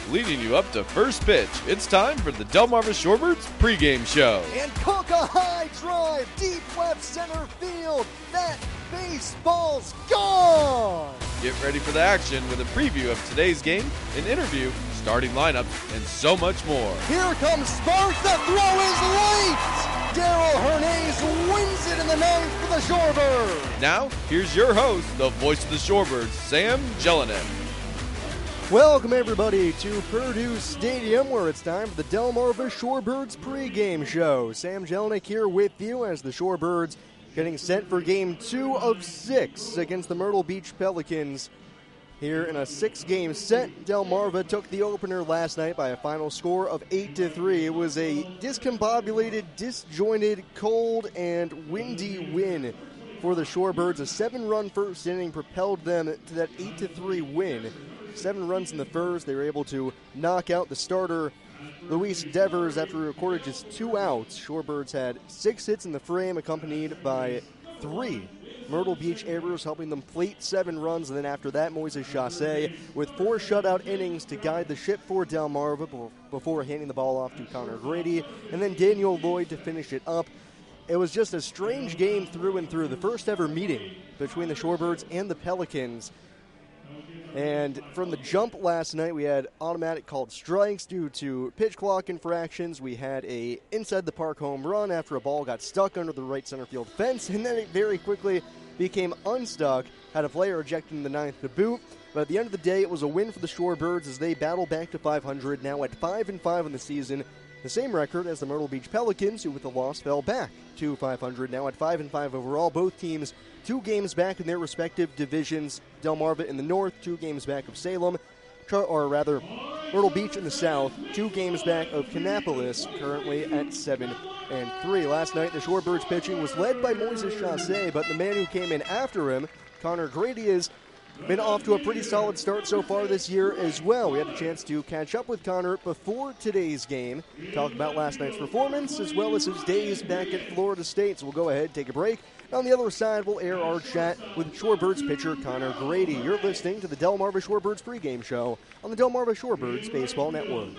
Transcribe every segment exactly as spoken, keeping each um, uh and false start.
leading you up to first pitch. It's time for the Delmarva Shorebirds pregame show. And Cook a high drive, deep left center field. That baseball's gone! Get ready for the action with a preview of today's game, an interview, starting lineup, and so much more. Here comes Sparks, the throw is late! Daryl Hernandez wins it in the ninth for the Shorebirds. Now, here's your host, the voice of the Shorebirds, Sam Jelinek. Welcome everybody to Purdue Stadium, where it's time for the Delmarva Shorebirds pregame show. Sam Jelinek here with you as the Shorebirds getting set for game two of six against the Myrtle Beach Pelicans. Here in a six-game set, Delmarva took the opener last night by a final score of eight to three. It was a discombobulated, disjointed, cold, and windy win for the Shorebirds. A seven-run first inning propelled them to that eight to three win. Seven runs in the first. They were able to knock out the starter, Luis Devers, after he recorded just two outs. Shorebirds had six hits in the frame, accompanied by three Myrtle Beach errors, helping them plate seven runs. And then after that, Moises Chassé with four shutout innings to guide the ship for Delmarva before handing the ball off to Connor Grady. And then Daniel Lloyd to finish it up. It was just a strange game through and through. The first ever meeting between the Shorebirds and the Pelicans. And from the jump last night, we had automatic called strikes due to pitch clock infractions. We had a inside the park home run after a ball got stuck under the right center field fence, and then it very quickly became unstuck. Had a player ejected in the ninth to boot. But at the end of the day, it was a win for the Shorebirds as they battle back to five hundred, now at five and five in the season. The same record as the Myrtle Beach Pelicans, who with the loss fell back to five hundred, now at five and five overall. Both teams two games back in their respective divisions. Delmarva in the north, two games back of Salem, or rather Myrtle Beach in the south, two games back of Kannapolis, currently at seven and three. Last night, the Shorebirds pitching was led by Moises Chassé, but the man who came in after him, Connor Grady, has been off to a pretty solid start so far this year as well. We had a chance to catch up with Connor before today's game, talk about last night's performance, as well as his days back at Florida State. So we'll go ahead, take a break. On the other side, we'll air our chat with Shorebirds pitcher Connor Grady. You're listening to the Delmarva Shorebirds pregame show on the Delmarva Shorebirds Baseball Network.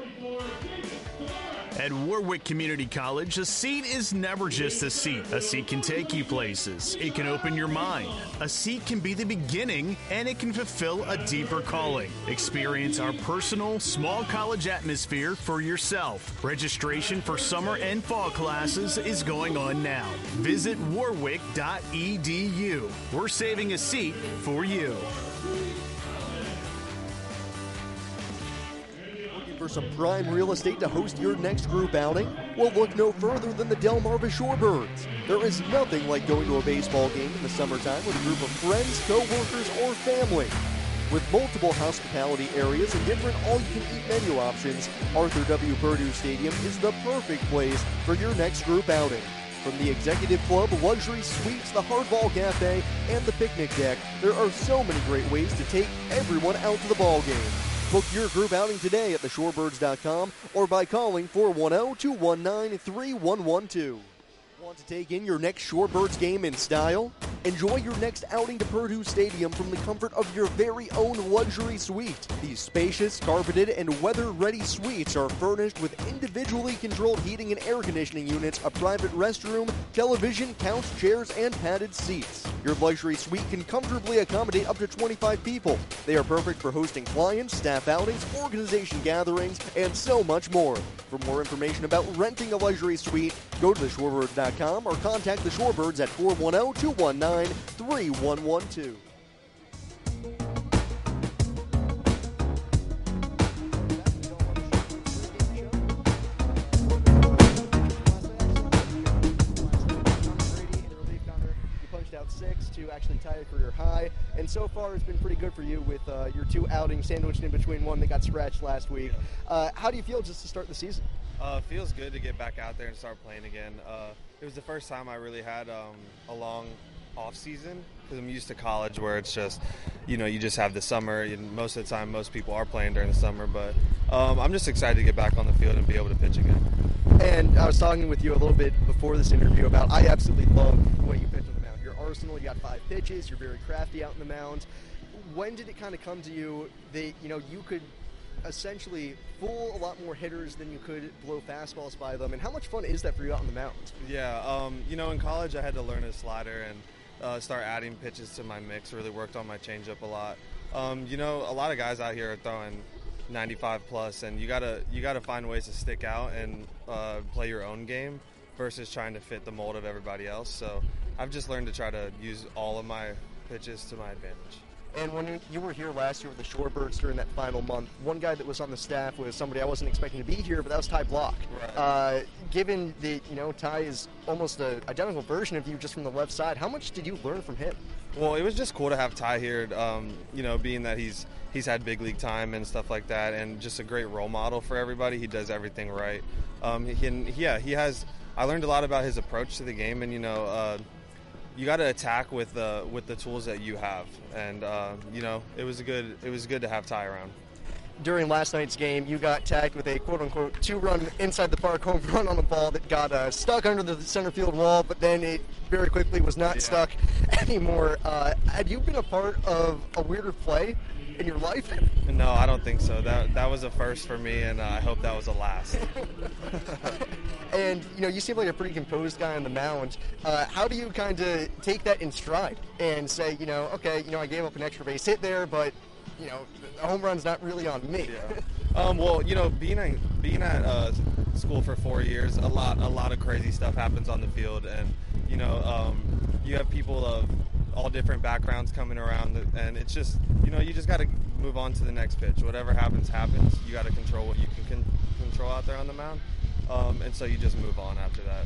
At Warwick Community College, a seat is never just a seat. A seat can take you places. It can open your mind. A seat can be the beginning, and it can fulfill a deeper calling. Experience our personal, small college atmosphere for yourself. Registration for summer and fall classes is going on now. Visit warwick dot e d u. We're saving a seat for you. For some prime real estate to host your next group outing? Well, look no further than the Delmarva Shorebirds. There is nothing like going to a baseball game in the summertime with a group of friends, co-workers, or family. With multiple hospitality areas and different all-you-can-eat menu options, Arthur W. Purdue Stadium is the perfect place for your next group outing. From the Executive Club, luxury suites, the Hardball Cafe, and the picnic deck, there are so many great ways to take everyone out to the ball game. Book your group outing today at the shorebirds dot com or by calling four one zero, two one nine, three one one two. Want to take in your next Shorebirds game in style? Enjoy your next outing to Purdue Stadium from the comfort of your very own luxury suite. These spacious, carpeted, and weather-ready suites are furnished with individually controlled heating and air conditioning units, a private restroom, television, couch, chairs, and padded seats. Your luxury suite can comfortably accommodate up to twenty-five people. They are perfect for hosting clients, staff outings, organization gatherings, and so much more. For more information about renting a luxury suite, go to the shorebirds dot com or contact the Shorebirds at four one zero, two one nine, three one one two. Six to actually tie a career high, and so far it's been pretty good for you with uh, your two outings sandwiched in between one that got scratched last week. Uh, how do you feel just to start the season? Uh, feels good to get back out there and start playing again. Uh, it was the first time I really had um, a long off season because I'm used to college where it's just, you know, you just have the summer, and most of the time most people are playing during the summer, but um, I'm just excited to get back on the field and be able to pitch again. And I was talking with you a little bit before this interview about I absolutely love the way you pitch on the mound. Your arsenal, you got five pitches, you're very crafty out in the mound. When did it kind of come to you that, you know, you could essentially fool a lot more hitters than you could blow fastballs by them. And how much fun is that for you out on the mound? Yeah, um, you know, in college I had to learn a slider and uh, start adding pitches to my mix. Really worked on my changeup a lot. Um, you know, a lot of guys out here are throwing ninety-five plus, and you gotta you gotta find ways to stick out and uh, play your own game versus trying to fit the mold of everybody else. So I've just learned to try to use all of my pitches to my advantage. And when you were here last year with the Shorebirds during that final month, one guy that was on the staff was somebody I wasn't expecting to be here, but that was Ty Block. Right. Uh, given that, you know, Ty is almost an identical version of you just from the left side, how much did you learn from him? Well, it was just cool to have Ty here, um, you know, being that he's he's had big league time and stuff like that, and just a great role model for everybody. He does everything right. Um, he, and yeah, he has – I learned a lot about his approach to the game, and, you know, uh, you got to attack with the with the tools that you have, and uh, you know it was a good it was good to have Ty around. During last night's game, you got tagged with a quote-unquote two-run inside the park home run on the ball that got uh, stuck under the center field wall, but then it very quickly was not yeah. stuck anymore. Uh, had you been a part of a weirder play in your life? No, I don't think so. That that was a first for me, and uh, I hope that was a last. And, you know, you seem like a pretty composed guy on the mound. Uh, how do you kind of take that in stride and say, you know, okay, you know, I gave up an extra base hit there, but, you know, the home run's not really on me. Yeah. Um, well, you know, being at, being at uh, school for four years, a lot a lot of crazy stuff happens on the field, and, you know, um, you have people of all different backgrounds coming around, and it's just, you know, you just got to move on to the next pitch. Whatever happens, happens. You got to control what you can con- control out there on the mound. Um, and so you just move on after that.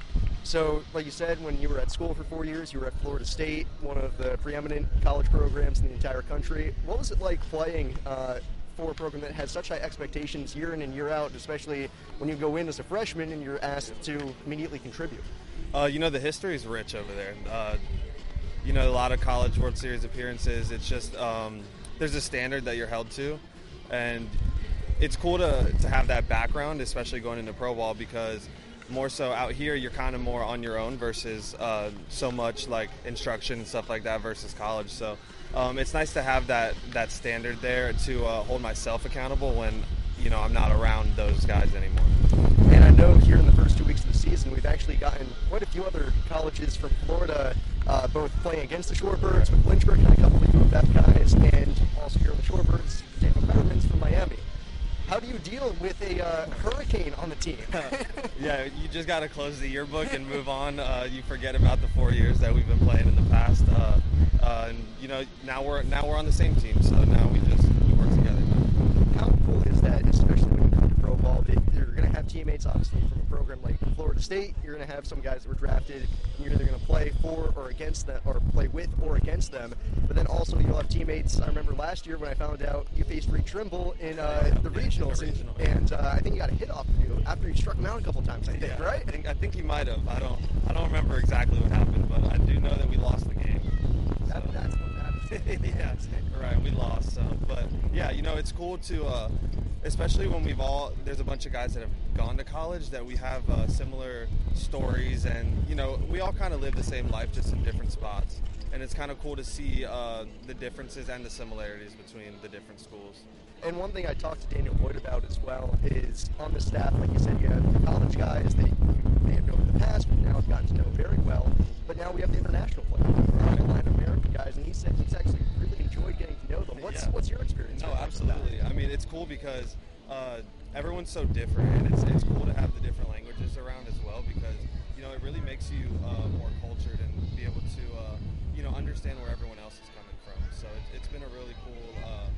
So, like you said, when you were at school for four years, you were at Florida State, one of the preeminent college programs in the entire country. What was it like playing uh, for a program that has such high expectations year in and year out, especially when you go in as a freshman and you're asked to immediately contribute? Uh, you know, the history is rich over there. Uh, you know, a lot of college World Series appearances. It's just um, there's a standard that you're held to, and it's cool to, to have that background, especially going into pro ball, because more so out here you're kind of more on your own versus uh, so much like instruction and stuff like that versus college. So um, it's nice to have that that standard there to uh, hold myself accountable when, you know, I'm not around those guys anymore. And I know here in the first two weeks of the season, we've actually gotten quite a few other colleges from Florida, uh, both playing against the Shorebirds with Lynchburg and a couple of U F F guys, and also here on the Shorebirds, Daniel Betterman's from Miami. How do you deal with a uh, hurricane on the team? Yeah, you just got to close the yearbook and move on. Uh, you forget about the four years that we've been playing in the past, uh, uh, and you know now we're now we're on the same team. So now we just we work together. How cool is that, especially when you come to pro ball? That you're going to have teammates, obviously, from a program like Florida State. You're going to have some guys that were drafted, and you're either going to play for or against them, or play with or against them. But then also you'll have teammates. I remember last year when I found out you faced Reed Trimble in uh, the regionals, and, regional. and uh, I think he got a hit off of you after you struck him out a couple times. I think, Yeah, right? I think I think he might have. I don't I don't remember exactly what happened, but I do know that we lost the game. That, So. that's what happened. Yeah, right. We lost, so, but yeah, you know, it's cool to, uh, especially when we've all. There's a bunch of guys that have gone to college that we have uh, similar stories, and you know, we all kind of live the same life, just in different spots. And it's kind of cool to see uh, the differences and the similarities between the different schools. And one thing I talked to Daniel Boyd about as well is on the staff, like you said, you have the college guys that you may have known in the past, but now have gotten to know very well. But now we have the international players, the Latin American guys, and he said he's actually really enjoyed getting to know them. What's Yeah. what's your experience? No, with absolutely. I mean, it's cool because uh, everyone's so different, and it's it's cool to have the different languages around as well, because you know it really makes you uh, more cultured and be able to uh, you know understand where everyone else is coming from. So it, it's been a really cool uh,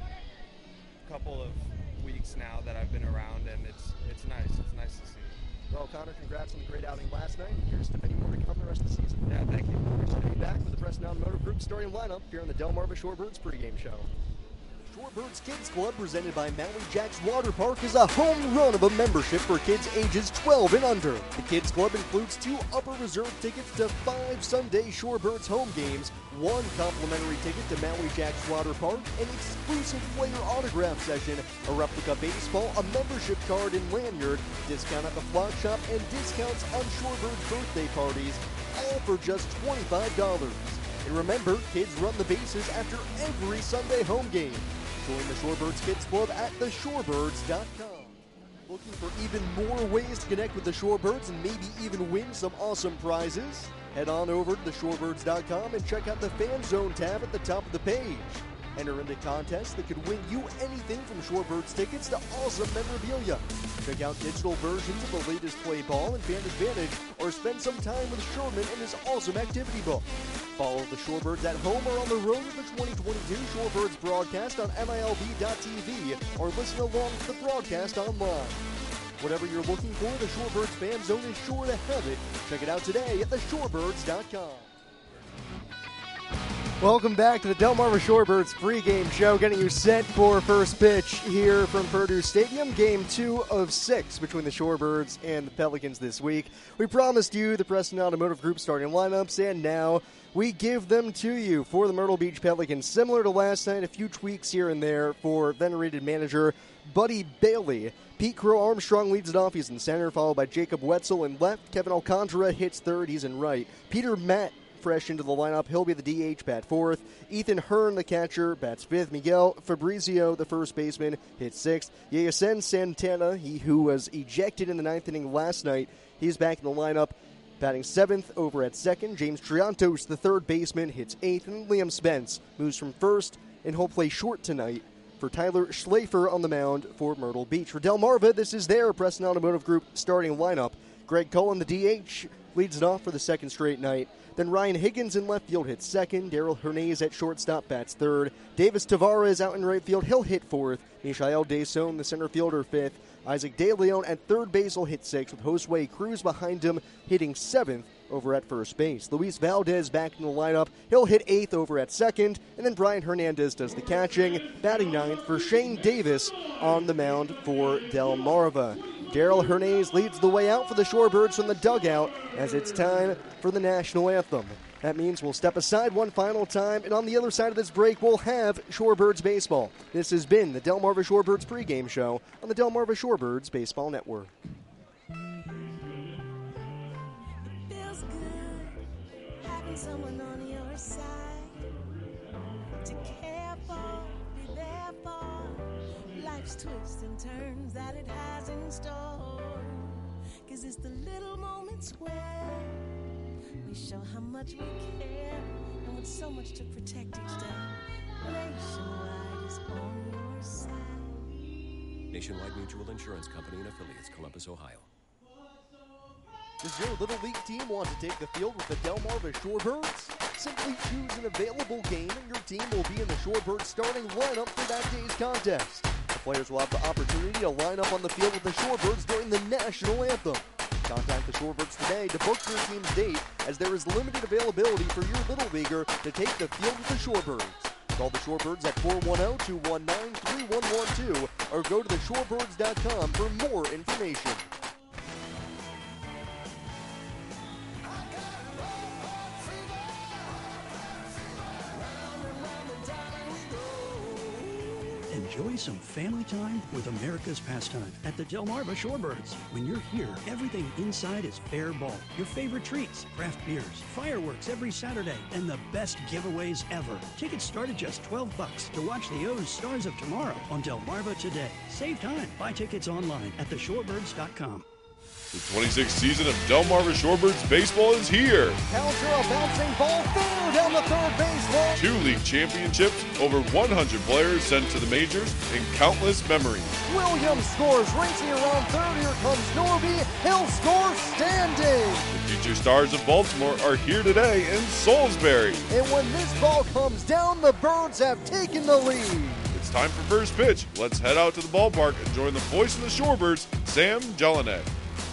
couple of weeks now that I've been around, and it's it's nice. It's nice to see. Well, Connor, congrats on the great outing last night. Here's to many more to come the rest of the season. Yeah, thank you. We'll be back with the Preston Automotive Group starting lineup here on the Delmarva Shorebirds pregame show. Shorebirds Kids Club, presented by Maui Jacks Water Park, is a home run of a membership for kids ages twelve and under. The Kids Club includes two upper reserve tickets to five Sunday Shorebirds home games, one complimentary ticket to Maui Jacks Water Park, an exclusive player autograph session, a replica baseball, a membership card and lanyard, discount at the flock shop, and discounts on Shorebirds birthday parties, all for just twenty-five dollars. And remember, kids run the bases after every Sunday home game. Join the Shorebirds Kids Club at the shorebirds dot com. Looking for even more ways to connect with the Shorebirds and maybe even win some awesome prizes? Head on over to the shorebirds dot com and check out the Fan Zone tab at the top of the page. Enter into contests that could win you anything from Shorebirds tickets to awesome memorabilia. Check out digital versions of the latest play ball and Fan Advantage, or spend some time with Sherman and his awesome activity book. Follow the Shorebirds at home or on the road with the twenty twenty-two Shorebirds broadcast on M I L B dot T V, or listen along to the broadcast online. Whatever you're looking for, the Shorebirds Fan Zone is sure to have it. Check it out today at the shorebirds dot com. Welcome back to the Delmarva Shorebirds pregame show, getting you set for first pitch here from Purdue Stadium. Game two of six between the Shorebirds and the Pelicans this week. We promised you the Preston Automotive Group starting lineups, and now we give them to you for the Myrtle Beach Pelicans. Similar to last night, a few tweaks here and there for venerated manager Buddy Bailey. Pete Crow Armstrong leads it off. He's in center, followed by Jacob Wetzel in left. Kevin Alcantara hits third. He's in right. Peter Matt fresh into the lineup. He'll be the D H, bat fourth. Ethan Hearn, the catcher, bats fifth. Miguel Fabrizio, the first baseman, hits sixth. Yasen Santana, he who was ejected in the ninth inning last night, he's back in the lineup, batting seventh over at second. James Triantos, the third baseman, hits eighth. And Liam Spence moves from first, and he'll play short tonight for Tyler Schlafer on the mound for Myrtle Beach. For Delmarva, this is their Preston Automotive Group starting lineup. Greg Cullen, the D H, leads it off for the second straight night. Then Ryan Higgins in left field hits second. Daryl Hernandez at shortstop bats third. Davis Tavares out in right field. He'll hit fourth. Mishael Deson, the center fielder, fifth. Isaac De Leon at third base will hit sixth, with Josue Cruz behind him hitting seventh over at first base. Luis Valdez back in the lineup. He'll hit eighth over at second. And then Brian Hernandez does the catching, batting ninth for Shane Davis on the mound for Delmarva. Daryl Hernandez leads the way out for the Shorebirds from the dugout as it's time for the national anthem. That means we'll step aside one final time, and on the other side of this break, we'll have Shorebirds baseball. This has been the Delmarva Shorebirds pregame show on the Delmarva Shorebirds Baseball Network. It feels good having someone on your side to care for, be there for life's twists and turns that it has in store. 'Cause it's the little moments where we show how much we care, and with so much to protect each day, Nationwide is on your side. Nationwide Mutual Insurance Company and affiliates, Columbus, Ohio. Does your Little League team want to take the field with the Delmarva Shorebirds? Simply choose an available game and your team will be in the Shorebirds starting lineup for that day's contest. The players will have the opportunity to line up on the field with the Shorebirds during the national anthem. Contact the Shorebirds today to book your team's date, as there is limited availability for your Little Leaguer to take the field with the Shorebirds. Call the Shorebirds at four one zero, two one nine, three one one two or go to the shorebirds dot com for more information. Enjoy some family time with America's pastime at the Delmarva Shorebirds. When you're here, everything inside is fair ball. Your favorite treats, craft beers, fireworks every Saturday, and the best giveaways ever. Tickets start at just twelve bucks to watch the O's Stars of Tomorrow on Delmarva today. Save time. Buy tickets online at the shorebirds dot com. The twenty-sixth season of Delmarva Shorebirds baseball is here. Counter a bouncing ball fair down the third base line. Two league championships, over one hundred players sent to the majors, and countless memories. Williams scores, racing around third. Here comes Norby. He'll score standing. The future stars of Baltimore are here today in Salisbury. And when this ball comes down, the Birds have taken the lead. It's time for first pitch. Let's head out to the ballpark and join the voice of the Shorebirds, Sam Jelinek.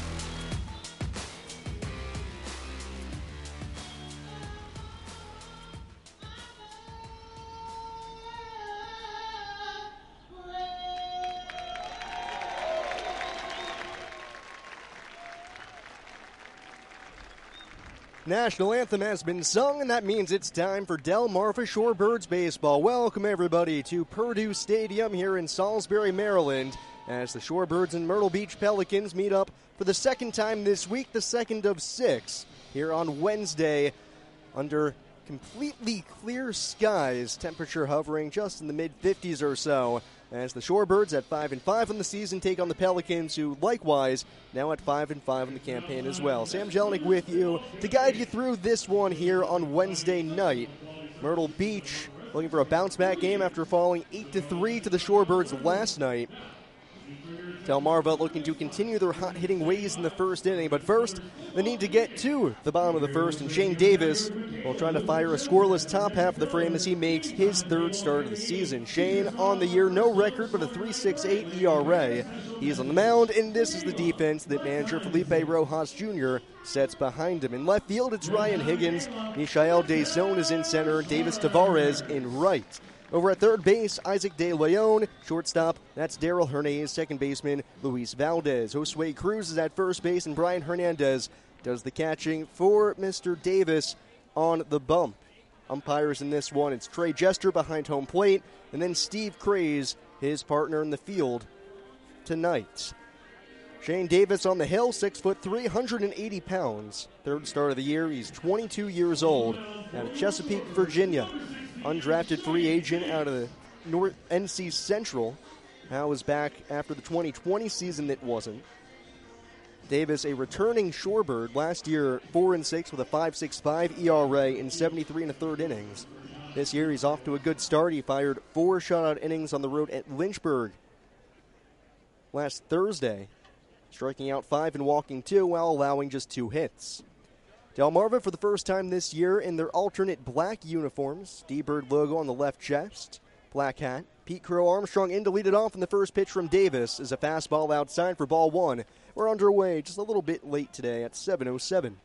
National anthem has been sung, and that means it's time for Delmarva Shorebirds baseball. Welcome, everybody, to Purdue Stadium here in Salisbury, Maryland, as the Shorebirds and Myrtle Beach Pelicans meet up for the second time this week, the second of six, here on Wednesday under completely clear skies, temperature hovering just in the mid fifties or so, as the Shorebirds at five and five on the season take on the Pelicans, who likewise now at five and five on the campaign as well. Sam Jelinek with you to guide you through this one here on Wednesday night. Myrtle Beach looking for a bounce-back game after falling eight to three to the Shorebirds last night. Delmarva looking to continue their hot-hitting ways in the first inning, but first, they need to get to the bottom of the first, and Shane Davis will try to fire a scoreless top half of the frame as he makes his third start of the season. Shane on the year, no record, but a three point six eight E R A. He is on the mound, and this is the defense that manager Felipe Rojas Junior sets behind him. In left field, it's Ryan Higgins. Michael Deson is in center, Davis Tavares in right. Over at third base, Isaac De Leon. Shortstop, that's Daryl Hernandez. Second baseman, Luis Valdez. Josue Cruz is at first base, and Brian Hernandez does the catching for Mister Davis on the bump. Umpires in this one, it's Trey Jester behind home plate, and then Steve Craze, his partner in the field tonight. Shane Davis on the hill, six foot three, one hundred eighty pounds. Third start of the year, he's twenty-two years old, out of Chesapeake, Virginia. Undrafted free agent out of the North N C Central. Now is back after the twenty twenty season that wasn't. Davis, a returning Shorebird, last year four and six with a five point six five E R A in seventy-three and a third innings. This year he's off to a good start. He fired four shutout innings on the road at Lynchburg last Thursday, striking out five and walking two while allowing just two hits. Delmarva for the first time this year in their alternate black uniforms. D-Bird logo on the left chest, black hat. Pete Crow Armstrong in to lead it off, in the first pitch from Davis is a fastball outside for ball one. We're underway just a little bit late today at seven oh seven.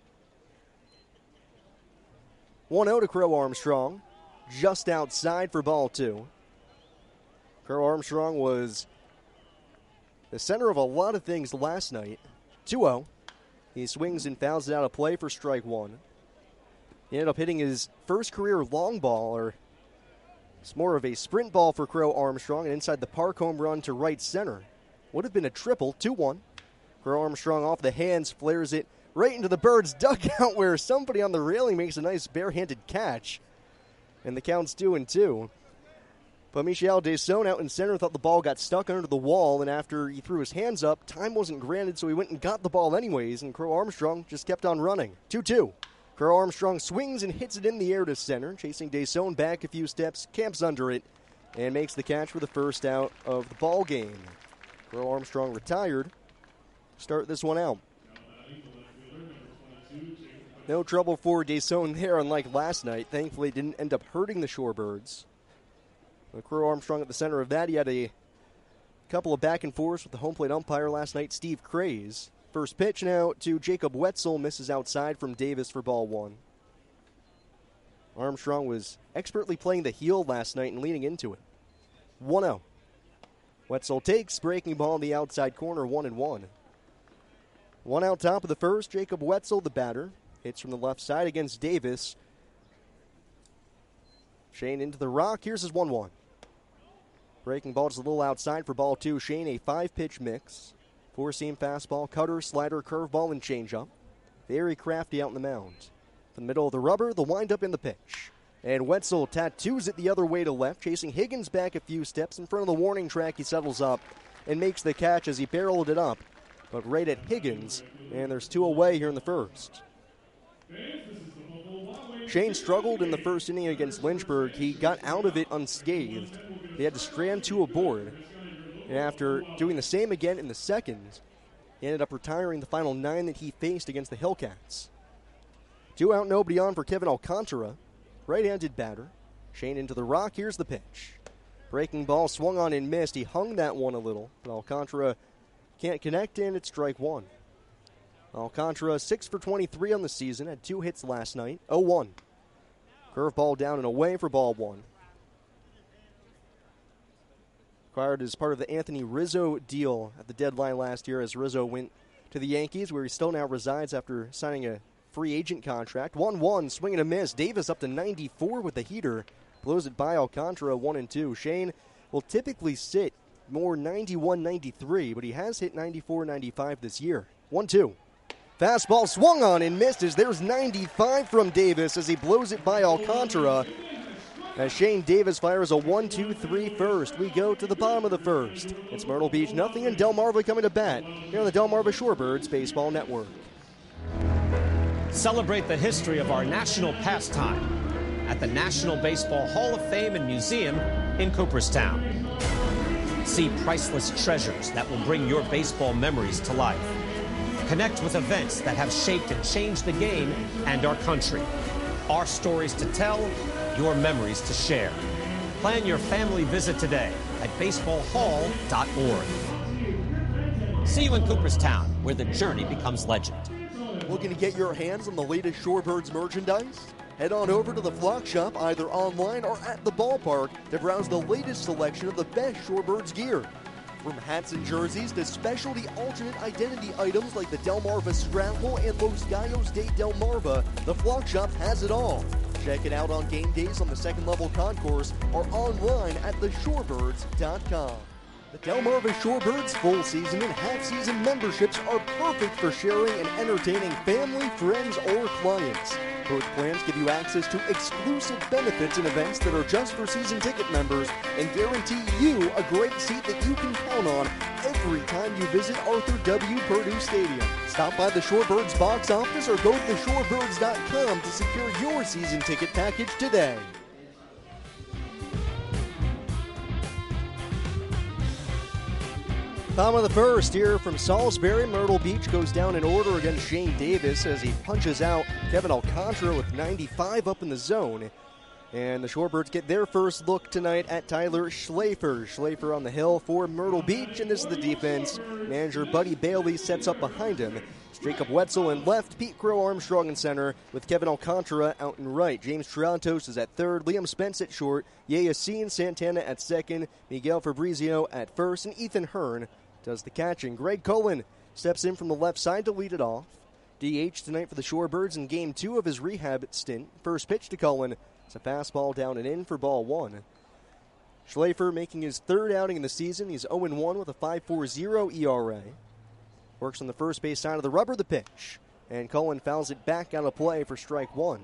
one oh to Crow Armstrong, just outside for ball two. Crow Armstrong was the center of a lot of things last night. two oh. He swings and fouls it out of play for strike one. He ended up hitting his first career long ball, or it's more of a sprint ball for Crow Armstrong, and inside the park home run to right center. Would have been a triple, two one. Crow Armstrong off the hands, flares it right into the Birds' dugout, where somebody on the railing makes a nice barehanded catch. And the count's two and two. But Michael Deson out in center thought the ball got stuck under the wall, and after he threw his hands up, time wasn't granted, so he went and got the ball anyways, and Crow Armstrong just kept on running. two two. Crow Armstrong swings and hits it in the air to center, chasing Deson back a few steps, camps under it, and makes the catch for the first out of the ball game. Crow Armstrong retired. Start this one out. No trouble for Deson there, unlike last night. Thankfully, it didn't end up hurting the Shorebirds. Crow Armstrong at the center of that. He had a couple of back and forths with the home plate umpire last night, Steve Craze. First pitch now to Jacob Wetzel, misses outside from Davis for ball one. Armstrong was expertly playing the heel last night and leaning into it. one oh. Wetzel takes, breaking ball in the outside corner, one and one. One out top of the first, Jacob Wetzel, the batter. Hits from the left side against Davis. Shane into the rock. Here's his one one. Breaking ball just a little outside for ball two. Shane, a five-pitch mix. Four-seam fastball, cutter, slider, curveball, and changeup. Very crafty out in the mound. The middle of the rubber, the windup in the pitch. And Wetzel tattoos it the other way to left, chasing Higgins back a few steps. In front of the warning track, he settles up and makes the catch as he barreled it up, but right at Higgins. And there's two away here in the first. Shane struggled in the first inning against Lynchburg. He got out of it unscathed. He had to strand two aboard. And after doing the same again in the second, he ended up retiring the final nine that he faced against the Hillcats. Two out, nobody on for Kevin Alcantara. Right-handed batter. Shane into the rock. Here's the pitch. Breaking ball swung on and missed. He hung that one a little, but Alcantara can't connect, and it's strike one. Alcantara six for twenty-three on the season, had two hits last night. oh one. Curveball down and away for ball one. Acquired as part of the Anthony Rizzo deal at the deadline last year, as Rizzo went to the Yankees, where he still now resides after signing a free agent contract. one one, swing and a miss. Davis up to ninety-four with the heater. Blows it by Alcantara, one and two. Shane will typically sit more ninety-one ninety-three, but he has hit ninety-four ninety-five this year. one two. Fastball swung on and missed as there's ninety-five from Davis as he blows it by Alcantara. As Shane Davis fires a one two three first, we go to the bottom of the first. It's Myrtle Beach nothing and Delmarva coming to bat here on the Delmarva Shorebirds Baseball Network. Celebrate the history of our national pastime at the National Baseball Hall of Fame and Museum in Cooperstown. See priceless treasures that will bring your baseball memories to life. Connect with events that have shaped and changed the game and our country. Our stories to tell, your memories to share. Plan your family visit today at baseball hall dot org. See you in Cooperstown, where the journey becomes legend. Looking to get your hands on the latest Shorebirds merchandise? Head on over to the Flock Shop either online or at the ballpark to browse the latest selection of the best Shorebirds gear. From hats and jerseys to specialty alternate identity items like the Delmarva Scrapple and Los Gallos de Delmarva, the Flock Shop has it all. Check it out on game days on the second level concourse or online at the shorebirds dot com. The Delmarva Shorebirds full season and half season memberships are perfect for sharing and entertaining family, friends, or clients. Both plans give you access to exclusive benefits and events that are just for season ticket members and guarantee you a great seat that you can count on every time you visit Arthur W. Purdue Stadium. Stop by the Shorebirds box office or go to the shorebirds dot com to secure your season ticket package today. Bottom of the first here from Salisbury. Myrtle Beach goes down in order against Shane Davis as he punches out Kevin Alcantara with ninety-five up in the zone. And the Shorebirds get their first look tonight at Tyler Schlafer. Schlafer on the hill for Myrtle Beach, and this is the defense. Manager Buddy Bailey sets up behind him. It's Jacob Wetzel in left, Pete Crow Armstrong in center, with Kevin Alcantara out in right. James Triantos is at third, Liam Spence at short, Yasin Santana at second, Miguel Fabrizio at first, and Ethan Hearn does the catching. Greg Cullen steps in from the left side to lead it off. D H tonight for the Shorebirds in game two of his rehab stint. First pitch to Cullen. It's a fastball down and in for ball one. Schlafer making his third outing in the season. He's oh and one with a five point four oh E R A. Works on the first base side of the rubber, the pitch. And Cullen fouls it back out of play for strike one.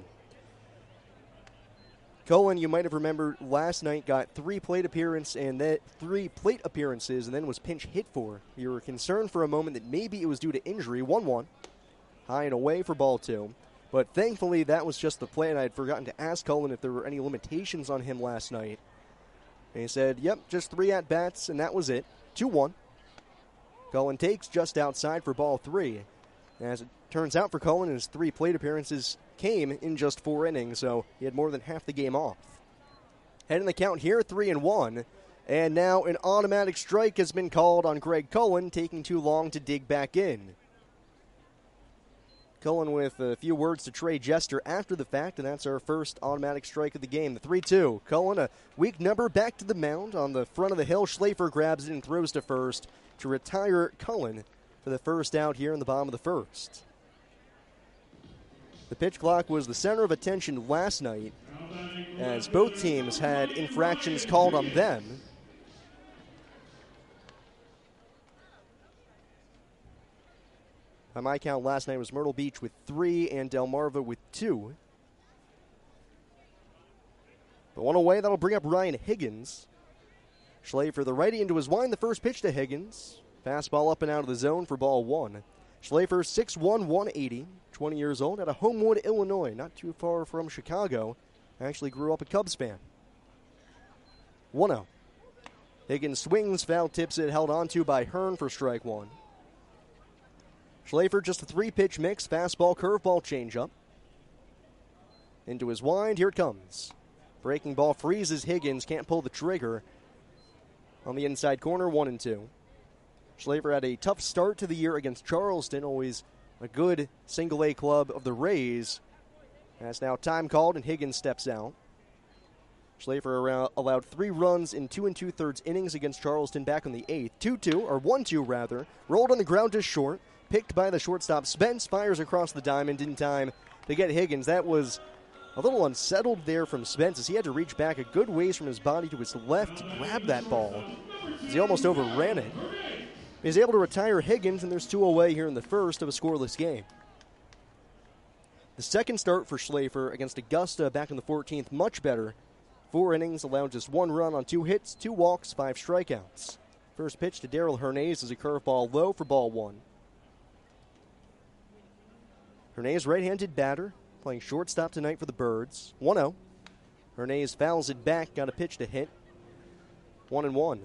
Cullen, you might have remembered last night, got three plate appearance and that three plate appearances and then was pinch hit for. You were concerned for a moment that maybe it was due to injury. one one. High and away for ball two. But thankfully, that was just the play, and I had forgotten to ask Cullen if there were any limitations on him last night. And he said, yep, just three at-bats, and that was it. two one. Cullen takes just outside for ball three. As it turns out for Cullen, his three plate appearances came in just four innings, so he had more than half the game off. Head in the count here, three and one. And now an automatic strike has been called on Greg Cullen, taking too long to dig back in. Cullen with a few words to Trey Jester after the fact, and that's our first automatic strike of the game. The three two. Cullen, a weak number, back to the mound on the front of the hill. Schlafer grabs it and throws to first to retire Cullen for the first out here in the bottom of the first. The pitch clock was the center of attention last night as both teams had infractions called on them. By my count, last night was Myrtle Beach with three and Delmarva with two. But one away, that'll bring up Ryan Higgins. Schlafer, the righty, into his wind. The first pitch to Higgins. Fastball up and out of the zone for ball one. Schlafer, six one, one eighty, twenty years old, out of Homewood, Illinois, not too far from Chicago. Actually grew up a Cubs fan. one oh. Higgins swings, foul tips it, held onto by Hearn for strike one. Schlafer, just a three-pitch mix, fastball, curveball, changeup. Into his wind, here it comes. Breaking ball freezes Higgins, can't pull the trigger. On the inside corner, one and two. Schlafer had a tough start to the year against Charleston, always a good single-A club of the Rays. That's now time called, and Higgins steps out. Schlafer allowed three runs in two and two-thirds innings against Charleston back on the eighth. two two, or one two rather, rolled on the ground to short. Picked by the shortstop. Spence fires across the diamond in time to get Higgins. That was a little unsettled there from Spence as he had to reach back a good ways from his body to his left to grab that ball as he almost overran it. He's able to retire Higgins, and there's two away here in the first of a scoreless game. The second start for Schlafer against Augusta back in the fourteenth, much better. Four innings, allowed just one run on two hits, two walks, five strikeouts. First pitch to Daryl Hernandez is a curveball low for ball one. Hernandez, right-handed batter, playing shortstop tonight for the Birds. one oh. Hernandez fouls it back, got a pitch to hit. one and one.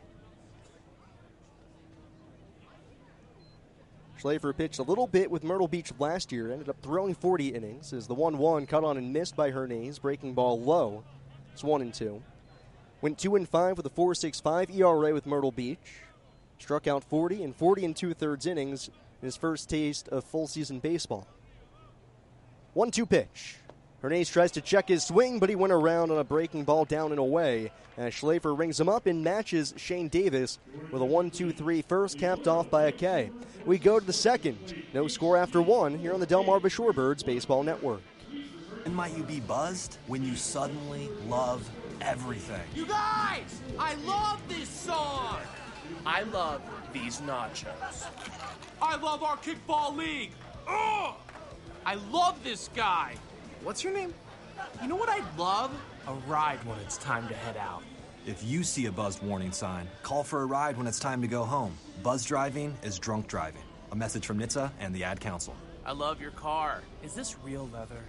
Schlafer pitched a little bit with Myrtle Beach last year, ended up throwing forty innings as the one one cut on and missed by Hernandez, breaking ball low. It's one and two. Went two and five with a four point six five E R A with Myrtle Beach. Struck out forty and forty and two-thirds innings in his first taste of full-season baseball. one two pitch. Hernandez tries to check his swing, but he went around on a breaking ball down and away. As Schlafer rings him up and matches Shane Davis with a one two three first, capped off by a K. We go to the second. No score after one here on the Delmarva Shorebirds Baseball Network. And might you be buzzed when you suddenly love everything? You guys! I love this song! I love these nachos. I love our kickball league! Ugh! I love this guy! What's your name? You know what I'd love? A ride when it's time to head out. If you see a buzzed warning sign, call for a ride when it's time to go home. Buzz driving is drunk driving. A message from N H T S A and the Ad Council. I love your car. Is this real leather?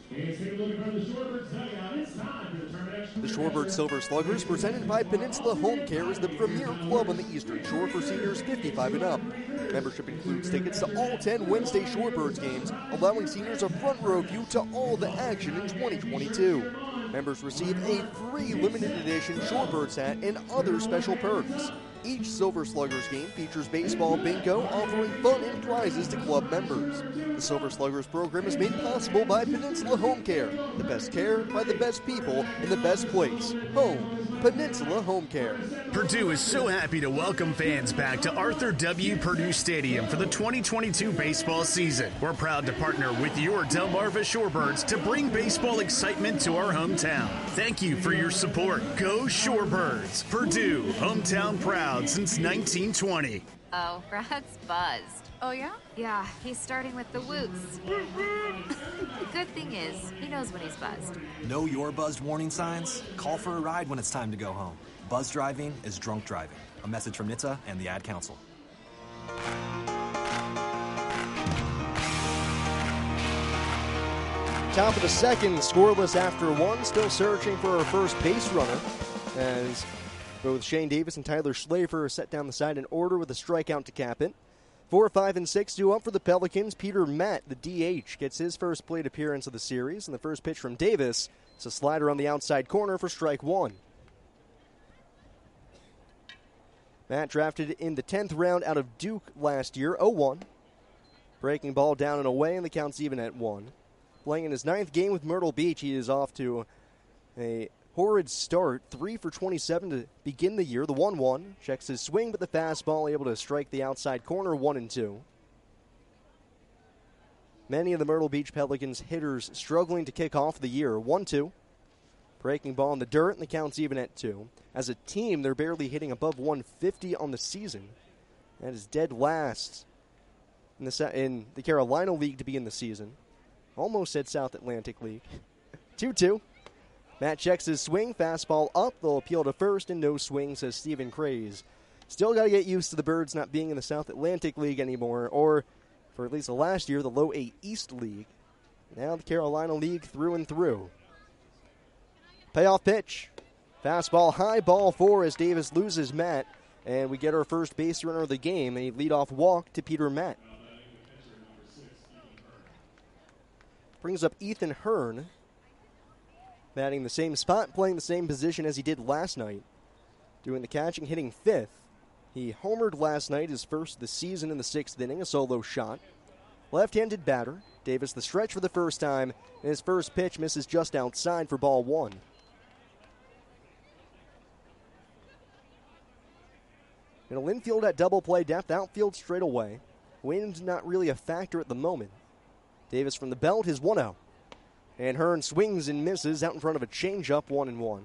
The Shorebird Silver Sluggers, presented by Peninsula Home Care, is the premier club on the Eastern Shore for seniors fifty-five and up. Membership includes tickets to all ten Wednesday Shorebirds games, allowing seniors a front row view to all the action in twenty twenty-two. Members receive a free limited edition Shorebirds hat and other special perks. Each Silver Sluggers game features baseball bingo, offering fun and prizes to club members. The Silver Sluggers program is made possible by Peninsula Home Care. The best care by the best people in the best place. Home. Peninsula Home Care. Purdue is so happy to welcome fans back to Arthur W. Purdue Stadium for the twenty twenty-two baseball season. We're proud to partner with your Delmarva Shorebirds to bring baseball excitement to our hometown. Thank you for your support. Go Shorebirds! Purdue, hometown proud since nineteen twenty. Oh, Brad's buzzed. Oh, yeah? Yeah, he's starting with the woots. The good thing is, he knows when he's buzzed. Know your buzzed warning signs? Call for a ride when it's time to go home. Buzz driving is drunk driving. A message from N H T S A and the Ad Council. Top of the second, scoreless after one. Still searching for our first base runner, as both Shane Davis and Tyler Schlafer are set down the side in order with a strikeout to cap it. Four, five, and six due up for the Pelicans. Peter Matt, the D H, gets his first plate appearance of the series, and the first pitch from Davis is a slider on the outside corner for strike one. Matt drafted in the tenth round out of Duke last year, oh one. Breaking ball down and away, and the count's even at one. Playing in his ninth game with Myrtle Beach, he is off to a horrid start, three for twenty-seven to begin the year. The one one checks his swing, but the fastball able to strike the outside corner, one and two. Many of the Myrtle Beach Pelicans hitters struggling to kick off the year, one two. Breaking ball in the dirt, and the count's even at two. As a team, they're barely hitting above one fifty on the season. That is dead last in the in the Carolina League to begin the season. Almost said South Atlantic League. two two. Matt checks his swing, fastball up. They'll appeal to first, and no swing, says Stephen Craze. Still got to get used to the Birds not being in the South Atlantic League anymore, or for at least the last year, the Low A East League. Now the Carolina League through and through. Payoff pitch. Fastball high, ball four as Davis loses Matt, and we get our first base runner of the game, a leadoff walk to Peter Matt. Brings up Ethan Hearn, batting the same spot, playing the same position as he did last night. Doing the catching, hitting fifth. He homered last night, his first of the season in the sixth inning, a solo shot. Left-handed batter. Davis the stretch for the first time, and his first pitch misses just outside for ball one. It'll infield at double play depth, outfield straight away. Wind not really a factor at the moment. Davis from the belt, his one oh. And Hearn swings and misses out in front of a changeup, one and one.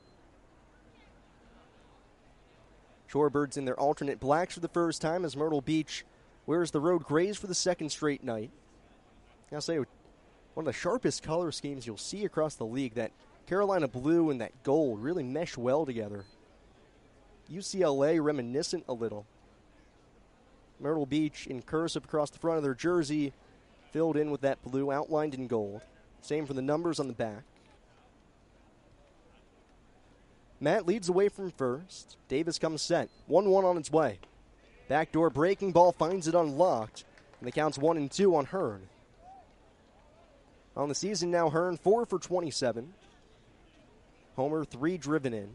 Shorebirds in their alternate blacks for the first time as Myrtle Beach wears the road grays for the second straight night. I'll say one of the sharpest color schemes you'll see across the league. That Carolina blue and that gold really mesh well together. U C L A reminiscent a little. Myrtle Beach in cursive across the front of their jersey, filled in with that blue, outlined in gold. Same for the numbers on the back. Matt leads away from first. Davis comes set. one one on its way. Backdoor breaking ball finds it unlocked, and the count's one and two on Hearn. On the season now, Hearn four for twenty-seven. Homer, three driven in.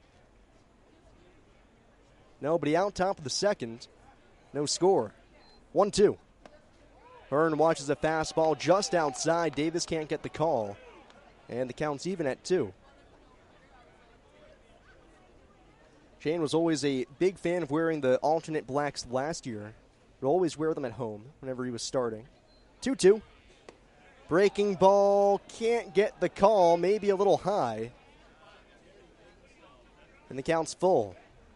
Nobody out, top of the second. No score. one two. Hearn watches a fastball just outside. Davis can't get the call. And the count's even at two. Shane was always a big fan of wearing the alternate blacks last year. Would always wear them at home whenever he was starting. two two. Breaking ball, can't get the call, maybe a little high. And the count's full.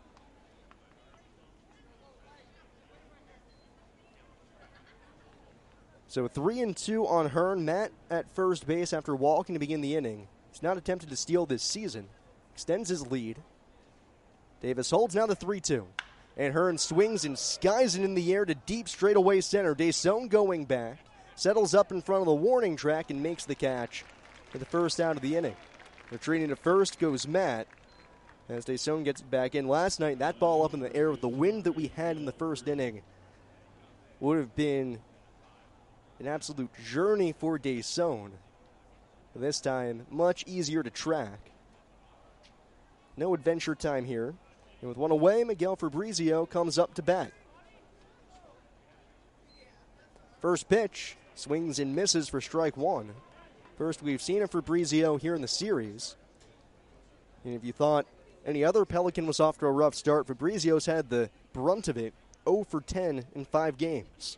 So three and two on Hearn. Matt at first base after walking to begin the inning. He's not attempted to steal this season. Extends his lead. Davis holds now the three two. And Hearn swings and skies it in the air to deep straightaway center. Desaune going back. Settles up in front of the warning track and makes the catch for the first out of the inning. Retreating to first goes Matt. As Desaune gets back in last night, that ball up in the air with the wind that we had in the first inning would have been an absolute journey for Desaune. This time, much easier to track. No adventure time here. And with one away, Miguel Fabrizio comes up to bat. First pitch, swings and misses for strike one. First we've seen of Fabrizio here in the series. And if you thought any other Pelican was off to a rough start, Fabrizio's had the brunt of it, oh for ten in five games.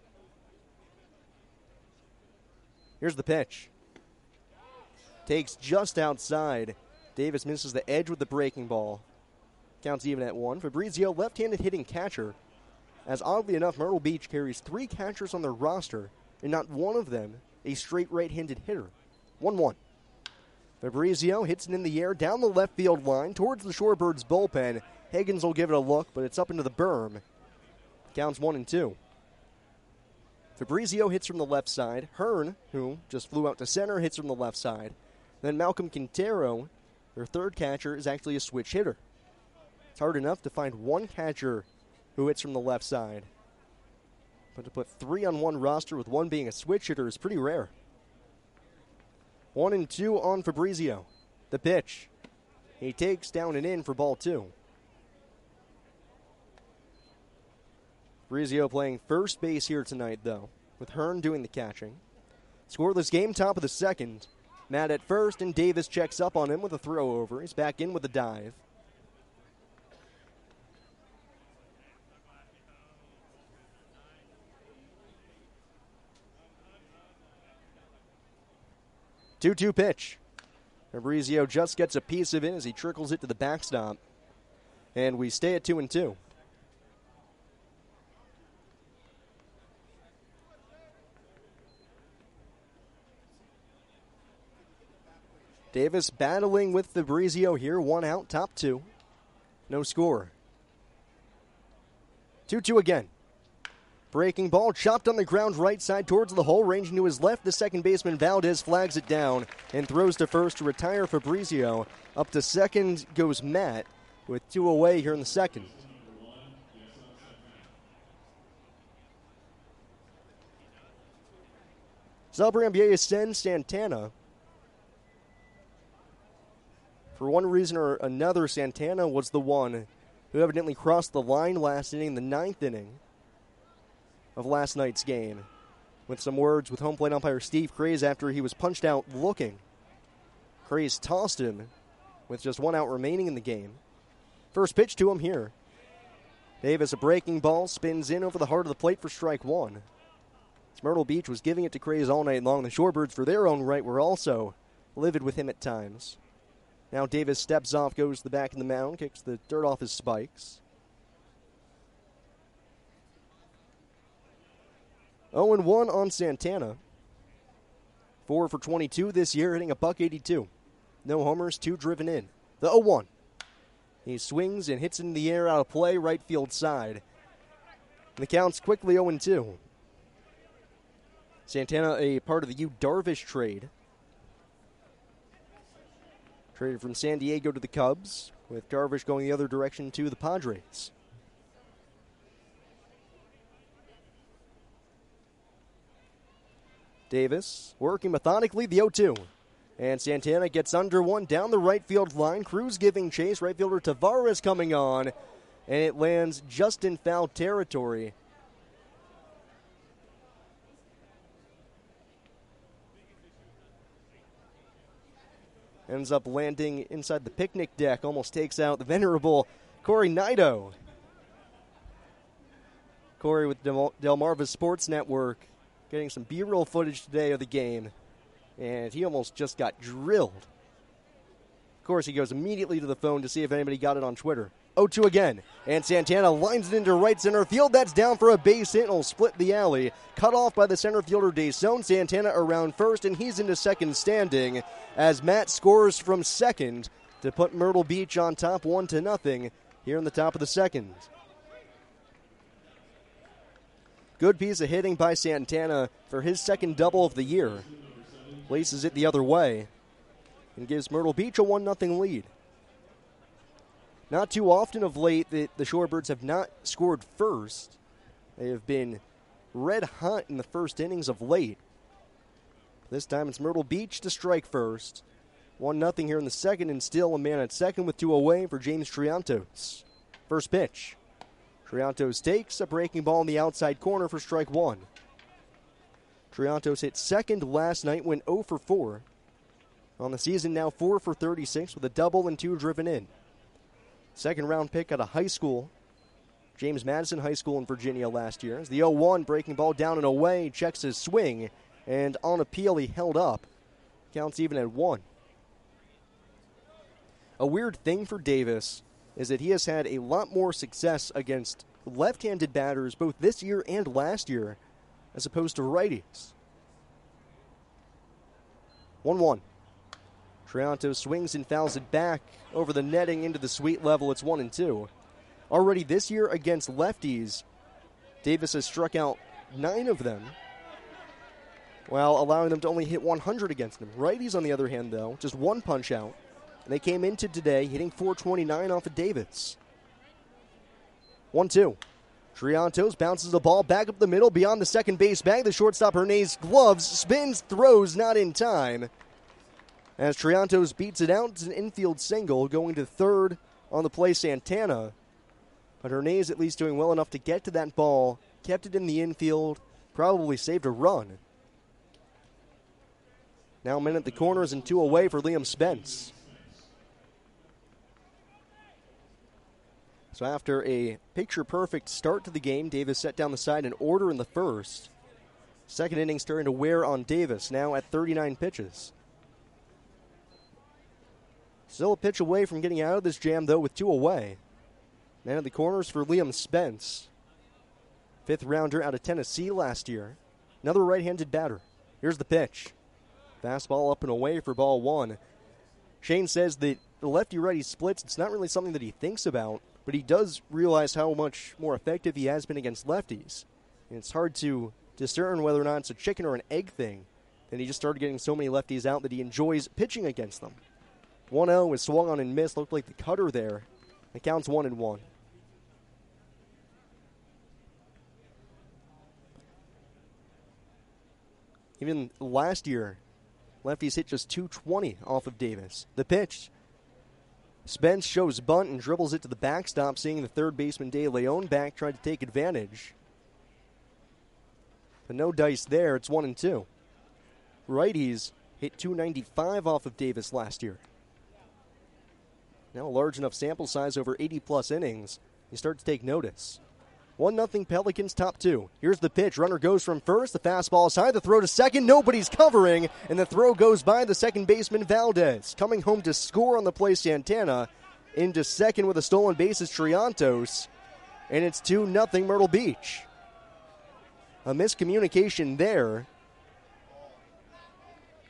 Here's the pitch. Takes just outside. Davis misses the edge with the breaking ball. Counts even at one. Fabrizio, left-handed hitting catcher. As oddly enough, Myrtle Beach carries three catchers on their roster, and not one of them a straight right-handed hitter. one one. Fabrizio hits it in the air down the left field line towards the Shorebirds bullpen. Higgins will give it a look, but it's up into the berm. Counts one and two. Fabrizio hits from the left side. Hearn, who just flew out to center, hits from the left side. Then Malcolm Quintero, their third catcher, is actually a switch hitter. It's hard enough to find one catcher who hits from the left side. But to put three on one roster with one being a switch hitter is pretty rare. One and two on Fabrizio. The pitch. He takes down and in for ball two. Fabrizio playing first base here tonight, though, with Hearn doing the catching. Scoreless game, top of the second. Matt at first, and Davis checks up on him with a throw over. He's back in with a dive. two two pitch. Fabrizio just gets a piece of it as he trickles it to the backstop. And we stay at two and two. Davis battling with Fabrizio here. One out, top two. No score. two two again. Breaking ball, chopped on the ground right side towards the hole, ranging to his left. The second baseman Valdez flags it down and throws to first to retire Fabrizio. Up to second goes Matt with two away here in the second. Salbrambier sends Santana. For one reason or another, Santana was the one who evidently crossed the line last inning, the ninth inning of last night's game, with some words with home plate umpire Steve Craze after he was punched out looking. Craze tossed him with just one out remaining in the game. First pitch to him here. Davis, a breaking ball, spins in over the heart of the plate for strike one. Myrtle Beach was giving it to Craze all night long. The Shorebirds, for their own right, were also livid with him at times. Now Davis steps off, goes to the back of the mound, kicks the dirt off his spikes. oh and one on Santana. four for twenty-two this year, hitting a buck eighty-two. No homers, two driven in. The oh one. He swings and hits in the air out of play, right field side. And the count's quickly oh and two. Santana, a part of the Yu Darvish trade. Traded from San Diego to the Cubs, with Darvish going the other direction to the Padres. Davis working methodically, the oh two. And Santana gets under one down the right field line. Cruz giving chase. Right fielder Tavares coming on. And it lands just in foul territory. Ends up landing inside the picnic deck. Almost takes out the venerable Corey Nido. Corey with Del- Delmarva Sports Network getting some B-roll footage today of the game. And he almost just got drilled. Of course, he goes immediately to the phone to see if anybody got it on Twitter. oh two again. And Santana lines it into right center field. That's down for a base hit and will split the alley. Cut off by the center fielder Deson. Santana around first, and he's into second standing as Matt scores from second to put Myrtle Beach on top one to nothing here in the top of the second. Good piece of hitting by Santana for his second double of the year. Places it the other way and gives Myrtle Beach a one nothing lead. Not too often of late that the Shorebirds have not scored first. They have been red hot in the first innings of late. This time it's Myrtle Beach to strike first. one nothing here in the second, and still a man at second with two away for James Triantos. First pitch. Triantos takes a breaking ball in the outside corner for strike one. Triantos hit second last night, went oh for four. On the season now four for thirty-six with a double and two driven in. Second round pick out of high school. James Madison High School in Virginia last year. As the oh one, breaking ball down and away, checks his swing, and on appeal he held up. Counts even at one. A weird thing for Davis is that he has had a lot more success against left-handed batters both this year and last year as opposed to righties. one one. Triantos swings and fouls it back over the netting into the sweet level. It's one and two. Already this year against lefties, Davis has struck out nine of them, while allowing them to only hit one hundred against them. Righties, on the other hand, though, just one punch out. And they came into today hitting four twenty-nine off of Davis. one two. Triantos bounces the ball back up the middle beyond the second base bag. The shortstop Hernandez gloves, spins, throws, not in time. As Triantos beats it out, it's an infield single going to third on the play, Santana. But Hernandez at least doing well enough to get to that ball, kept it in the infield, probably saved a run. Now men at the corners and two away for Liam Spence. So after a picture-perfect start to the game, Davis set down the side in order in the first. Second inning starting to wear on Davis, now at thirty-nine pitches. Still a pitch away from getting out of this jam, though, with two away. Man at the corners for Liam Spence. Fifth rounder out of Tennessee last year. Another right-handed batter. Here's the pitch. Fastball up and away for ball one. Shane says that the lefty-righty splits, it's not really something that he thinks about, but he does realize how much more effective he has been against lefties. And it's hard to discern whether or not it's a chicken or an egg thing. And he just started getting so many lefties out that he enjoys pitching against them. one oh is swung on and missed. Looked like the cutter there. It counts one and one. Even last year, lefties hit just two twenty off of Davis. The pitch. Spence shows bunt and dribbles it to the backstop, seeing the third baseman De Leon back, tried to take advantage. But no dice there. It's one and two. Righties hit two ninety-five off of Davis last year. Now a large enough sample size over eighty plus innings, you start to take notice. one nothing Pelicans, top two. Here's the pitch. Runner goes from first. The fastball is high. The throw to second. Nobody's covering. And the throw goes by the second baseman, Valdez. Coming home to score on the play, Santana. Into second with a stolen base is Triantos. And it's two nothing Myrtle Beach. A miscommunication there.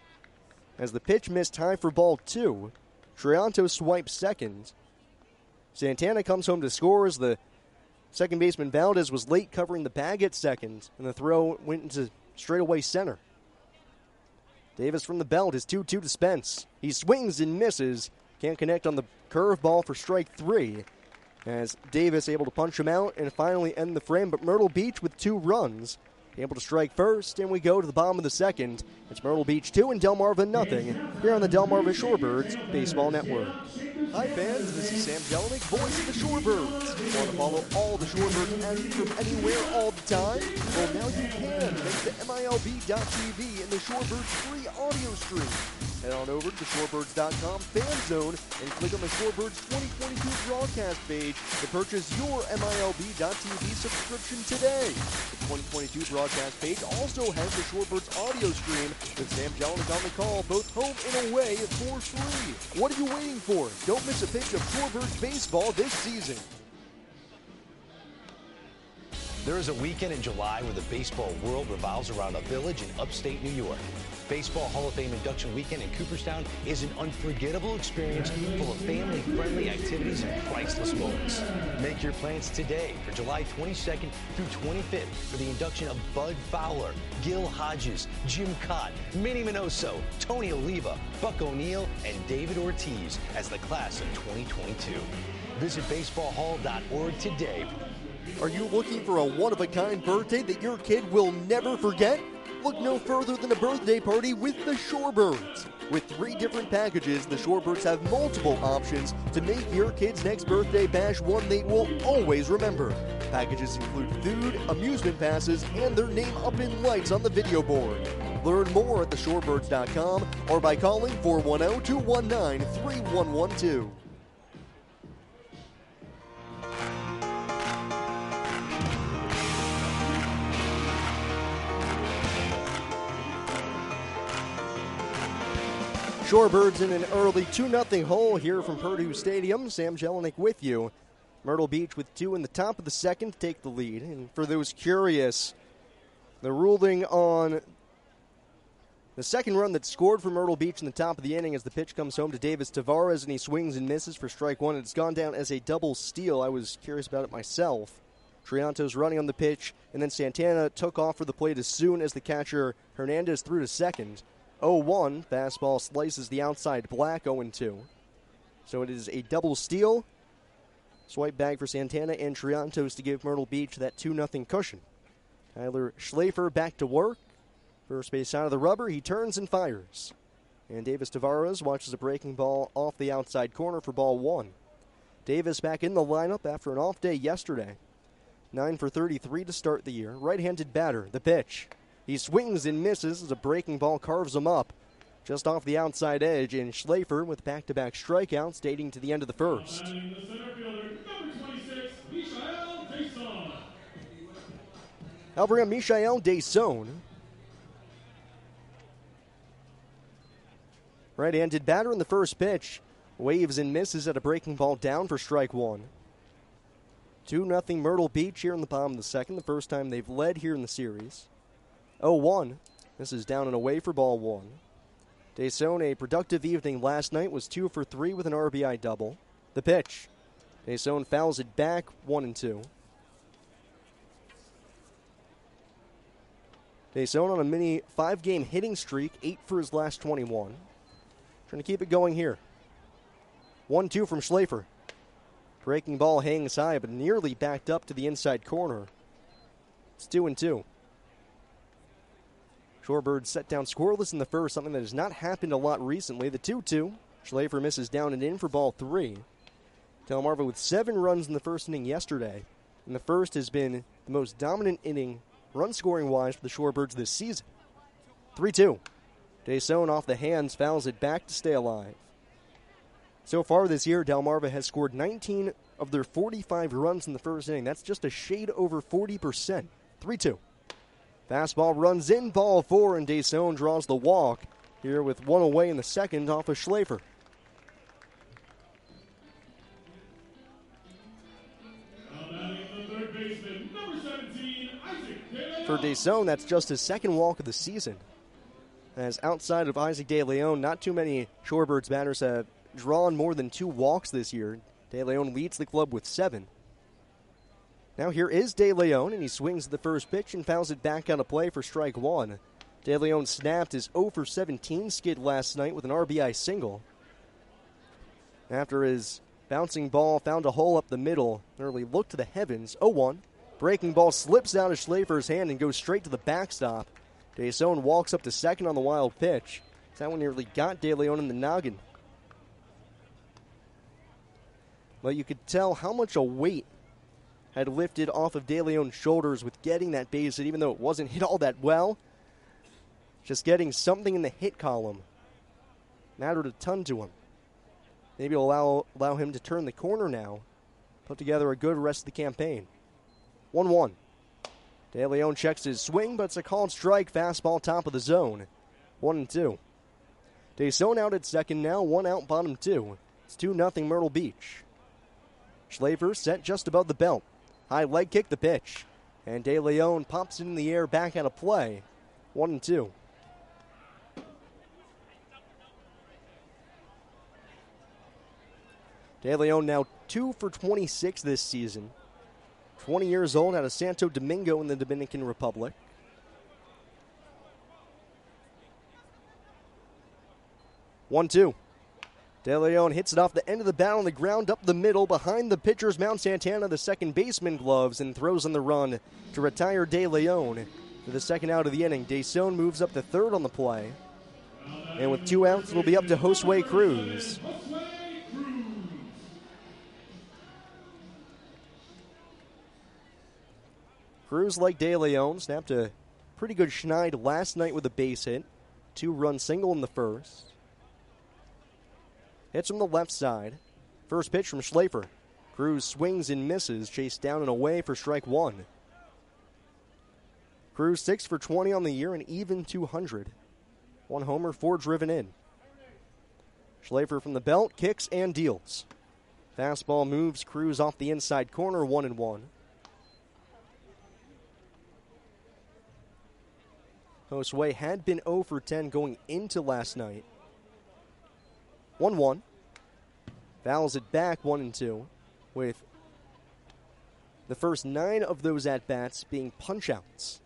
As the pitch missed high for ball two, Trianto swipes second. Santana comes home to score as the second baseman Valdez was late covering the bag at second, and the throw went into straightaway center. Davis from the belt is two two to Spence. He swings and misses. Can't connect on the curveball for strike three. As Davis able to punch him out and finally end the frame, but Myrtle Beach with two runs. Able to strike first, and we go to the bottom of the second. It's Myrtle Beach two and Delmarva nothing here on the Delmarva Shorebirds Baseball Network. Hi fans, this is Sam Jelinek, voice of the Shorebirds. Want to follow all the Shorebirds action from anywhere all the time? Well, now you can thanks to M I L B dot T V and the Shorebirds free audio stream. Head on over to the shorebirds dot com fan zone and click on the Shorebirds twenty twenty-two broadcast page to purchase your M I L B dot T V subscription today. The twenty twenty-two broadcast page also has the Shorebirds audio stream with Sam Jelinek on the call, both home and away for free. What are you waiting for? Don't miss a pitch of Shorebirds baseball this season. There is a weekend in July where the baseball world revolves around a village in upstate New York. Baseball Hall of Fame induction weekend in Cooperstown is an unforgettable experience full of family-friendly activities and priceless moments. Make your plans today for July twenty-second through twenty-fifth for the induction of Bud Fowler, Gil Hodges, Jim Cott, Minnie Minoso, Tony Oliva, Buck O'Neill, and David Ortiz as the class of twenty twenty-two. Visit baseball hall dot org today. Are you looking for a one-of-a-kind birthday that your kid will never forget? Look no further than a birthday party with the Shorebirds. With three different packages, the Shorebirds have multiple options to make your kid's next birthday bash one they will always remember. Packages include food, amusement passes, and their name up in lights on the video board. Learn more at the shorebirds dot com or by calling four one zero, two one nine, three one one two. Shorebirds in an early two nothing hole here from Purdue Stadium. Sam Jelinek with you. Myrtle Beach with two in the top of the second to take the lead. And for those curious, the ruling on the second run that scored for Myrtle Beach in the top of the inning as the pitch comes home to Davis Tavares and he swings and misses for strike one. It's gone down as a double steal. I was curious about it myself. Trianto's running on the pitch, and then Santana took off for the plate as soon as the catcher Hernandez threw to second. oh one, fastball slices the outside black, oh two. So it is a double steal. Swipe bag for Santana and Triantos to give Myrtle Beach that two nothing cushion. Tyler Schlafer back to work. First base side of the rubber, he turns and fires. And Davis Tavares watches a breaking ball off the outside corner for ball one. Davis back in the lineup after an off day yesterday. nine for thirty-three to start the year. Right-handed batter, the pitch. He swings and misses as a breaking ball carves him up just off the outside edge, and Schlafer with back-to-back strikeouts dating to the end of the first. Out for him, Michael Deson. Right-handed batter in the first pitch. Waves and misses at a breaking ball down for strike one. two nothing Myrtle Beach here in the bottom of the second, the first time they've led here in the series. oh one. This is down and away for ball one. Deson, a productive evening last night, was two for three with an R B I double. The pitch. Deson fouls it back, one and two. Deson on a mini five-game hitting streak, eight for his last twenty-one. Trying to keep it going here. one two from Schlafer. Breaking ball hangs high, but nearly backed up to the inside corner. It's two and two. Shorebirds set down scoreless in the first, something that has not happened a lot recently. The two two. Schlafer misses down and in for ball three. Delmarva with seven runs in the first inning yesterday. And the first has been the most dominant inning, run-scoring-wise, for the Shorebirds this season. three two. Deson off the hands, fouls it back to stay alive. So far this year, Delmarva has scored nineteen of their forty-five runs in the first inning. That's just a shade over forty percent. three two. Fastball runs in, ball four, and Deson draws the walk here with one away in the second off of Schlafer. For Deson, that's just his second walk of the season. as outside of Isaac De Leon, not too many Shorebirds batters have drawn more than two walks this year. De Leon leads the club with seven. Now here is De Leon, and he swings at the first pitch and fouls it back out of play for strike one. De Leon snapped his oh for seventeen skid last night with an R B I single. After his bouncing ball found a hole up the middle, nearly looked to the heavens. oh one. Breaking ball slips out of Schlafer's hand and goes straight to the backstop. DeSone walks up to second on the wild pitch. That one nearly got De Leon in the noggin. Well, you could tell how much a weight had lifted off of De Leon's shoulders with getting that base hit, even though it wasn't hit all that well. Just getting something in the hit column mattered a ton to him. Maybe it'll allow, allow him to turn the corner now, put together a good rest of the campaign. one one. De Leon checks his swing, but it's a called strike, fastball top of the zone. one and two. DeSone out at second now, one out, bottom two. It's two nothing Myrtle Beach. Schlafer set just above the belt. High leg kick the pitch. And De Leon pops it in the air back out of play. one and two. De Leon now two for twenty-six this season. twenty years old, out of Santo Domingo in the Dominican Republic. one two. De Leon hits it off the end of the bat on the ground up the middle behind the pitcher's Mount Santana, the second baseman gloves, and throws on the run to retire De Leon for the second out of the inning. DeSone moves up to third on the play. And with two outs, it'll be up to Josue Cruz. Cruz, like De Leon, snapped a pretty good schneid last night with a base hit. Two-run single in the first. Hits from the left side. First pitch from Schlafer. Cruz swings and misses, chased down and away for strike one. Cruz six for twenty on the year and even two hundred. One homer, four driven in. Schlafer from the belt, kicks and deals. Fastball moves Cruz off the inside corner, one and one. Josue had been oh for ten going into last night. one one. Fouls it back, one and two, with the first nine of those at-bats being punch-outs.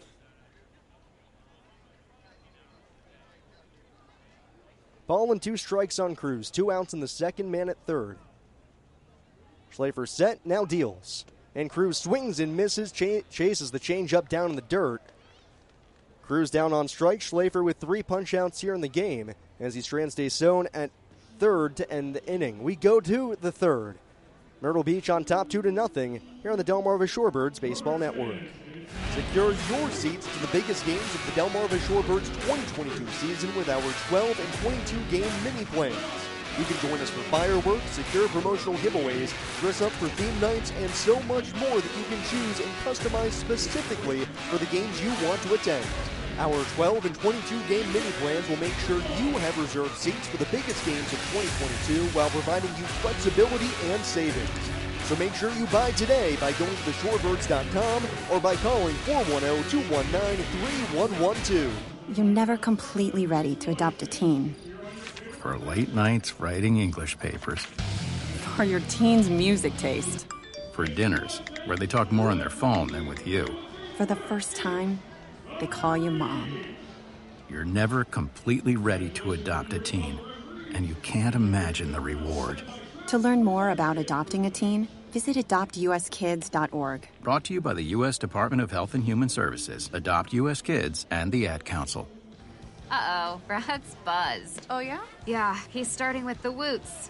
Ball and two strikes on Cruz. Two outs in the second, man at third. Schlafer set, now deals. And Cruz swings and misses, ch- chases the changeup down in the dirt. Cruz down on strike. Schlafer with three punch-outs here in the game as he strands DeSone at third to end the inning. We go to the third. Myrtle Beach on top two to nothing here on the Delmarva Shorebirds Baseball Network. Secure your seats to the biggest games of the Delmarva Shorebirds twenty twenty-two season with our twelve and twenty-two game mini plans. You can join us for fireworks, secure promotional giveaways, dress up for theme nights, and so much more that you can choose and customize specifically for the games you want to attend. Our twelve and twenty-two game mini plans will make sure you have reserved seats for the biggest games of twenty twenty-two while providing you flexibility and savings. So make sure you buy today by going to the shorebirds dot com or by calling four one zero, two one nine, three one one two. You're never completely ready to adopt a teen. For late nights writing English papers. For your teen's music taste. For dinners where they talk more on their phone than with you. For the first time, they call you Mom. You're never completely ready to adopt a teen, and you can't imagine the reward. To learn more about adopting a teen, visit adopt u s kids dot org. Brought to you by the U S Department of Health and Human Services, Adopt U S Kids, and the Ad Council. Uh-oh, Brad's buzzed. Oh, yeah? Yeah, he's starting with the woots.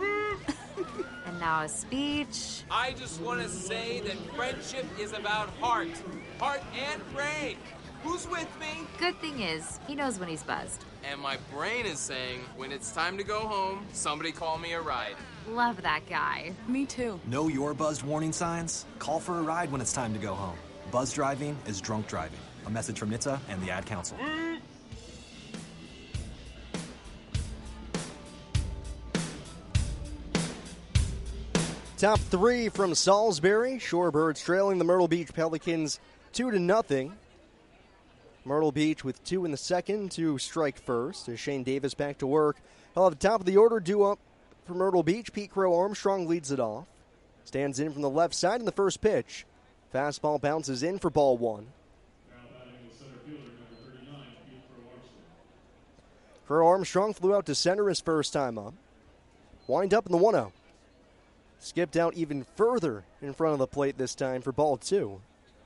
And now a speech. I just want to say that friendship is about heart. Heart and brain. Who's with me? Good thing is, he knows when he's buzzed. And my brain is saying, when it's time to go home, somebody call me a ride. Love that guy. Me too. Know your buzzed warning signs? Call for a ride when it's time to go home. Buzz driving is drunk driving. A message from N H T S A and the Ad Council. Top three from Salisbury. Shorebirds trailing the Myrtle Beach Pelicans two to nothing. Myrtle Beach with two in the second to strike first. As Shane Davis back to work. He'll have the top of the order due up for Myrtle Beach. Pete Crow Armstrong leads it off. Stands in from the left side in the first pitch. Fastball bounces in for ball one. Crow Armstrong flew out to center his first time up. Wind up in the one oh. Skipped out even further in front of the plate this time for ball two.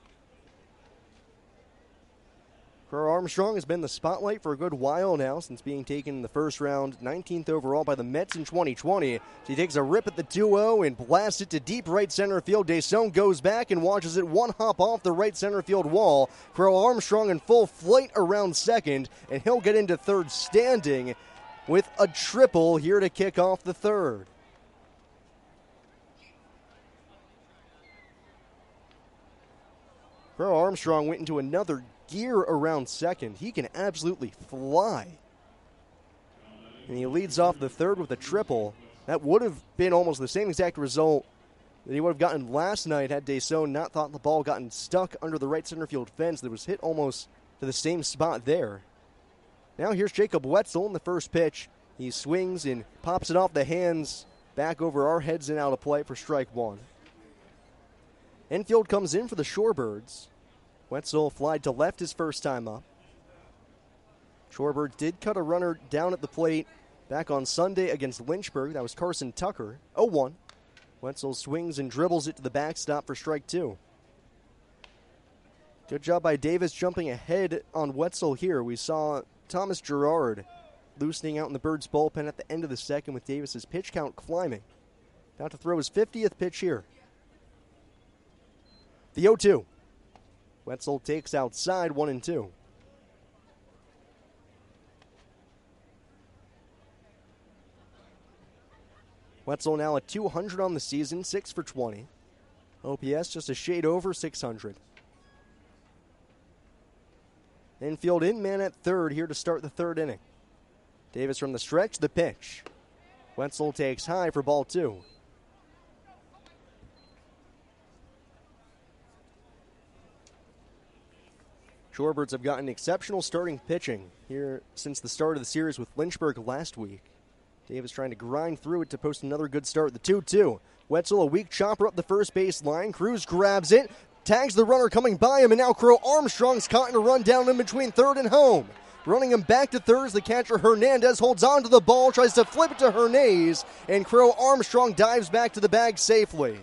Crow Armstrong has been the spotlight for a good while now since being taken in the first round, nineteenth overall by the Mets in twenty twenty. So he takes a rip at the two oh and blasts it to deep right center field. Deson goes back and watches it one hop off the right center field wall. Crow Armstrong in full flight around second, and he'll get into third standing with a triple here to kick off the third. Crow Armstrong went into another gear around second. He can absolutely fly. And he leads off the third with a triple. That would have been almost the same exact result that he would have gotten last night had Deson not thought the ball gotten stuck under the right center field fence that was hit almost to the same spot there. Now here's Jacob Wetzel in the first pitch. He swings and pops it off the hands back over our heads and out of play for strike one. Infield comes in for the Shorebirds. Wetzel flied to left his first time up. Shorebirds did cut a runner down at the plate back on Sunday against Lynchburg. That was Carson Tucker. oh one. Wetzel swings and dribbles it to the backstop for strike two. Good job by Davis jumping ahead on Wetzel here. We saw Thomas Gerard loosening out in the Birds bullpen at the end of the second with Davis's pitch count climbing. About to throw his fiftieth pitch here. The oh two. Wetzel takes outside, one and two. Wetzel now at two hundred on the season, six for twenty. O P S just a shade over six hundred. Infield in, man at third here to start the third inning. Davis from the stretch, the pitch. Wetzel takes high for ball two. Shorebirds have gotten exceptional starting pitching here since the start of the series with Lynchburg last week. Davis trying to grind through it to post another good start. The two two. Wetzel, a weak chopper up the first base line. Cruz grabs it, tags the runner coming by him, and now Crow Armstrong's caught in a run down in between third and home. Running him back to third as the catcher Hernandez holds on to the ball, tries to flip it to Hernandez, and Crow Armstrong dives back to the bag safely.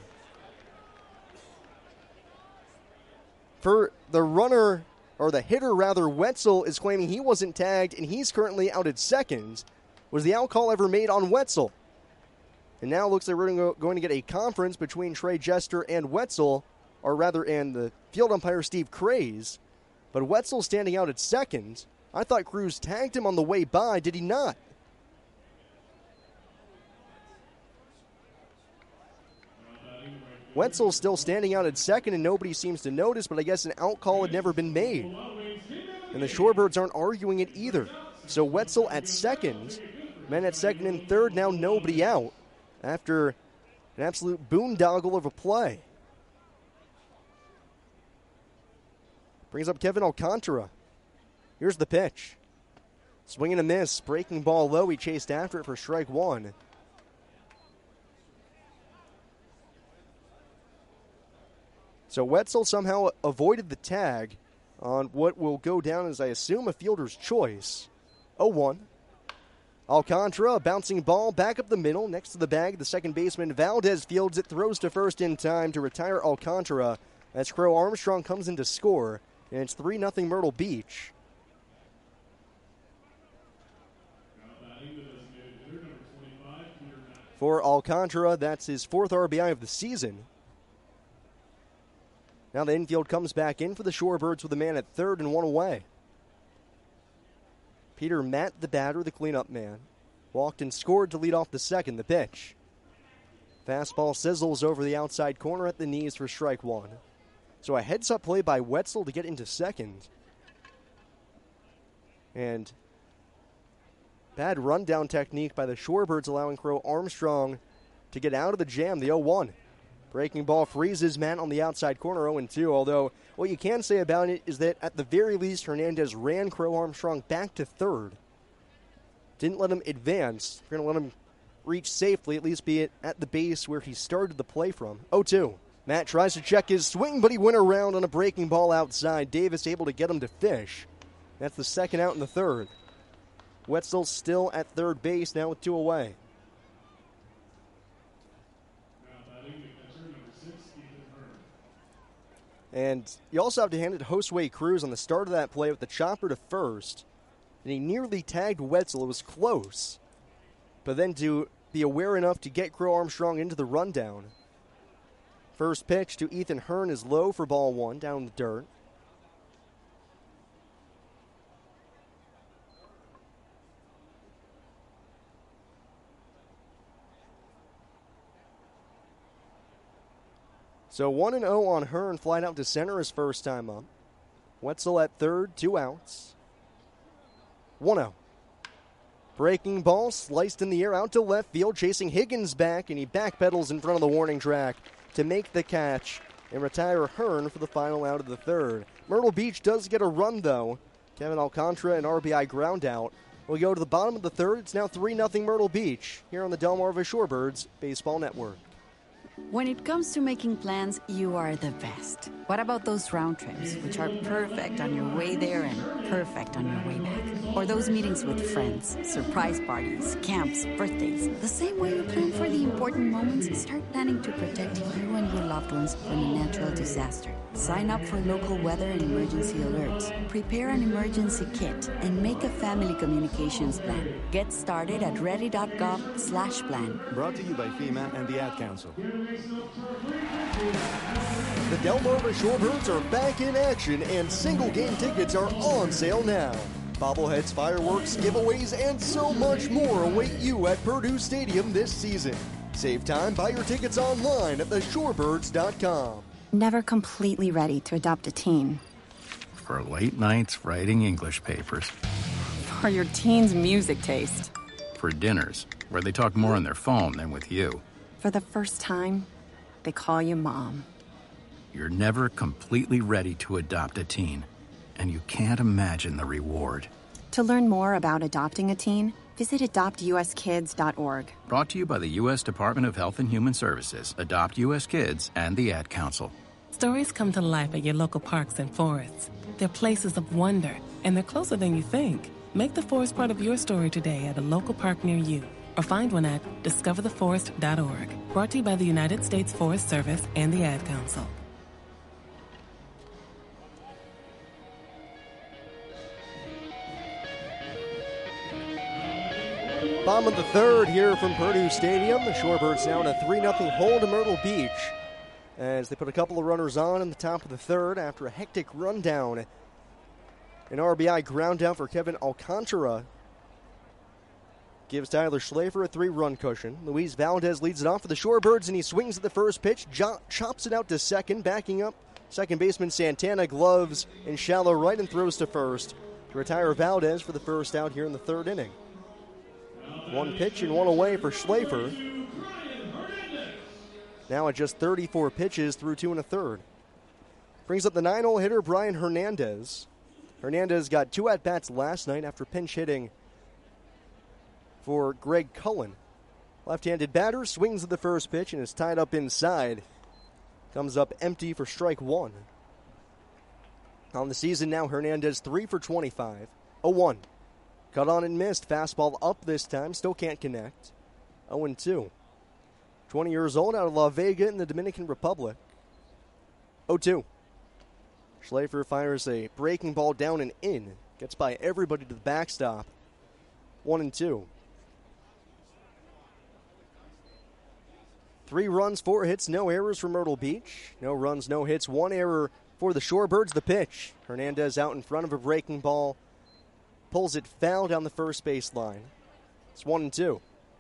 For the runner, or the hitter rather, Wetzel is claiming he wasn't tagged and he's currently out at second. Was the out call ever made on Wetzel? And now it looks like we're going to get a conference between Trey Jester and Wetzel, or rather, and the field umpire Steve Craze. But Wetzel standing out at second. I thought Cruz tagged him on the way by. Did he not? Wetzel still standing out at second, and nobody seems to notice, but I guess an out call had never been made. And the Shorebirds aren't arguing it either. So Wetzel at second, men at second and third, now nobody out after an absolute boondoggle of a play. Brings up Kevin Alcantara. Here's the pitch. Swing and a miss, breaking ball low. He chased after it for strike one. So Wetzel somehow avoided the tag on what will go down as, I assume, a fielder's choice. oh one. Alcantara, a bouncing ball back up the middle next to the bag. The second baseman Valdez fields it, throws to first in time to retire Alcantara as Crow Armstrong comes in to score. And it's three nothing Myrtle Beach. For Alcantara, that's his fourth R B I of the season. Now the infield comes back in for the Shorebirds with a man at third and one away. Peter Matt, the batter, the cleanup man. Walked and scored to lead off the second, the pitch. Fastball sizzles over the outside corner at the knees for strike one. So a heads-up play by Wetzel to get into second. And bad rundown technique by the Shorebirds allowing Crow Armstrong to get out of the jam, the oh one. Breaking ball freezes man on the outside corner, oh and two, although what you can say about it is that at the very least, Hernandez ran Crow Armstrong back to third. Didn't let him advance. We're going to let him reach safely, at least be it at the base where he started the play from. oh two. Matt tries to check his swing, but he went around on a breaking ball outside. Davis able to get him to fish. That's the second out in the third. Wetzel still at third base, now with two away. And you also have to hand it to Josue Cruz on the start of that play with the chopper to first. And he nearly tagged Wetzel. It was close. But then to be aware enough to get Crow Armstrong into the rundown. First pitch to Ethan Hearn is low for ball one, down in the dirt. So one and oh on Hearn, flying out to center his first time up. Wetzel at third, two outs. one oh. Breaking ball sliced in the air out to left field, chasing Higgins back, and he backpedals in front of the warning track to make the catch and retire Hearn for the final out of the third. Myrtle Beach does get a run, though. Kevin Alcantara, an R B I ground out. We'll go to the bottom of the third. It's now three nothing Myrtle Beach here on the Delmarva Shorebirds Baseball Network. When it comes to making plans, you are the best. What about those round trips, which are perfect on your way there and perfect on your way back? Or those meetings with friends, surprise parties, camps, birthdays. The same way you plan for the important moments, start planning to protect you and your loved ones from a natural disaster. Sign up for local weather and emergency alerts. Prepare an emergency kit and make a family communications plan. Get started at ready.gov slash plan. Brought to you by FEMA and the Ad Council. The Delmarva Shorebirds are back in action, and single game tickets are on sale now. Bobbleheads, fireworks, giveaways, and so much more await you at Purdue Stadium this season. Save time, buy your tickets online at the shorebirds dot com. Never completely ready to adopt a teen. For late nights writing English papers. For your teen's music taste. For dinners where they talk more on their phone than with you. For the first time, they call you mom. You're never completely ready to adopt a teen, and you can't imagine the reward. To learn more about adopting a teen, visit adopt u s kids dot org. Brought to you by the U S Department of Health and Human Services, Adopt U S Kids, and the Ad Council. Stories come to life at your local parks and forests. They're places of wonder, and they're closer than you think. Make the forest part of your story today at a local park near you, or find one at discover the forest dot org. Brought to you by the United States Forest Service and the Ad Council. Bottom of the third here from Purdue Stadium. The Shorebirds now in a three nothing hold to Myrtle Beach as they put a couple of runners on in the top of the third after a hectic rundown. An R B I ground down for Kevin Alcantara gives Tyler Schlafer a three-run cushion. Luis Valdez leads it off for the Shorebirds, and he swings at the first pitch, jo- chops it out to second, backing up second baseman Santana, gloves in shallow right, and throws to first to retire Valdez for the first out here in the third inning. One pitch and one away for Schlafer. Now at just thirty-four pitches through two and a third. Brings up the nine-hole hitter Brian Hernandez. Hernandez got two at-bats last night after pinch hitting for Greg Cullen. Left-handed batter swings at the first pitch and is tied up inside. Comes up empty for strike one. On the season now, Hernandez three for twenty-five. oh one. Cut on and missed. Fastball up this time. Still can't connect. oh and two. twenty years old out of La Vega in the Dominican Republic. oh two. Schlafer fires a breaking ball down and in. Gets by everybody to the backstop. one and two. Three runs, four hits, no errors for Myrtle Beach. No runs, no hits, one error for the Shorebirds. The pitch. Hernandez out in front of a breaking ball. Pulls it foul down the first base line. It's one and two.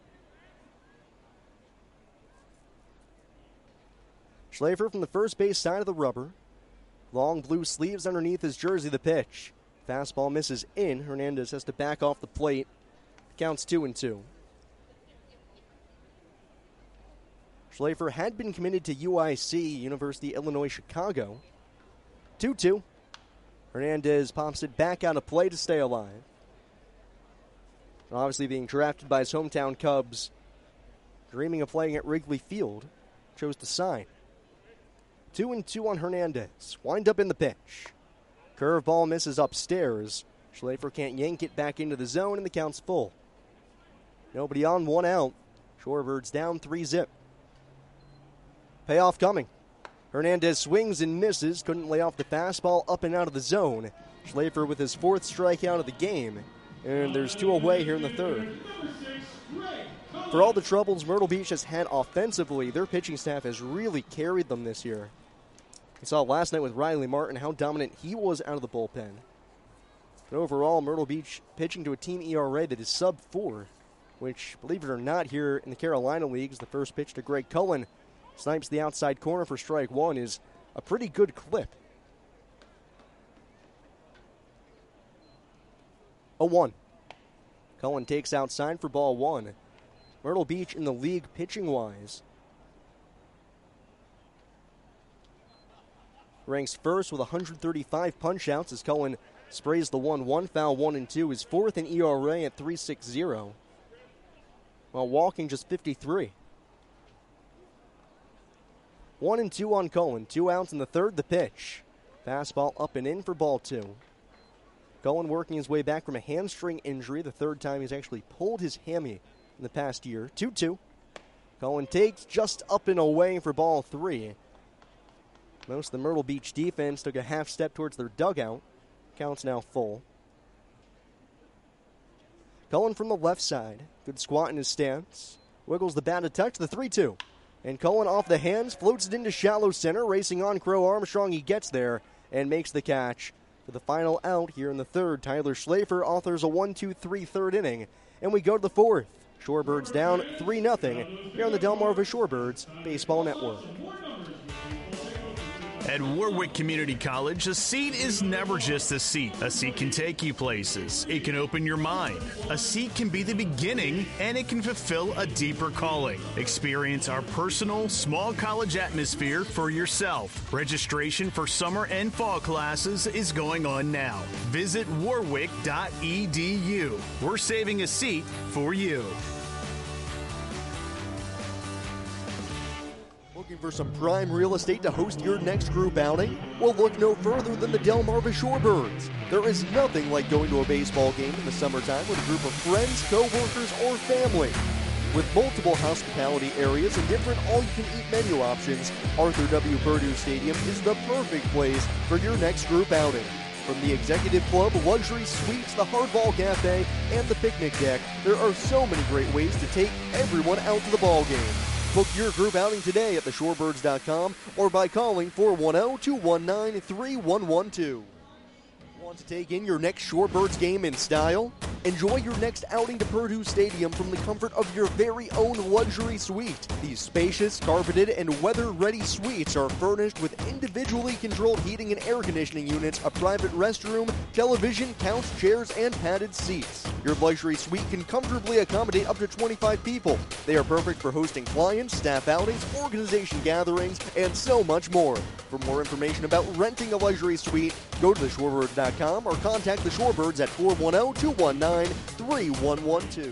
Schlafer from the first base side of the rubber. Long blue sleeves underneath his jersey. The pitch. Fastball misses in. Hernandez has to back off the plate. Counts two and two. Schlafer had been committed to U I C, University of Illinois Chicago. two two. Hernandez pops it back out of play to stay alive. And obviously being drafted by his hometown Cubs, dreaming of playing at Wrigley Field, chose to sign. Two and two on Hernandez. Wind up in the pitch. Curveball misses upstairs. Schlafer can't yank it back into the zone, and the count's full. Nobody on, one out. Shorebirds down three zip. Payoff coming. Hernandez swings and misses. Couldn't lay off the fastball up and out of the zone. Schlafer with his fourth strikeout of the game. And there's two away here in the third. For all the troubles Myrtle Beach has had offensively, their pitching staff has really carried them this year. We saw last night with Riley Martin how dominant he was out of the bullpen. But overall, Myrtle Beach pitching to a team E R A that is sub four, which, believe it or not, here in the Carolina Leagues, the first pitch to Greg Cullen snipes the outside corner for strike one is a pretty good clip. oh one. Cullen takes outside for ball one. Myrtle Beach in the league pitching-wise ranks first with one hundred thirty-five punch-outs as Cullen sprays the one one, foul one and two, is fourth in E R A at three point six oh, while walking just fifty-three. One and two on Cullen, two outs in the third, the pitch. Fastball up and in for ball two. Cullen working his way back from a hamstring injury, the third time he's actually pulled his hammy in the past year. two two. Cullen takes just up and away for ball three. Most of the Myrtle Beach defense took a half step towards their dugout. Count's now full. Cullen from the left side. Good squat in his stance. Wiggles the bat a touch, the three two. And Cullen off the hands, floats it into shallow center. Racing on Crow Armstrong, he gets there and makes the catch. For the final out here in the third, Tyler Schlafer authors a one two three third inning. And we go to the fourth. Shorebirds down three nothing here on the Delmarva Shorebirds Baseball Network. At Warwick Community College, a seat is never just a seat. A seat can take you places. It can open your mind. A seat can be the beginning, and it can fulfill a deeper calling. Experience our personal, small college atmosphere for yourself. Registration for summer and fall classes is going on now. Visit warwick dot e d u. We're saving a seat for you. Looking for some prime real estate to host your next group outing? Well, look no further than the Delmarva Shorebirds. There is nothing like going to a baseball game in the summertime with a group of friends, co-workers, or family. With multiple hospitality areas and different all-you-can-eat menu options, Arthur W. Purdue Stadium is the perfect place for your next group outing. From the Executive Club, luxury suites, the Hardball Cafe, and the picnic deck, there are so many great ways to take everyone out to the ball game. Book your group outing today at the shorebirds dot com or by calling four one zero, two one nine, three one one two. Want to take in your next Shorebirds game in style? Enjoy your next outing to Purdue Stadium from the comfort of your very own luxury suite. These spacious, carpeted, and weather-ready suites are furnished with individually controlled heating and air conditioning units, a private restroom, television, couch, chairs, and padded seats. Your luxury suite can comfortably accommodate up to twenty-five people. They are perfect for hosting clients, staff outings, organization gatherings, and so much more. For more information about renting a luxury suite, go to the shorebirds dot com or contact the Shorebirds at four one zero, two one nine, three one one two.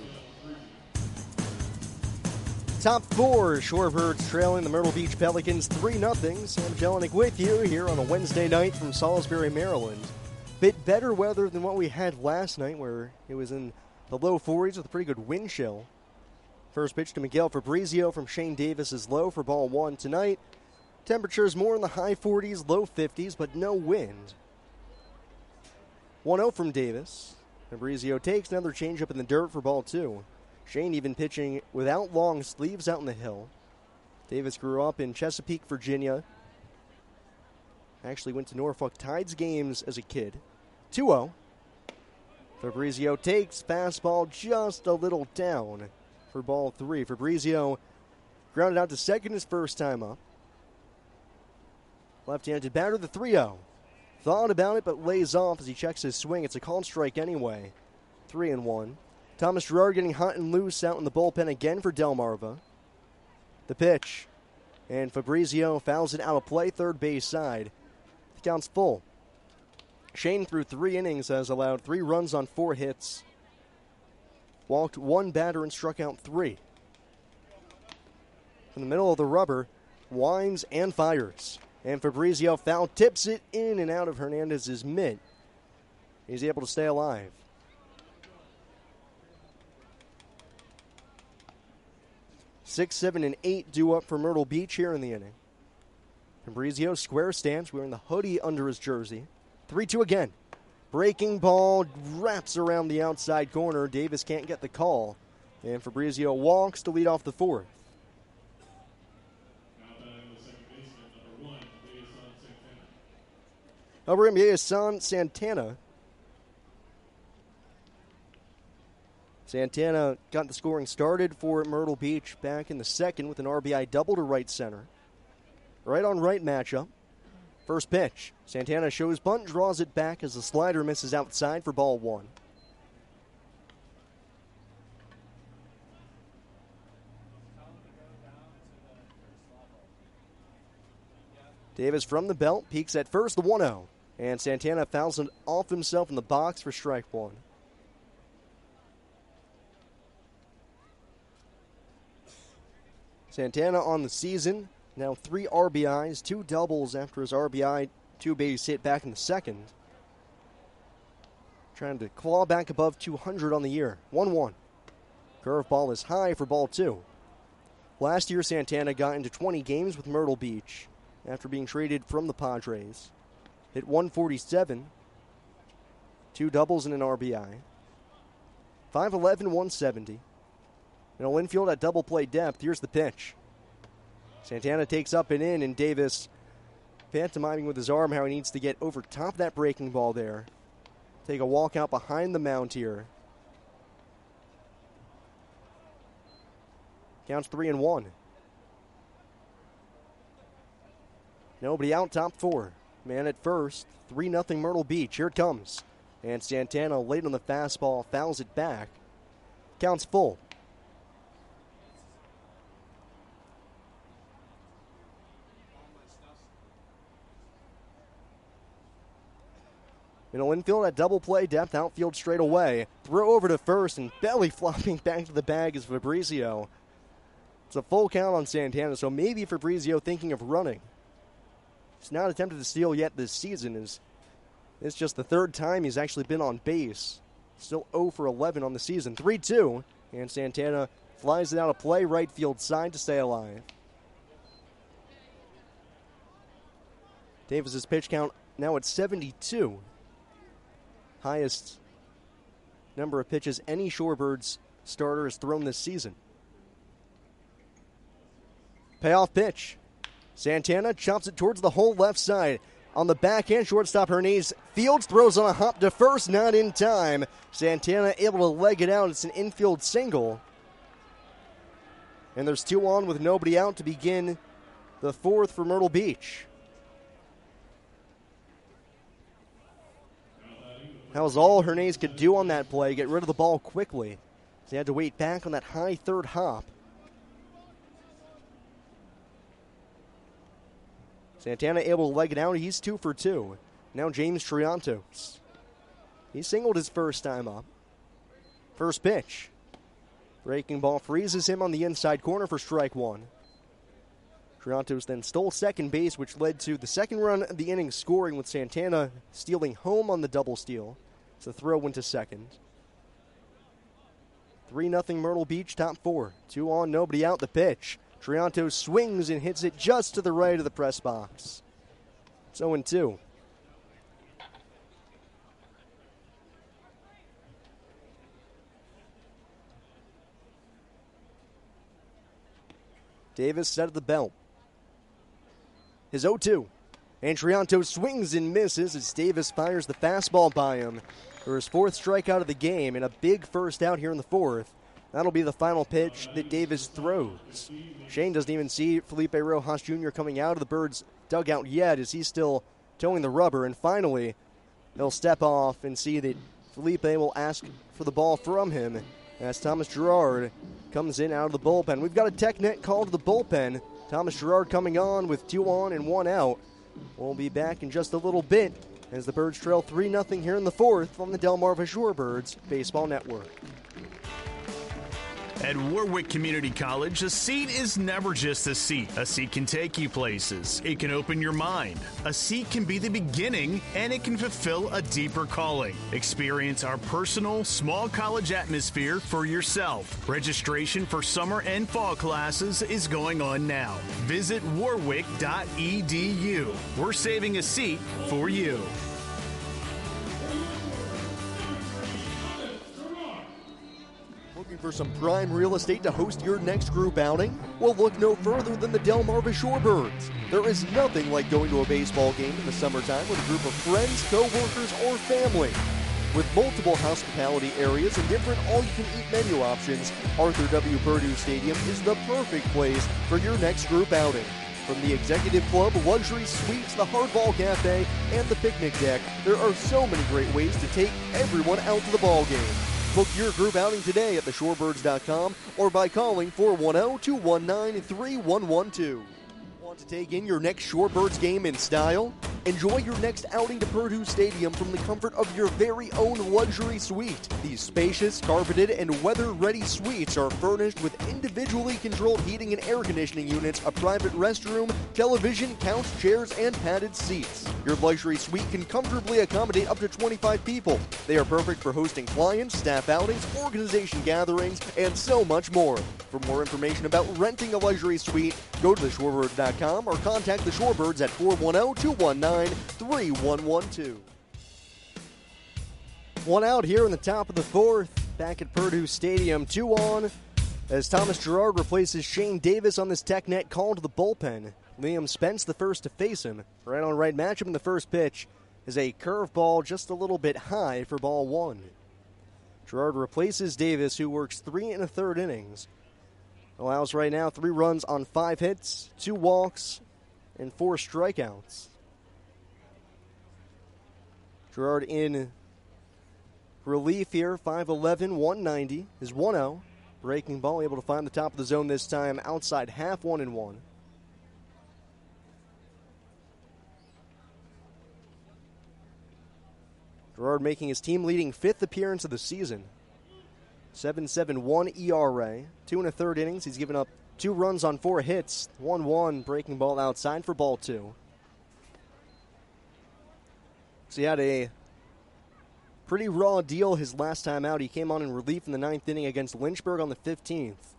Top four, Shorebirds trailing the Myrtle Beach Pelicans three nothing. Sam Jelinek with you here on a Wednesday night from Salisbury, Maryland. Bit better weather than what we had last night, where it was in the low forties with a pretty good wind chill. First pitch to Miguel Fabrizio from Shane Davis is low for ball one tonight. Temperatures more in the high forties, low fifties, but no wind. one oh from Davis. Fabrizio takes another changeup in the dirt for ball two. Shane even pitching without long sleeves out in the hill. Davis grew up in Chesapeake, Virginia. Actually went to Norfolk Tides games as a kid. two oh. Fabrizio takes fastball just a little down for ball three. Fabrizio grounded out to second his first time up. Left-handed batter, the three oh. Thought about it, but lays off as he checks his swing. It's a called strike anyway. Three and one. Thomas Gerard getting hot and loose out in the bullpen again for Delmarva. The pitch. And Fabrizio fouls it out of play, third base side. The count's full. Shane, through three innings, has allowed three runs on four hits, walked one batter, and struck out three. In the middle of the rubber, winds and fires. And Fabrizio foul tips it in and out of Hernandez's mitt. He's able to stay alive. Six, seven, and eight due up for Myrtle Beach here in the inning. Fabrizio square stance, wearing the hoodie under his jersey. three two again. Breaking ball wraps around the outside corner. Davis can't get the call. And Fabrizio walks to lead off the fourth. Abraham Yasan Santana. Santana got the scoring started for Myrtle Beach back in the second with an R B I double to right center. Right on right matchup. First pitch. Santana shows bunt, draws it back as the slider misses outside for ball one. Davis from the belt, peeks at first, the one oh. And Santana fouls it off himself in the box for strike one. Santana on the season, now three R B Is, two doubles after his R B I two-base hit back in the second. Trying to claw back above two hundred on the year. one one. Curveball is high for ball two. Last year, Santana got into twenty games with Myrtle Beach after being traded from the Padres. Hit one forty-seven, two doubles and an R B I. five eleven, one seventy. In a infield at double play depth, here's the pitch. Santana takes up and in, and Davis pantomiming with his arm how he needs to get over top of that breaking ball there. Take a walk out behind the mound here. Counts three and one. Nobody out, top four. Man at first, three nothing Myrtle Beach. Here it comes. And Santana late on the fastball, fouls it back. Counts full. Middle infield at double play depth, outfield straight away. Throw over to first and belly flopping back to the bag is Fabrizio. It's a full count on Santana, so maybe Fabrizio thinking of running. He's not attempted to steal yet this season. Is It's just the third time he's actually been on base. Still oh for eleven on the season. three two, and Santana flies it out of play, right field side to stay alive. Davis's pitch count now at seventy-two. Highest number of pitches any Shorebirds starter has thrown this season. Payoff pitch. Santana chops it towards the whole left side. On the backhand, shortstop Hernandez Fields throws on a hop to first, not in time. Santana able to leg it out. It's an infield single. And there's two on with nobody out to begin the fourth for Myrtle Beach. That was all Hernandez could do on that play, get rid of the ball quickly. So he had to wait back on that high third hop. Santana able to leg it out. He's two for two. Now James Triantos. He singled his first time up. First pitch. Breaking ball freezes him on the inside corner for strike one. Triantos then stole second base, which led to the second run of the inning scoring with Santana stealing home on the double steal. So the throw went to second. three nothing Myrtle Beach, top four. Two on, nobody out. The pitch. Triantos swings and hits it just to the right of the press box. It's oh and two. Davis set at the belt. His oh two. And Triantos swings and misses as Davis fires the fastball by him for his fourth strikeout of the game and a big first out here in the fourth. That'll be the final pitch that Davis throws. Shane doesn't even see Felipe Rojas Junior coming out of the Birds' dugout yet as he's still towing the rubber. And finally, he'll step off and see that Felipe will ask for the ball from him as Thomas Gerard comes in out of the bullpen. We've got a tech net call to the bullpen. Thomas Gerard coming on with two on and one out. We'll be back in just a little bit as the Birds trail three nothing here in the fourth on the Delmarva Shorebirds Baseball Network. At Warwick Community College, a seat is never just a seat. A seat can take you places. It can open your mind. A seat can be the beginning, and it can fulfill a deeper calling. Experience our personal, small college atmosphere for yourself. Registration for summer and fall classes is going on now. Visit warwick dot e d u. We're saving a seat for you. Looking for some prime real estate to host your next group outing? Well, look no further than the Delmarva Shorebirds. There is nothing like going to a baseball game in the summertime with a group of friends, co-workers, or family. With multiple hospitality areas and different all-you-can-eat menu options, Arthur W. Purdue Stadium is the perfect place for your next group outing. From the Executive Club, luxury suites, the Hardball Cafe, and the picnic deck, there are so many great ways to take everyone out to the ball game. Book your group outing today at the shorebirds dot com or by calling four one zero, two one nine, three one one two. Want to take in your next Shorebirds game in style? Enjoy your next outing to Purdue Stadium from the comfort of your very own luxury suite. These spacious, carpeted, and weather-ready suites are furnished with individually controlled heating and air conditioning units, a private restroom, television, couch, chairs, and padded seats. Your luxury suite can comfortably accommodate up to twenty-five people. They are perfect for hosting clients, staff outings, organization gatherings, and so much more. For more information about renting a luxury suite, go to the shorebirds dot com or contact the Shorebirds at four one zero, two one nine, three one one two. One out here in the top of the fourth, back at Purdue Stadium, two on, as Thomas Gerard replaces Shane Davis on this tech net call to the bullpen. Liam Spence the first to face him. Right on right matchup in the first pitch is a curveball just a little bit high for ball one. Gerard replaces Davis, who works three and a third innings. Allows right now three runs on five hits, two walks, and four strikeouts. Gerard in relief here, five eleven, one ninety, is one oh. Breaking ball, able to find the top of the zone this time, outside half, one and one. Gerard making his team-leading fifth appearance of the season. seven seven one E R A. Two and a third innings. He's given up two runs on four hits. one one, breaking ball outside for ball two. So he had a pretty raw deal his last time out. He came on in relief in the ninth inning against Lynchburg on the fifteenth.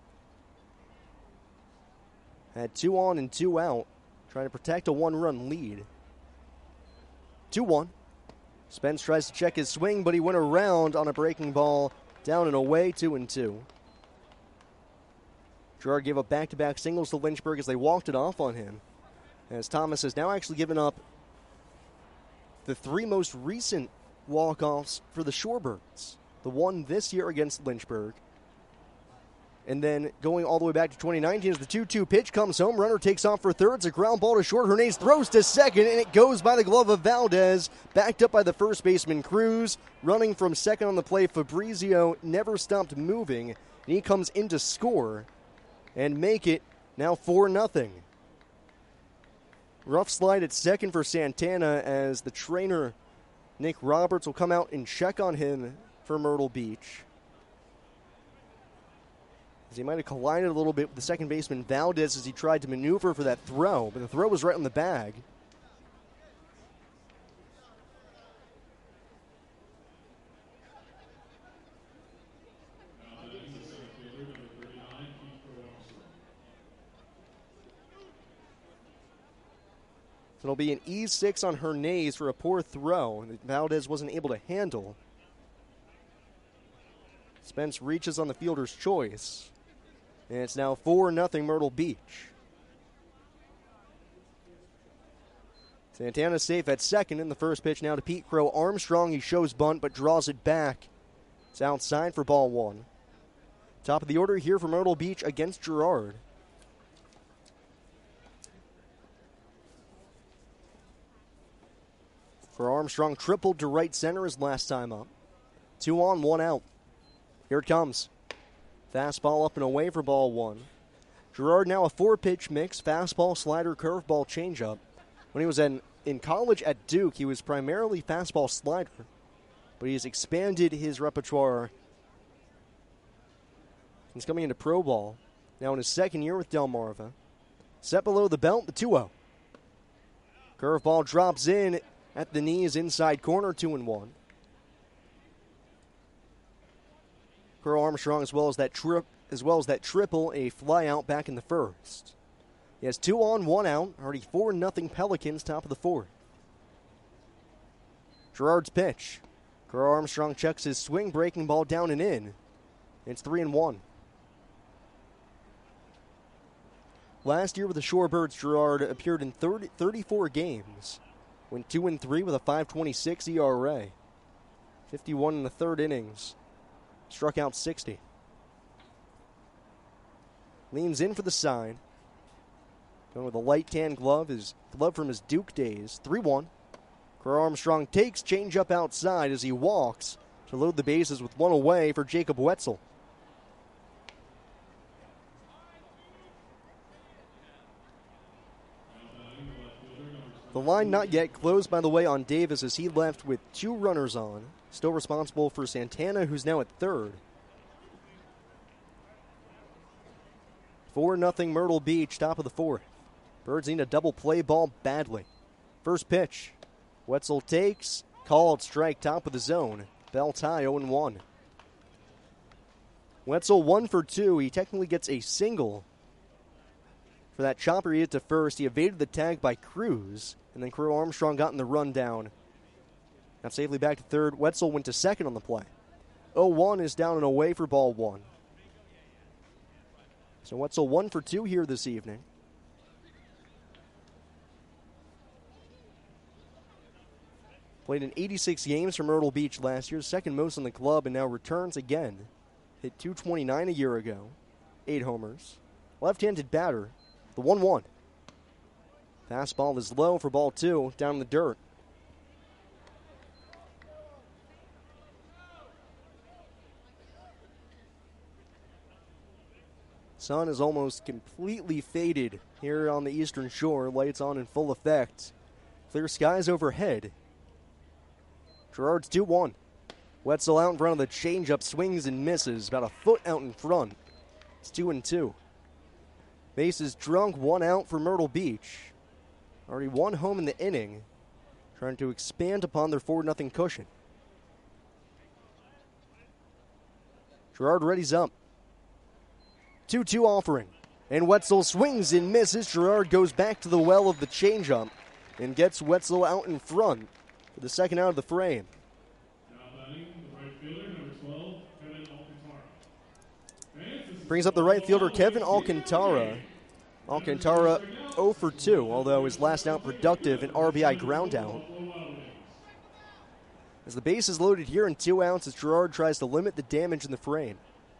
Had two on and two out, trying to protect a one-run lead. two one. Spence tries to check his swing, but he went around on a breaking ball, down and away, two and two. Gerard gave up back-to-back singles to Lynchburg as they walked it off on him. As Thomas has now actually given up the three most recent walk-offs for the Shorebirds. The one this year against Lynchburg. And then going all the way back to twenty nineteen as the two two pitch comes home. Runner takes off for third. It's a ground ball to short. Hernandez throws to second, and it goes by the glove of Valdez. Backed up by the first baseman, Cruz. Running from second on the play, Fabrizio never stopped moving. And he comes in to score and make it now four nothing. Rough slide at second for Santana as the trainer, Nick Roberts, will come out and check on him for Myrtle Beach. As he might have collided a little bit with the second baseman, Valdez, as he tried to maneuver for that throw, but the throw was right on the bag. So it'll be an E six on Hernandez for a poor throw that Valdez wasn't able to handle. Spence reaches on the fielder's choice. And it's now four nothing Myrtle Beach. Santana safe at second in the first pitch now to Pete Crow. Armstrong, he shows bunt but draws it back. It's outside for ball one. Top of the order here for Myrtle Beach against Girard. For Armstrong, tripled to right center his last time up. Two on, one out. Here it comes. Fastball up and away for ball one. Girard now a four-pitch mix, fastball, slider, curveball, changeup. When he was in, in college at Duke, he was primarily fastball slider, but he's expanded his repertoire. He's coming into pro ball, now in his second year with Delmarva. Set below the belt, the two oh. Curveball drops in at the knees, inside corner, two and one. Crow Armstrong, as well as that trip, as well as that triple, a fly out back in the first. He has two on, one out. Already four nothing Pelicans, top of the fourth. Girard's pitch. Crow Armstrong checks his swing, breaking ball down and in. It's three and one. Last year with the Shorebirds, Girard appeared in thirty, thirty-four games. Went two and three with a five twenty-six E R A. fifty-one in the third innings. Struck out sixty. Leans in for the sign. Going with a light tan glove, his glove from his Duke days. three one. Crow Armstrong takes changeup outside as he walks to load the bases with one away for Jacob Wetzel. The line not yet closed, by the way, on Davis as he left with two runners on. Still responsible for Santana, who's now at third. four nothing Myrtle Beach, top of the fourth. Birds need a double play ball badly. First pitch. Wetzel takes. Called strike, top of the zone. Bell tie, oh and one. Wetzel one for two. He technically gets a single. For that chopper he hit to first. He evaded the tag by Cruz. And then Crow Armstrong got in the rundown. Got safely back to third. Wetzel went to second on the play. oh one is down and away for ball one. So Wetzel one for two here this evening. Played in eighty-six games for Myrtle Beach last year, second most in the club, and now returns again. Hit two twenty-nine a year ago. Eight homers. Left-handed batter. The one one. Fastball is low for ball two, down in the dirt. Sun is almost completely faded here on the eastern shore. Lights on in full effect. Clear skies overhead. Girard's two one. Wetzel out in front of the changeup, swings and misses. About a foot out in front. It's two and two. Bases drunk, one out for Myrtle Beach. Already one home in the inning. Trying to expand upon their four nothing cushion. Girard readies up. two two offering. And Wetzel swings and misses. Girard goes back to the well of the changeup and gets Wetzel out in front for the second out of the frame. Brings up the right fielder, Kevin Alcantara. Alcantara oh for two, although his last out productive, an R B I ground out. As the base is loaded here in two outs, as Girard tries to limit the damage in the frame.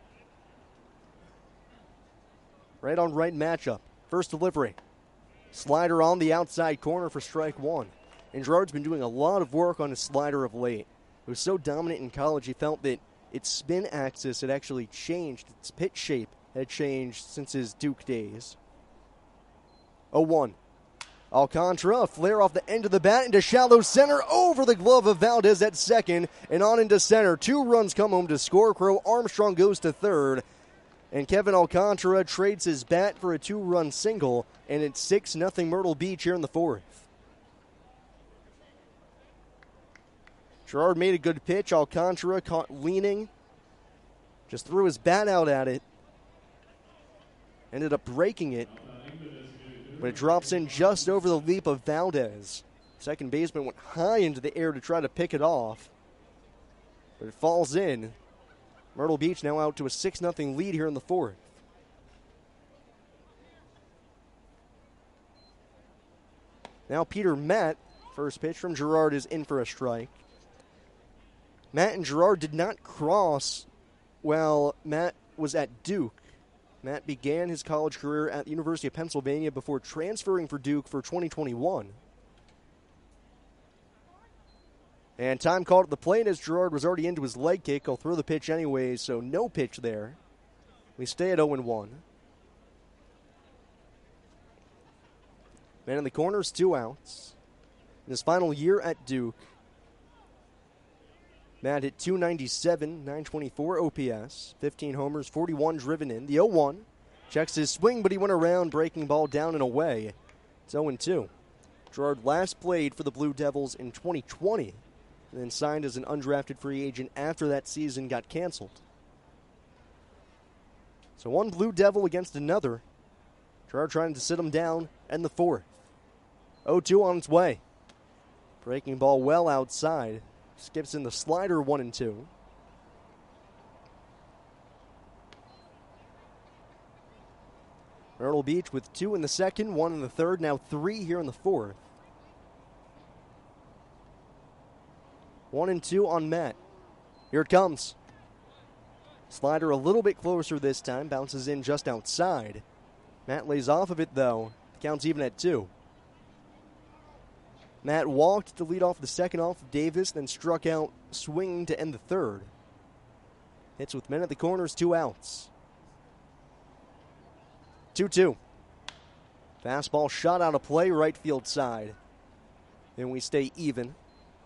Right on right matchup. First delivery. Slider on the outside corner for strike one. And Girard's been doing a lot of work on his slider of late. It was so dominant in college, he felt that its spin axis had actually changed. Its pitch shape had changed since his Duke days. oh one. Alcantara, a flare off the end of the bat into shallow center, over the glove of Valdez at second, and on into center. Two runs come home to score. Crow Armstrong goes to third, and Kevin Alcantara trades his bat for a two-run single, and it's six nothing Myrtle Beach here in the fourth. Girard made a good pitch. Alcantara caught leaning, just threw his bat out at it, ended up breaking it. But it drops in just over the leap of Valdez. Second baseman went high into the air to try to pick it off. But it falls in. Myrtle Beach now out to a six nothing lead here in the fourth. Now Peter Matt, first pitch from Girard, is in for a strike. Matt and Girard did not cross while Matt was at Duke. Matt began his college career at the University of Pennsylvania before transferring for Duke for twenty twenty-one. And time called at the plate as Girard was already into his leg kick. He'll throw the pitch anyways, so no pitch there. We stay at oh and one. Man in the corners, two outs. In his final year at Duke, Matt hit two ninety-seven, nine twenty-four O P S, fifteen homers, forty-one driven in. The oh one checks his swing, but he went around, breaking ball down and away. It's oh two. Girard last played for the Blue Devils in twenty twenty, and then signed as an undrafted free agent after that season got canceled. So one Blue Devil against another. Girard trying to sit him down, and the fourth. oh two on its way. Breaking ball well outside. Skips in the slider, one and two. Myrtle Beach with two in the second, one in the third, now three here in the fourth. One and two on Matt. Here it comes. Slider a little bit closer this time, bounces in just outside. Matt lays off of it, though. The count's even at two. Matt walked to lead off the second off of Davis, then struck out swinging to end the third. Hits with men at the corners, two outs. two two. Fastball shot out of play, right field side. And we stay even.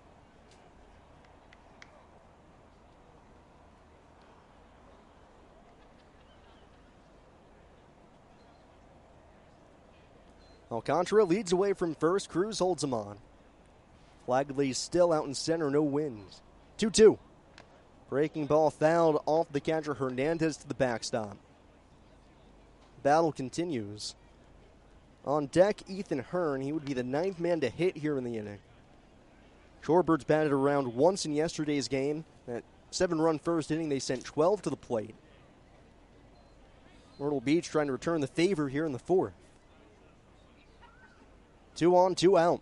Alcantara leads away from first. Cruz holds him on. Flagley's still out in center, no wins. two two. Breaking ball fouled off the catcher Hernandez to the backstop. Battle continues. On deck, Ethan Hearn. He would be the ninth man to hit here in the inning. Shorebirds batted around once in yesterday's game. That seven-run first inning, they sent twelve to the plate. Myrtle Beach trying to return the favor here in the fourth. Two on, two out.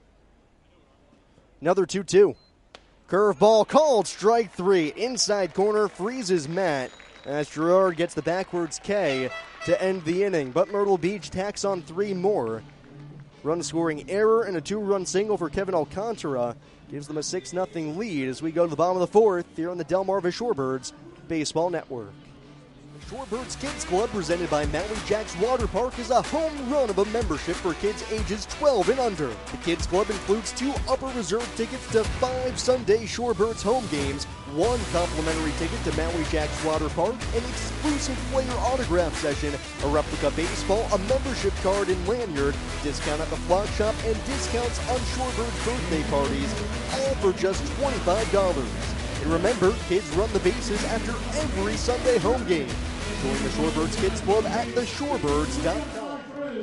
Another two two. Curveball called, strike three. Inside corner, freezes Matt as Girard gets the backwards K to end the inning. But Myrtle Beach tacks on three more. Run scoring error and a two-run single for Kevin Alcantara gives them a six nothing lead as we go to the bottom of the fourth here on the Delmarva Shorebirds Baseball Network. Shorebirds Kids Club, presented by Maui Jacks Water Park, is a home run of a membership for kids ages twelve and under. The Kids Club includes two upper reserve tickets to five Sunday Shorebirds home games, one complimentary ticket to Maui Jacks Water Park, an exclusive player autograph session, a replica baseball, a membership card and lanyard, discount at the flock shop, and discounts on Shorebirds birthday parties, all for just twenty-five dollars. And remember, kids run the bases after every Sunday home game. Join the Shorebirds Kids Club at the shorebirds dot com.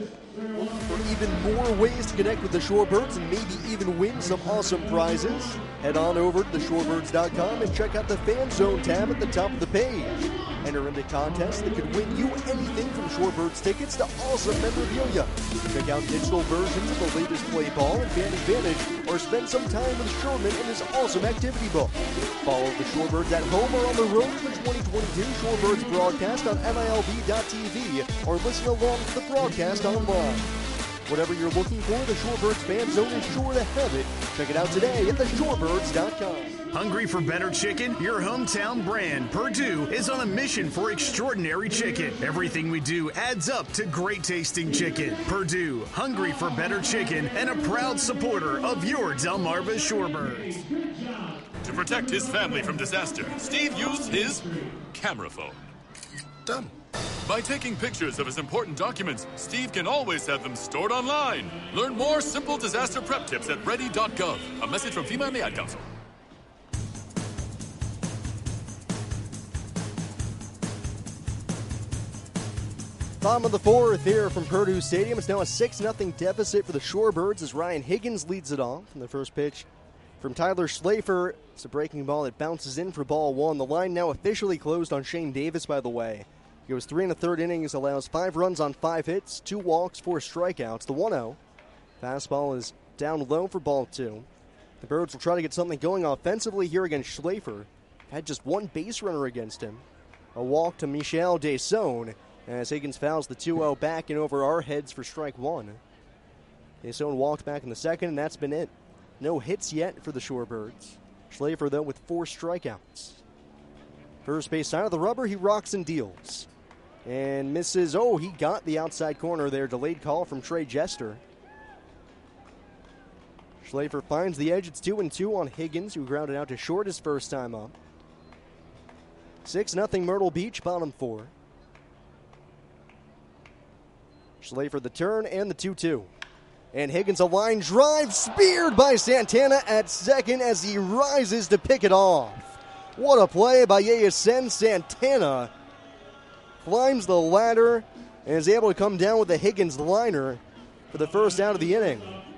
For even more ways to connect with the Shorebirds and maybe even win some awesome prizes, head on over to the shorebirds dot com and check out the Fan Zone tab at the top of the page. Enter into contests that could win you anything from Shorebirds tickets to awesome memorabilia. Check out digital versions of the latest play ball and Fan Advantage, or spend some time with Sherman and his awesome activity book. Follow the Shorebirds at home or on the road for the twenty twenty-two Shorebirds broadcast on M I L B dot T V, or listen along to the broadcast online. Whatever you're looking for, the Shorebirds Fan Zone is sure to have it. Check it out today at the shorebirds dot com. Hungry for better chicken? Your hometown brand, Perdue, is on a mission for extraordinary chicken. Everything we do adds up to great tasting chicken. Perdue, hungry for better chicken, and a proud supporter of your Delmarva Shorebirds. To protect his family from disaster, Steve used his camera phone. Done. By taking pictures of his important documents, Steve can always have them stored online. Learn more simple disaster prep tips at ready dot gov. A message from FEMA and the Ad Council. Bottom of the fourth here from Purdue Stadium. It's now a six nothing deficit for the Shorebirds as Ryan Higgins leads it off. From the first pitch from Tyler Schlafer, it's a breaking ball that bounces in for ball one. The line now officially closed on Shane Davis, by the way. He goes three and a third innings, allows five runs on five hits, two walks, four strikeouts. The one oh. Fastball is down low for ball two. The Birds will try to get something going offensively here against Schlafer. Had just one base runner against him. A walk to Michel Desaune as Higgins fouls the two oh back and over our heads for strike one. Desaune walked back in the second, and that's been it. No hits yet for the Shorebirds. Schlafer, though, with four strikeouts. First base side of the rubber, he rocks and deals. And misses. Oh, he got the outside corner there. Delayed call from Trey Jester. Schlafer finds the edge. It's two and two on Higgins, who grounded out to short his first time up. six nothing Myrtle Beach, bottom four. Schlafer the turn and the two two. And Higgins a line drive, speared by Santana at second as he rises to pick it off. What a play by Yayasen. Santana climbs the ladder and is able to come down with the Higgins liner for the first out of the inning.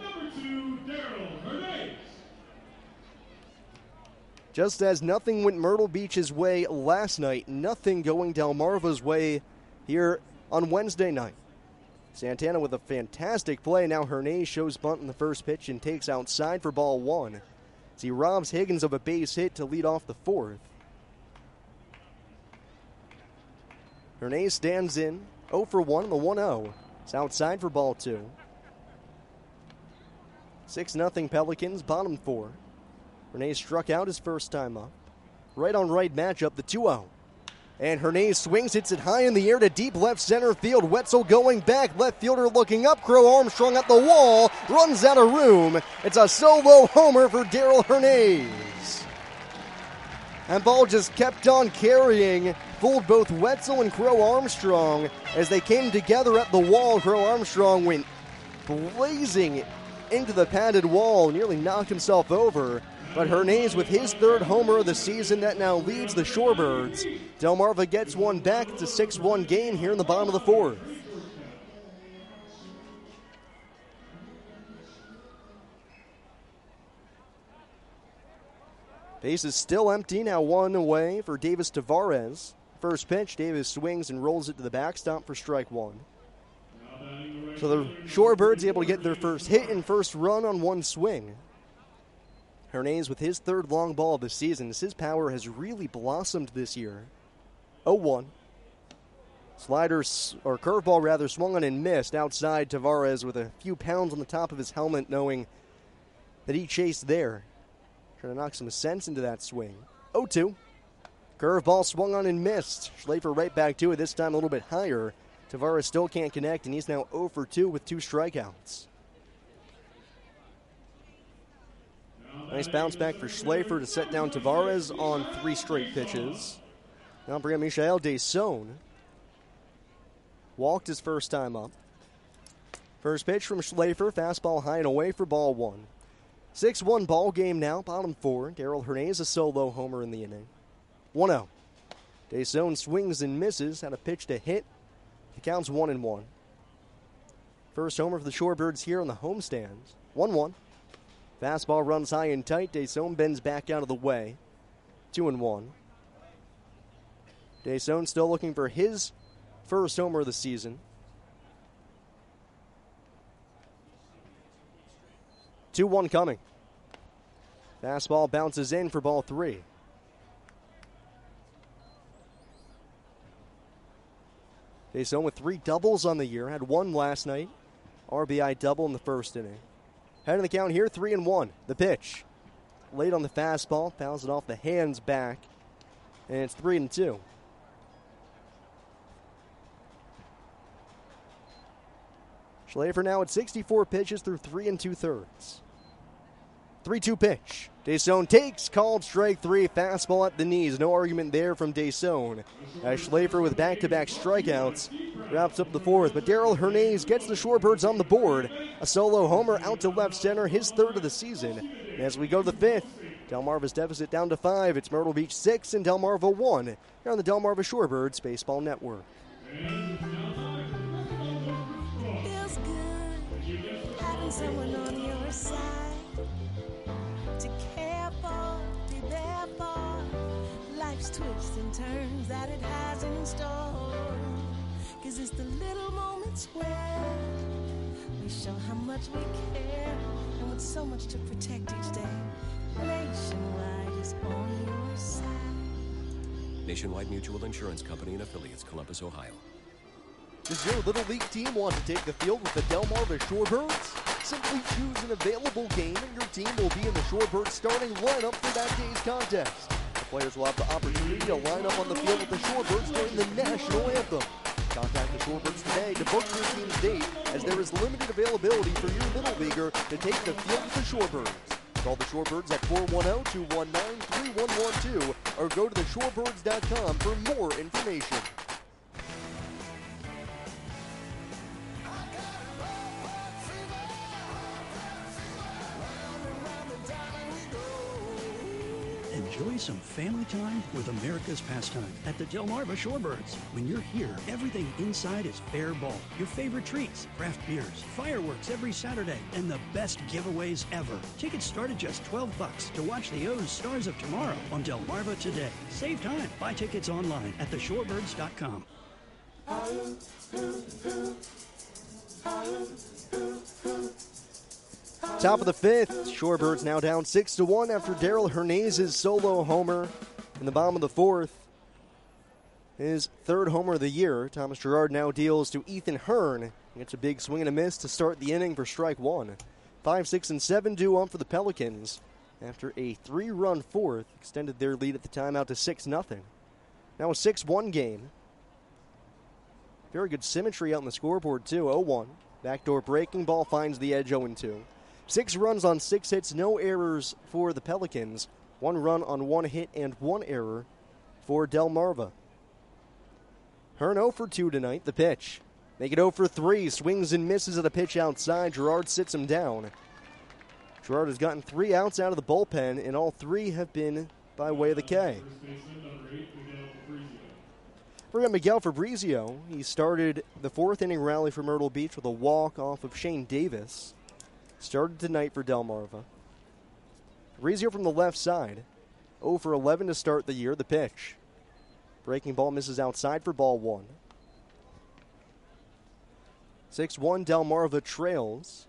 Just as nothing went Myrtle Beach's way last night, nothing going Delmarva's way here on Wednesday night. Santana with a fantastic play. Now Hernandez shows bunt in the first pitch and takes outside for ball one, as he robs Higgins of a base hit to lead off the fourth. Hernandez stands in, oh for one, the one oh. It's outside for ball two. six nothing Pelicans, bottom four. Hernandez struck out his first time up. Right on right matchup, the two oh. And Hernandez swings, hits it high in the air to deep left center field. Wetzel going back, left fielder looking up. Crow Armstrong at the wall, runs out of room. It's a solo homer for Darrell Hernandez. And ball just kept on carrying, fooled both Wetzel and Crow Armstrong as they came together at the wall. Crow Armstrong went blazing into the padded wall, nearly knocked himself over. But Hernandez with his third homer of the season, that now leads the Shorebirds. Delmarva gets one back. It's a six one game here in the bottom of the fourth. Base is still empty, now one away for Davis Tavares. First pitch, Davis swings and rolls it to the backstop for strike one. So the Shorebirds able to get their first hit and first run on one swing. Hernandez with his third long ball of the season. His power has really blossomed this year. oh one. Slider, or curveball rather, swung on and missed outside. Tavares with a few pounds on the top of his helmet, knowing that he chased there. Trying to knock some sense into that swing. oh two. Curveball swung on and missed. Schlafer right back to it, this time a little bit higher. Tavares still can't connect, and he's now oh for two with two strikeouts. Nice bounce back for Schlafer to set down Tavares on three straight pitches. Now bring up Michael Desaune. Walked his first time up. First pitch from Schlafer, fastball high and away for ball one. six one ball game now, bottom four. Darrell Hernandez a solo homer in the inning. one oh. Desaune swings and misses, had a pitch to hit. The count's one and one. First homer for the Shorebirds here on the homestand. one one. Fastball runs high and tight. Desaune bends back out of the way. Two and one. Desaune still looking for his first homer of the season. two one coming. Fastball bounces in for ball three. Desaune with three doubles on the year. Had one last night. R B I double in the first inning. Head in the count here, three and one. The pitch. Late on the fastball, fouls it off the hands back. And it's three and two. Schlafer now at sixty-four pitches through three and two thirds. three two pitch. Desaune takes, called strike three, fastball at the knees. No argument there from Desaune. As Schlafer with back-to-back strikeouts wraps up the fourth. But Darrell Hernandez gets the Shorebirds on the board. A solo homer out to left center, his third of the season. And as we go to the fifth, Delmarva's deficit down to five. It's Myrtle Beach six and Delmarva one here on the Delmarva Shorebirds Baseball Network. Feels good having someone on your side to care for, be there for life's twists and turns that it has in store. Cause it's the little moments where we show how much we care, and with so much to protect each day, Nationwide is on your side. Nationwide Mutual Insurance Company and affiliates, Columbus, Ohio. Does your Little League team want to take the field with the Delmarva Shorebirds? Simply choose an available game and your team will be in the Shorebirds starting lineup for that day's contest. The players will have the opportunity to line up on the field with the Shorebirds during the national anthem. Contact the Shorebirds today to book your team's date, as there is limited availability for your little leaguer to take the field with the Shorebirds. Call the Shorebirds at four one zero, two one nine, three one one two or go to the shorebirds dot com for more information. Enjoy some family time with America's pastime at the Delmarva Shorebirds. When you're here, everything inside is fair ball. Your favorite treats, craft beers, fireworks every Saturday, and the best giveaways ever. Tickets start at just twelve bucks to watch the O's Stars of Tomorrow on Delmarva today. Save time. Buy tickets online at the shorebirds dot com. Top of the fifth, Shorebirds now down six to one after Daryl Hernandez's solo homer in the bottom of the fourth. His third homer of the year. Thomas Gerard now deals to Ethan Hearn. He gets a big swing and a miss to start the inning for strike one. Five, six, and seven due on for the Pelicans after a three-run fourth extended their lead at the time out to six nothing. Now a six one game. Very good symmetry out in the scoreboard too. oh one. Backdoor breaking ball finds the edge oh two. Six runs on six hits, no errors for the Pelicans. One run on one hit and one error for Delmarva. Hearn oh for two tonight, the pitch. Make it oh for three, swings and misses at a pitch outside. Gerard sits him down. Gerard has gotten three outs out of the bullpen, and all three have been by way of the K. We got Miguel Fabrizio. He started the fourth inning rally for Myrtle Beach with a walk off of Shane Davis. Started tonight for Delmarva. Fabrizio from the left side. oh for eleven to start the year. The pitch. Breaking ball misses outside for ball one. six one, Delmarva trails.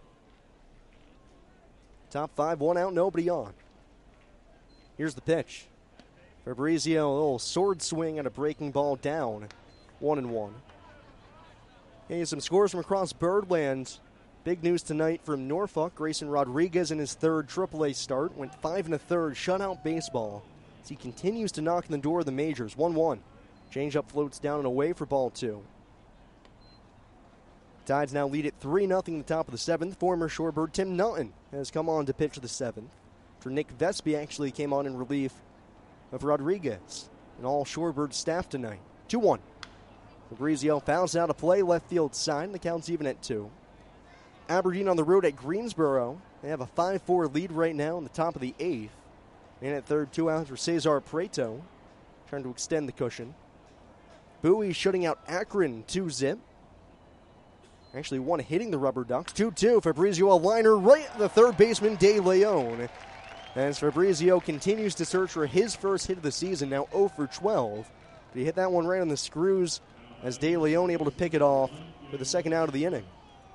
Top five, one out, nobody on. Here's the pitch. Fabrizio, a little sword swing and a breaking ball down. One and one. Hey, some scores from across Birdland. Big news tonight from Norfolk. Grayson Rodriguez in his third triple A start went five and a third shutout baseball as he continues to knock on the door of the majors. one one. Changeup floats down and away for ball two. Tides now lead at three nothing at the top of the seventh. Former Shorebird Tim Nutton has come on to pitch the seventh. For Nick Vespi actually came on in relief of Rodriguez and all Shorebird staff tonight. two one. Fabrizio fouls out a play left field side, and the count's even at two. Aberdeen on the road at Greensboro. They have a five four lead right now in the top of the eighth. And at third, two outs for Cesar Preto, trying to extend the cushion. Bowie shutting out Akron two zip. Actually, one hitting the Rubber Ducks. two two. Fabrizio a liner right at the third baseman, De Leon. As Fabrizio continues to search for his first hit of the season, now oh for twelve. But he hit that one right on the screws as De Leon able to pick it off for the second out of the inning.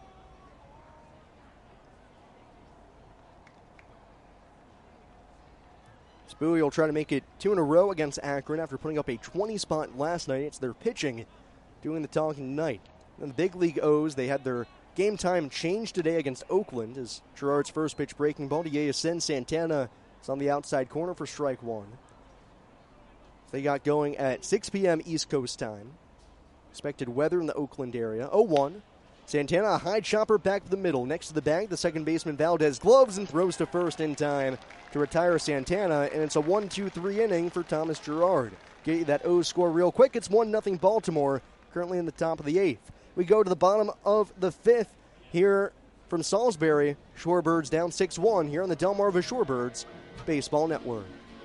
Bowie will try to make it two in a row against Akron after putting up a twenty spot last night. It's their pitching doing the talking tonight. And the big league O's, they had their game time changed today against Oakland as Gerard's first pitch breaking ball to Yasin Santana is on the outside corner for strike one. They got going at six p.m. East Coast time. Expected weather in the Oakland area. oh one. Santana, a high chopper back to the middle. Next to the bag, the second baseman Valdez gloves and throws to first in time to retire Santana, and it's a one two three inning for Thomas Gerard. Get you that O score real quick. It's one nothing Baltimore, currently in the top of the eighth. We go to the bottom of the fifth here from Salisbury. Shorebirds down six one here on the Delmarva Shorebirds Baseball Network.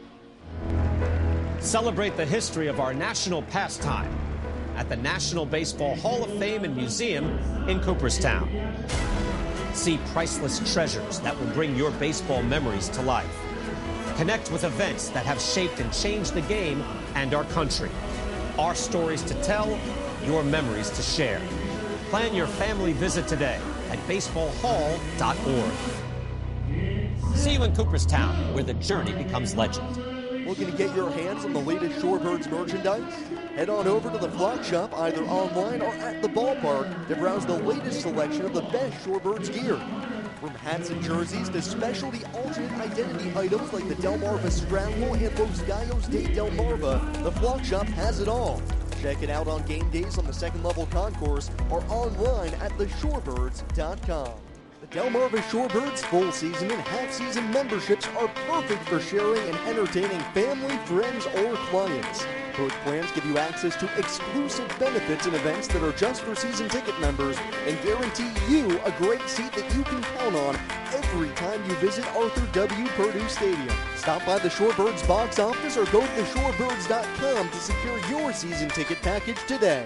Celebrate the history of our national pastime at the National Baseball Hall of Fame and Museum in Cooperstown. See priceless treasures that will bring your baseball memories to life. Connect with events that have shaped and changed the game and our country. Our stories to tell, your memories to share. Plan your family visit today at baseball hall dot org. See you in Cooperstown, where the journey becomes legend. Looking to get your hands on the latest Shorebirds merchandise? Head on over to the Flock Shop, either online or at the ballpark, to browse the latest selection of the best Shorebirds gear. From hats and jerseys to specialty alternate identity items like the Delmarva Scramble and Los Gallos de Delmarva, the Flock Shop has it all. Check it out on game days on the second level concourse or online at the shorebirds dot com. The Delmarva Shorebirds full season and half season memberships are perfect for sharing and entertaining family, friends, or clients. Both plans give you access to exclusive benefits and events that are just for season ticket members and guarantee you a great seat that you can count on every time you visit Arthur W. Purdue Stadium. Stop by the Shorebirds box office or go to the shorebirds dot com to secure your season ticket package today.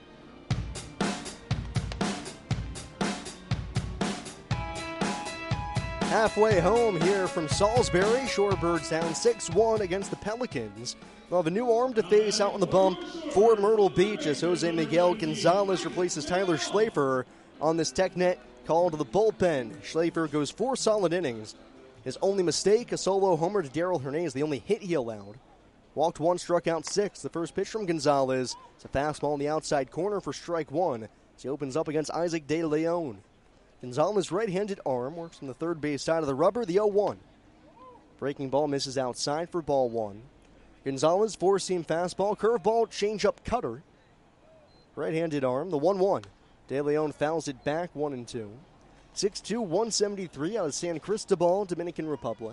Halfway home here from Salisbury, Shorebirds down six one against the Pelicans. They'll have a new arm to face out on the bump for Myrtle Beach as Jose Miguel Gonzalez replaces Tyler Schlafer on this TechNet call to the bullpen. Schlafer goes four solid innings. His only mistake, a solo homer to Daryl Hernandez, the only hit he allowed. Walked one, struck out six. The first pitch from Gonzalez. It's a fastball in the outside corner for strike one as he opens up against Isaac De Leon. Gonzalez' right-handed arm works from the third base side of the rubber, the oh one. Breaking ball misses outside for ball one. Gonzalez, four-seam fastball, curveball, changeup, cutter. Right-handed arm, the one one. De Leon fouls it back, one and two. six two, one seventy-three out of San Cristobal, Dominican Republic.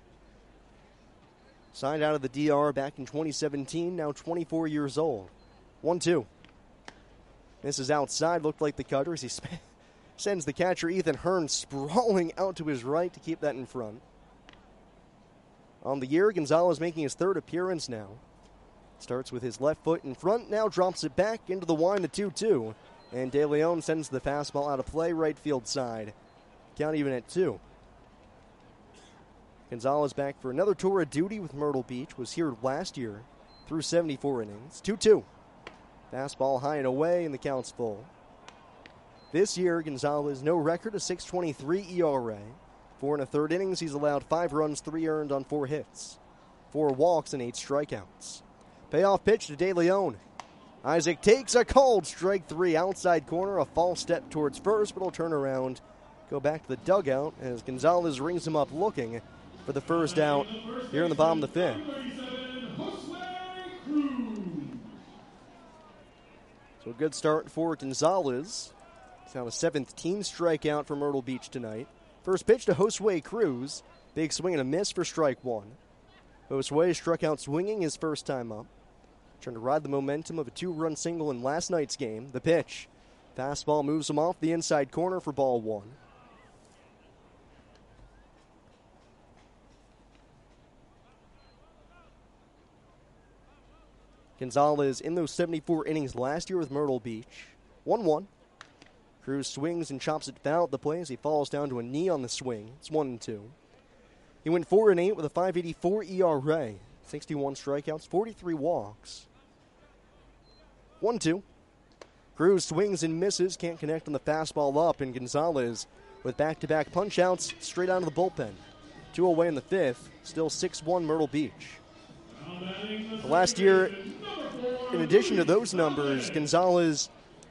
Signed out of the D R back in twenty seventeen, now twenty-four years old. one two. Misses outside, looked like the cutter as he sp- sends the catcher Ethan Hearn sprawling out to his right to keep that in front. On the year, Gonzalez making his third appearance now. Starts with his left foot in front, now drops it back into the wind, the two two. And De Leon sends the fastball out of play, right field side. Count even at two. Gonzalez back for another tour of duty with Myrtle Beach. Was here last year through seventy-four innings. two two. Fastball high and away, and the count's full. This year, Gonzalez, no record, a six twenty-three E R A. Four and a third innings, he's allowed five runs, three earned on four hits. Four walks and eight strikeouts. Payoff pitch to De Leon. Isaac takes a cold strike three, outside corner, a false step towards first, but he'll turn around, go back to the dugout as Gonzalez rings him up looking for the first out here in the bottom of the fifth. So a good start for Gonzalez. It's now a seventh-team strikeout for Myrtle Beach tonight. First pitch to Josue Cruz. Big swing and a miss for strike one. Josue struck out swinging his first time up. Trying to ride the momentum of a two-run single in last night's game. The pitch. Fastball moves him off the inside corner for ball one. Gonzalez in those seventy-four innings last year with Myrtle Beach. one one. Cruz swings and chops it foul at the play as he falls down to a knee on the swing. It's one and two. He went four and eight with a five eighty-four E R A. sixty-one strikeouts, forty-three walks. one two. Cruz swings and misses, can't connect on the fastball up, and Gonzalez with back-to-back punch-outs straight out of the bullpen. Two away in the fifth, still six one Myrtle Beach. Last year, in addition to those numbers, Gonzalez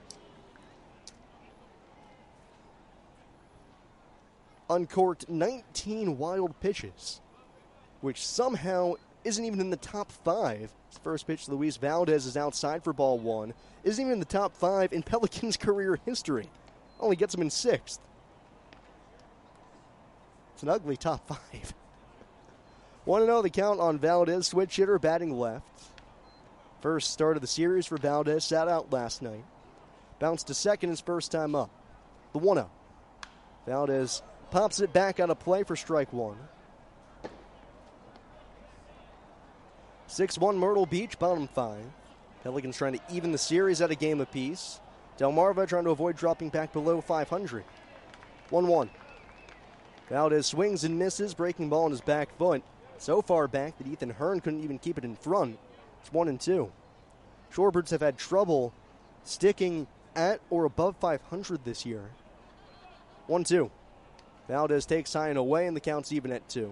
uncorked nineteen wild pitches, which somehow isn't even in the top five. His first pitch to Luis Valdez is outside for ball one. Isn't even in the top five in Pelicans' career history. Only gets him in sixth. It's an ugly top five. one to oh the count on Valdez, switch hitter, batting left. First start of the series for Valdez, sat out last night. Bounced to second his first time up. The one oh. Valdez pops it back out of play for strike one. six one Myrtle Beach, bottom five. Pelicans trying to even the series at a game apiece. Delmarva trying to avoid dropping back below five hundred. one one. Valdez swings and misses, breaking ball on his back foot. So far back that Ethan Hearn couldn't even keep it in front. It's one and two. Shorebirds have had trouble sticking at or above five hundred this year. one two. Valdez takes high and away, and the count's even at two.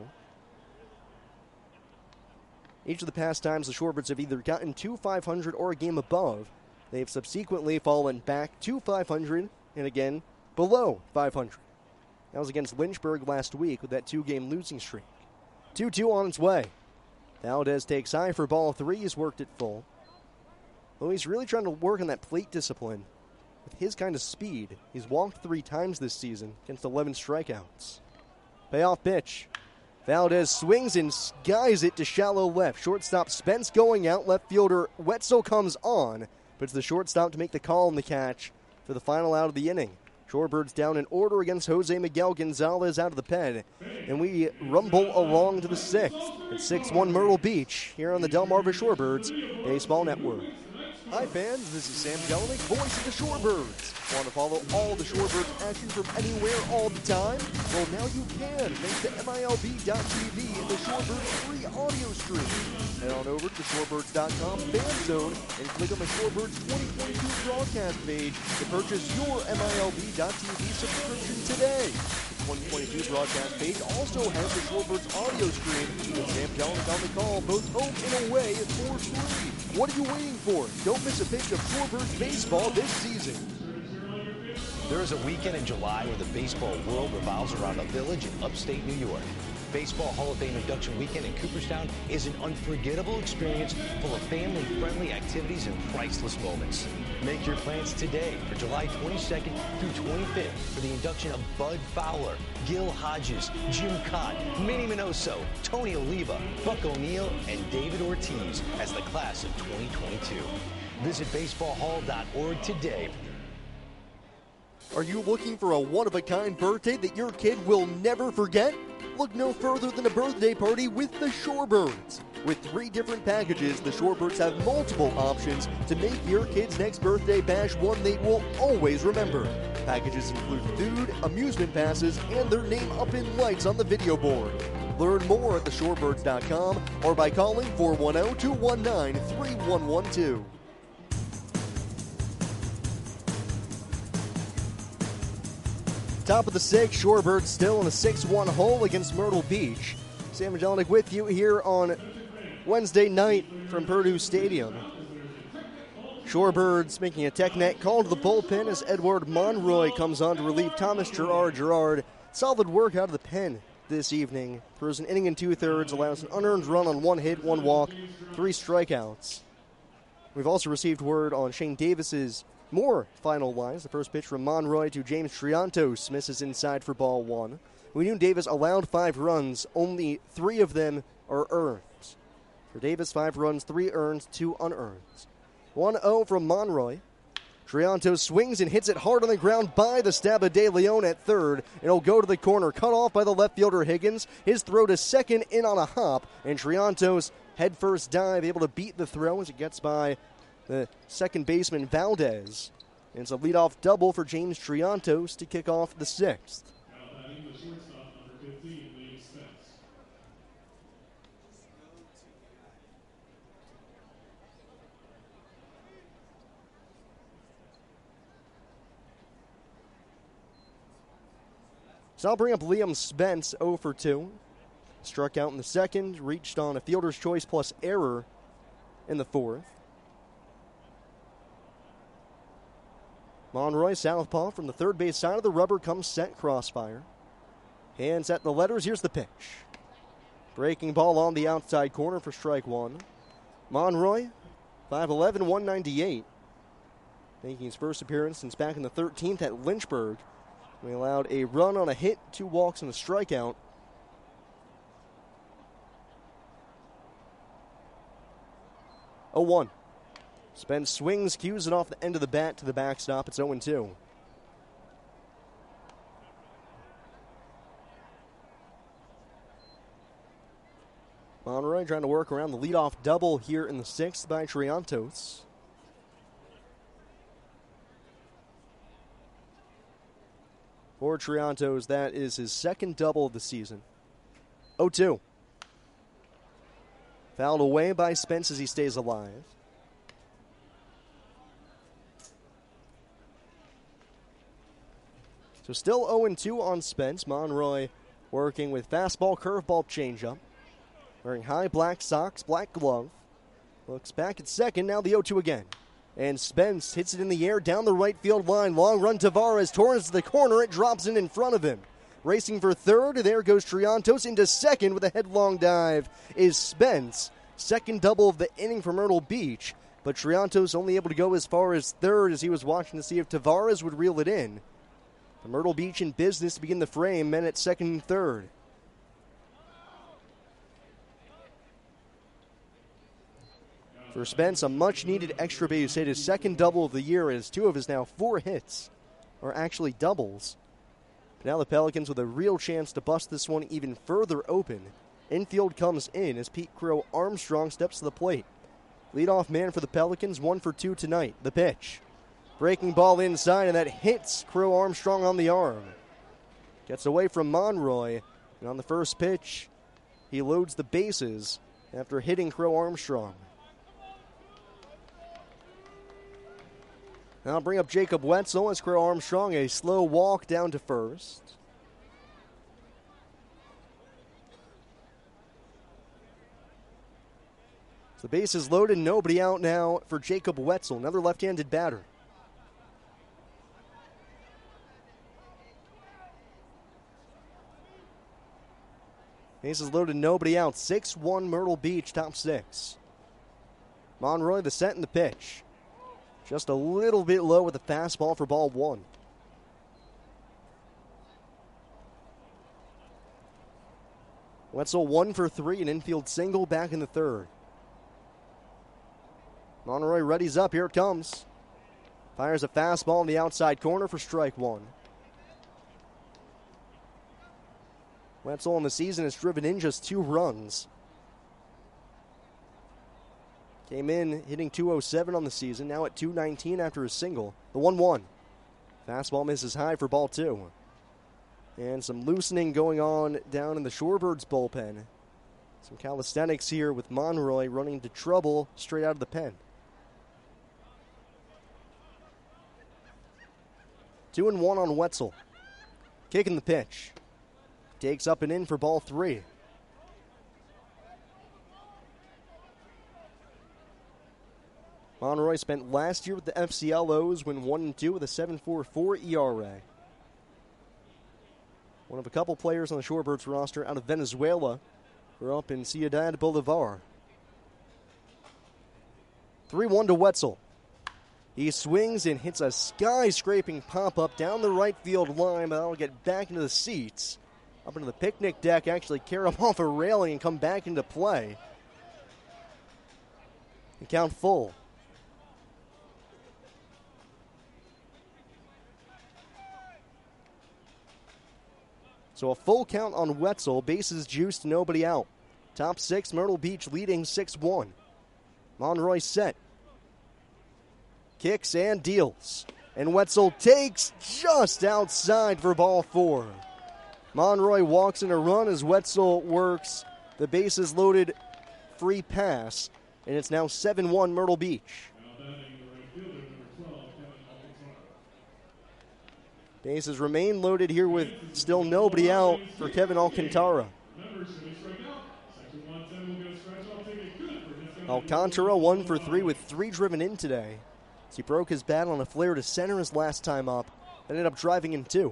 Each of the past times the Shorebirds have either gotten to five hundred or a game above, they've subsequently fallen back to five hundred and again below five hundred. That was against Lynchburg last week with that two-game losing streak. two two on its way. Valdez takes high for ball three. He's worked it full. Well, he's really trying to work on that plate discipline. With his kind of speed, he's walked three times this season against eleven strikeouts. Payoff pitch. Valdez swings and skies it to shallow left. Shortstop Spence going out. Left fielder Wetzel comes on, but it's the shortstop to make the call on the catch for the final out of the inning. Shorebirds down in order against Jose Miguel Gonzalez out of the pen. And we rumble along to the sixth. It's six one Myrtle Beach here on the Delmarva Shorebirds Baseball Network. Hi fans, this is Sam Jelinek, voice of the Shorebirds. Want to follow all the Shorebirds action from anywhere all the time? Well, now you can, thanks to M I L B dot T V and the Shorebirds free audio stream. Head on over to the shorebirds dot com fan zone and click on the Shorebirds twenty twenty-two broadcast page to purchase your M I L B dot T V subscription today. The twenty twenty-two broadcast page also has the Shorebirds audio stream with Sam Jelinek on the call, both home and away for free. What are you waiting for? Don't miss a pitch of Shorebirds baseball this season. There is a weekend in July where the baseball world revolves around a village in upstate New York. Baseball Hall of Fame induction weekend in Cooperstown is an unforgettable experience full of family-friendly activities and priceless moments. Make your plans today for July twenty-second through twenty-fifth for the induction of Bud Fowler, Gil Hodges, Jim Cott, Minnie Minoso, Tony Oliva, Buck O'Neill, and David Ortiz as the class of twenty twenty-two. Visit baseball hall dot org today. Are you looking for a one-of-a-kind birthday that your kid will never forget? Look no further than a birthday party with the Shorebirds. With three different packages, the Shorebirds have multiple options to make your kid's next birthday bash one they will always remember. Packages include food, amusement passes, and their name up in lights on the video board. Learn more at the shorebirds dot com or by calling four one zero, two one nine, three one one two. Top of the sixth, Shorebirds still in a six one hole against Myrtle Beach. Sam Jelinek with you here on Wednesday night from Purdue Stadium. Shorebirds making a TechNet call to the bullpen as Edward Monroy comes on to relieve Thomas Gerard. Gerard, solid work out of the pen this evening. Throws an inning and two-thirds, allows an unearned run on one hit, one walk, three strikeouts. We've also received word on Shane Davis's more final lines. The first pitch from Monroy to James Triantos misses inside for ball one. We knew Davis allowed five runs. Only three of them are earned. For Davis, five runs, three earned, two unearned. one oh from Monroy. Triantos swings and hits it hard on the ground by the stab of De Leon at third. It'll go to the corner, cut off by the left fielder Higgins. His throw to second in on a hop, and Triantos head first dive, able to beat the throw as it gets by the second baseman Valdez. And it's a leadoff double for James Triantos to kick off the sixth. So I'll bring up Liam Spence, oh for two. Struck out in the second, reached on a fielder's choice plus error in the fourth. Monroy, southpaw from the third base side of the rubber, comes set crossfire. Hands at the letters. Here's the pitch. Breaking ball on the outside corner for strike one. Monroy, five eleven, one ninety-eight. Making his first appearance since back in the thirteenth at Lynchburg. We allowed a run on a hit, two walks, and a strikeout. oh one. Spence swings, cues it off the end of the bat to the backstop. It's oh two. Monroy trying to work around the leadoff double here in the sixth by Triantos. For Triantos, that is his second double of the season. oh two. Fouled away by Spence as he stays alive. So still oh two on Spence. Monroy working with fastball, curveball, changeup. Wearing high black socks, black glove. Looks back at second, now the oh two again. And Spence hits it in the air down the right field line. Long run, Tavares. Torres to the corner. It drops in in front of him. Racing for third. There goes Triantos into second with a headlong dive is Spence. Second double of the inning for Myrtle Beach. but Triantos only able to go as far as third as he was watching to see if Tavares would reel it in. The Myrtle Beach in business to begin the frame, men at second and third. For Spence, a much-needed extra base hit, his second double of the year, as two of his now four hits are actually doubles. But now the Pelicans with a real chance to bust this one even further open. Infield comes in as Pete Crow Armstrong steps to the plate. Leadoff man for the Pelicans, one for two tonight. The pitch. Breaking ball inside, and that hits Crow Armstrong on the arm. Gets away from Monroy, and on the first pitch, he loads the bases after hitting Crow Armstrong. Now bring up Jacob Wetzel as Crow Armstrong, a slow walk down to first. The base is loaded, nobody out now for Jacob Wetzel, another left-handed batter. Base is loaded, nobody out. six one Myrtle Beach, top six. Monroy, the set and the pitch. Just a little bit low with the fastball for ball one. Wetzel one for three, an infield single back in the third. Monroy readies up, here it comes. Fires a fastball in the outside corner for strike one. Wetzel in the season has driven in just two runs. Came in hitting two oh seven on the season, now at two nineteen after a single. The one one. Fastball misses high for ball two. And some loosening going on down in the Shorebirds bullpen. Some calisthenics here with Monroy running into trouble straight out of the pen. Two and one on Wetzel. Kicking the pitch. Takes up and in for ball three. Monroy spent last year with the F C L Os, win one and two with a seven point four four E R A. One of a couple players on the Shorebirds roster out of Venezuela. We're up in Ciudad Bolivar. three one to Wetzel. He swings and hits a sky-scraping pop-up down the right field line, but that'll get back into the seats. Up into the picnic deck, actually carry him off a railing and come back into play. And count full. So a full count on Wetzel, bases juiced, nobody out. Top six, Myrtle Beach leading six one. Monroy set. Kicks and deals. And Wetzel takes just outside for ball four. Monroy walks in a run as Wetzel works the bases loaded free pass. And it's now seven one Myrtle Beach. Bases remain loaded here with still nobody out for Kevin Alcantara. Alcantara one for three with three driven in today. He broke his bat on a flare to center his last time up. Ended up driving in two.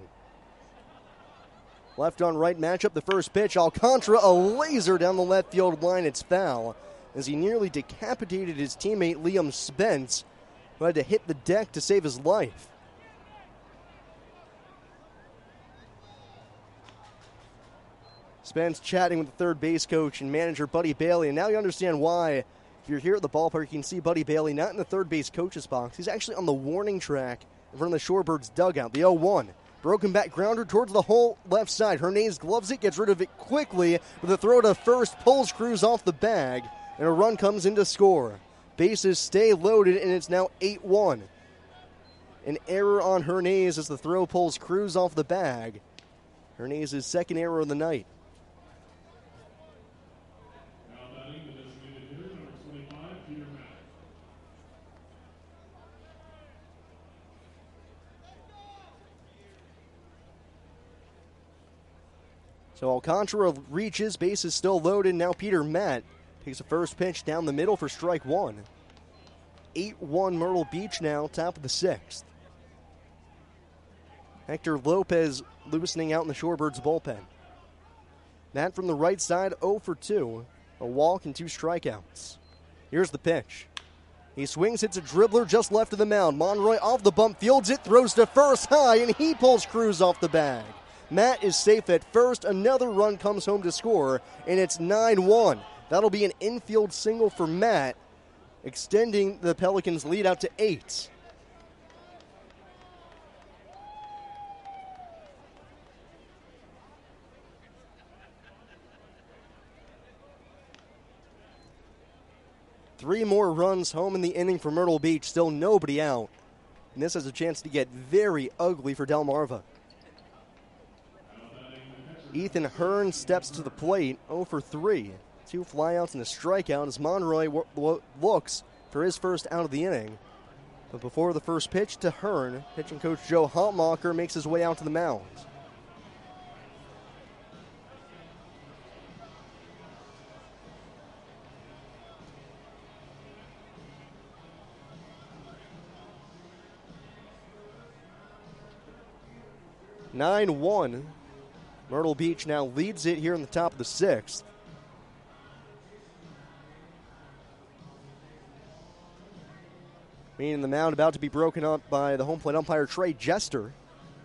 Left on right matchup, the first pitch. Alcantara, a laser down the left field line. It's foul as he nearly decapitated his teammate Liam Spence, who had to hit the deck to save his life. Spence chatting with the third base coach and manager Buddy Bailey, and now you understand why. If you're here at the ballpark, you can see Buddy Bailey not in the third base coach's box. He's actually on the warning track in front of the Shorebirds dugout. The oh one. Broken back grounder towards the whole left side. Hernandez gloves it, gets rid of it quickly with a throw to first, pulls Cruz off the bag, and a run comes in to score. Bases stay loaded, and it's now eight one. An error on Hernandez as the throw pulls Cruz off the bag. Hernandez's second error of the night. So Alcantara reaches, base is still loaded. Now Peter Matt takes a first pitch down the middle for strike one. eight one Myrtle Beach now, top of the sixth. Hector Lopez loosening out in the Shorebirds bullpen. Matt from the right side, oh for two. A walk and two strikeouts. Here's the pitch. He swings, hits a dribbler just left of the mound. Monroy off the bump, fields it, throws to first high, and he pulls Cruz off the bag. Matt is safe at first. Another run comes home to score, and it's nine one. That'll be an infield single for Matt, extending the Pelicans' lead out to eight. Three more runs home in the inning for Myrtle Beach, still nobody out. And this has a chance to get very ugly for Delmarva. Ethan Hearn steps to the plate, oh for three. Two flyouts and a strikeout as Monroy w- w- looks for his first out of the inning. But before the first pitch to Hearn, pitching coach Joe Haltmacher makes his way out to the mound. nine one. Myrtle Beach now leads it here in the top of the sixth. Meaning the mound about to be broken up by the home plate umpire Trey Jester.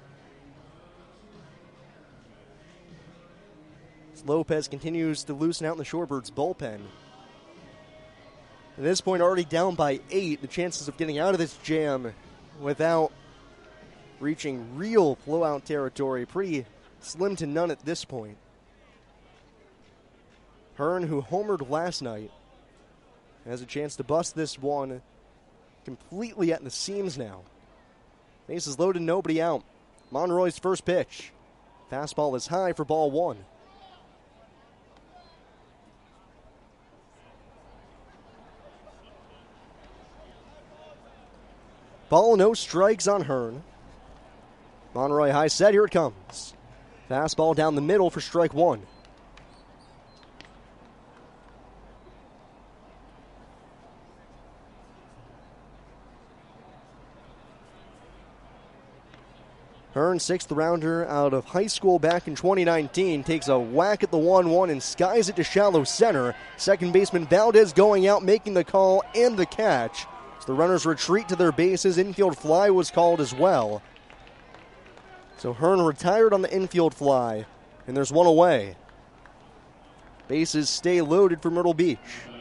As Lopez continues to loosen out in the Shorebirds bullpen. At this point, already down by eight. The chances of getting out of this jam without reaching real blowout territory, pretty slim to none at this point. Hearn, who homered last night, has a chance to bust this one completely at the seams now. Bases loaded, nobody out. Monroy's first pitch. Fastball is high for ball one. Ball, no strikes on Hearn. Monroy high set, here it comes. Fastball down the middle for strike one. Hearn, sixth rounder out of high school back in twenty nineteen, takes a whack at the one one and skies it to shallow center. Second baseman Valdez going out, making the call and the catch. So the runners retreat to their bases. Infield fly was called as well. So Hearn retired on the infield fly, and there's one away. Bases stay loaded for Myrtle Beach.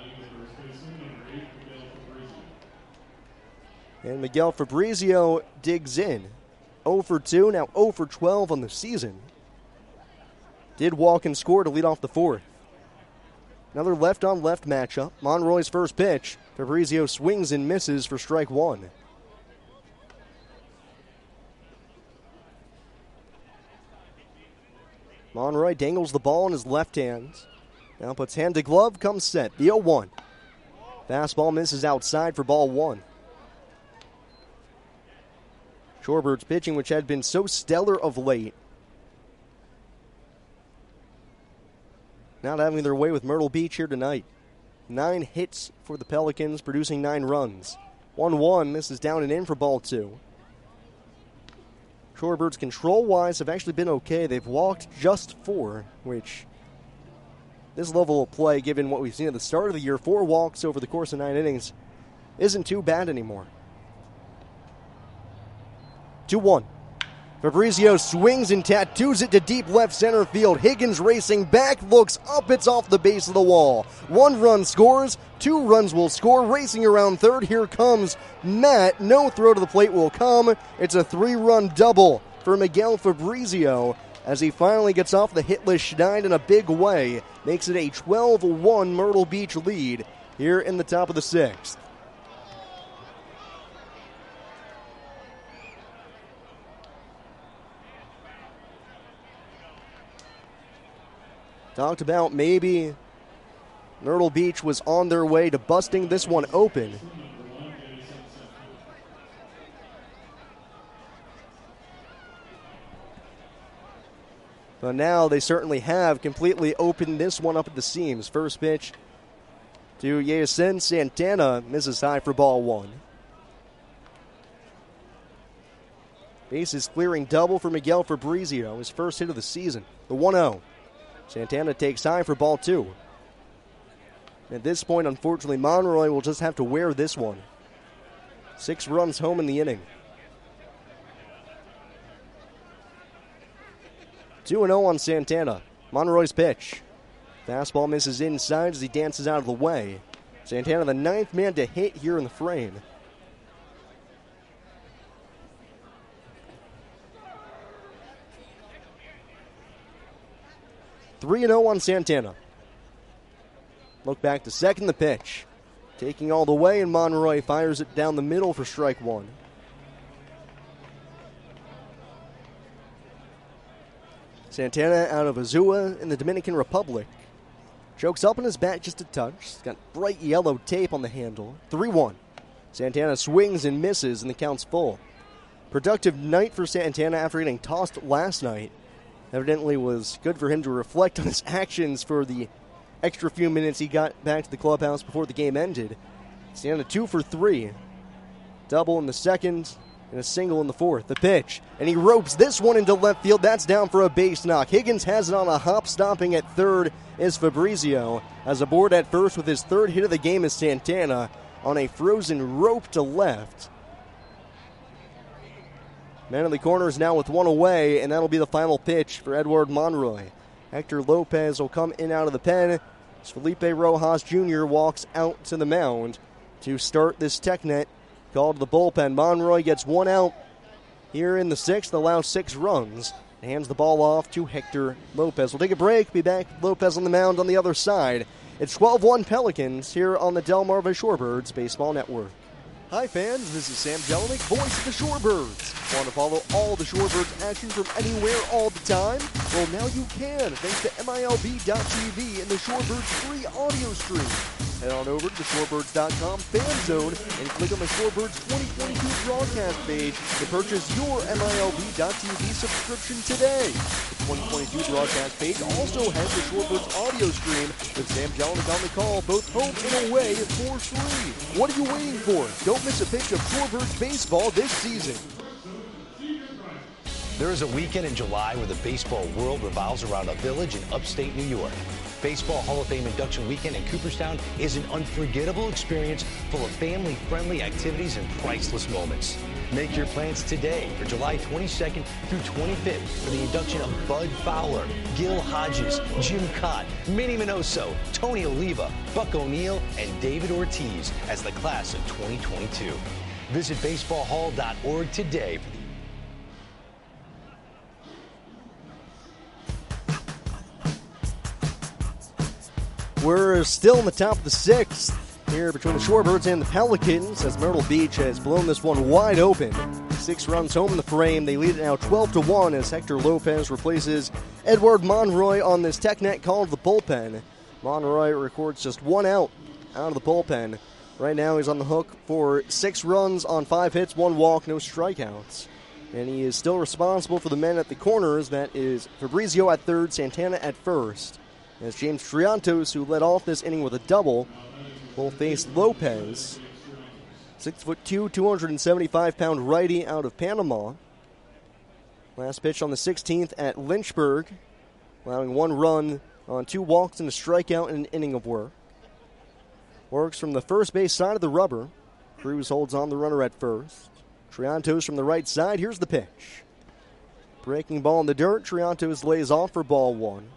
And Miguel Fabrizio digs in. oh for two, now oh for twelve on the season. Did walk and score to lead off the fourth. Another left-on-left matchup. Monroy's first pitch. Fabrizio swings and misses for strike one. Monroy dangles the ball in his left hand. Now puts hand to glove, comes set. The oh one. Fastball misses outside for ball one. Shorebirds pitching, which had been so stellar of late, not having their way with Myrtle Beach here tonight. Nine hits for the Pelicans, producing nine runs. one one, this is down and in for ball two. Shorebirds control-wise have actually been okay. They've walked just four, which this level of play, given what we've seen at the start of the year, four walks over the course of nine innings, isn't too bad anymore. two one. Fabrizio swings and tattoos it to deep left center field. Higgins racing back, looks up, it's off the base of the wall. One run scores, two runs will score. Racing around third, here comes Matt. No throw to the plate will come. It's a three-run double for Miguel Fabrizio as he finally gets off the hitless Schneid in a big way. Makes it a twelve one Myrtle Beach lead here in the top of the sixth. Talked about maybe Myrtle Beach was on their way to busting this one open. But now they certainly have completely opened this one up at the seams. First pitch to Yasin Santana, misses high for ball one. Bases clearing double for Miguel Fabrizio, his first hit of the season. The one oh. Santana takes high for ball two. At this point, unfortunately, Monroy will just have to wear this one. Six runs home in the inning. two and oh on Santana. Monroy's pitch. Fastball misses inside as he dances out of the way. Santana, the ninth man to hit here in the frame. three and oh on Santana. Look back to second, the pitch. Taking all the way, and Monroy fires it down the middle for strike one. Santana out of Azua in the Dominican Republic. Chokes up on his bat just a touch. He's got bright yellow tape on the handle. three one. Santana swings and misses, and the count's full. Productive night for Santana after getting tossed last night. Evidently was good for him to reflect on his actions for the extra few minutes he got back to the clubhouse before the game ended. Santana two for three. Double in the second and a single in the fourth. The pitch, and he ropes this one into left field. That's down for a base knock. Higgins has it on a hop. Stopping at third is Fabrizio. As aboard at first with his third hit of the game is Santana on a frozen rope to left. Man in the corner is now with one away, and that'll be the final pitch for Edward Monroy. Hector Lopez will come in out of the pen as Felipe Rojas Junior walks out to the mound to start this TechNet call to the bullpen. Monroy gets one out here in the sixth, allows six runs, and hands the ball off to Hector Lopez. We'll take a break, be back with Lopez on the mound on the other side. It's twelve one Pelicans here on the Delmarva Shorebirds Baseball Network. Hi fans, this is Sam Jelinek, voice of the Shorebirds. Want to follow all the Shorebirds action from anywhere all the time? Well, now you can, thanks to M I L B dot T V and the Shorebirds free audio stream. Head on over to the shorebirds dot com fan zone and click on the Shorebirds twenty twenty-two broadcast page to purchase your M I L B dot T V subscription today. The twenty twenty-two broadcast page also has the Shorebirds audio stream with Sam Jelinek on the call, both home and away for free. What are you waiting for? Don't miss a pitch of Shorebirds baseball this season. There is a weekend in July where the baseball world revolves around a village in upstate New York. Baseball Hall of Fame induction weekend in Cooperstown is an unforgettable experience full of family-friendly activities and priceless moments. Make your plans today for July twenty-second through twenty-fifth for the induction of Bud Fowler, Gil Hodges, Jim Cott, Minnie Minoso, Tony Oliva, Buck O'Neill, and David Ortiz as the class of twenty twenty-two. Visit baseball hall dot org today for the We're still in the top of the sixth here between the Shorebirds and the Pelicans as Myrtle Beach has blown this one wide open. Six runs home in the frame. They lead it now twelve to one as Hector Lopez replaces Edward Monroy on this TechNet call to the bullpen. Monroy records just one out out of the bullpen. Right now he's on the hook for six runs on five hits, one walk, no strikeouts. And he is still responsible for the men at the corners. That is Fabrizio at third, Santana at first. As James Triantos, who led off this inning with a double, will face Lopez. six foot two, two hundred seventy-five pound righty out of Panama. Last pitch on the sixteenth at Lynchburg, allowing one run on two walks and a strikeout in an inning of work. Works from the first base side of the rubber. Cruz holds on the runner at first. Triantos from the right side. Here's the pitch. Breaking ball in the dirt. Triantos lays off for ball one.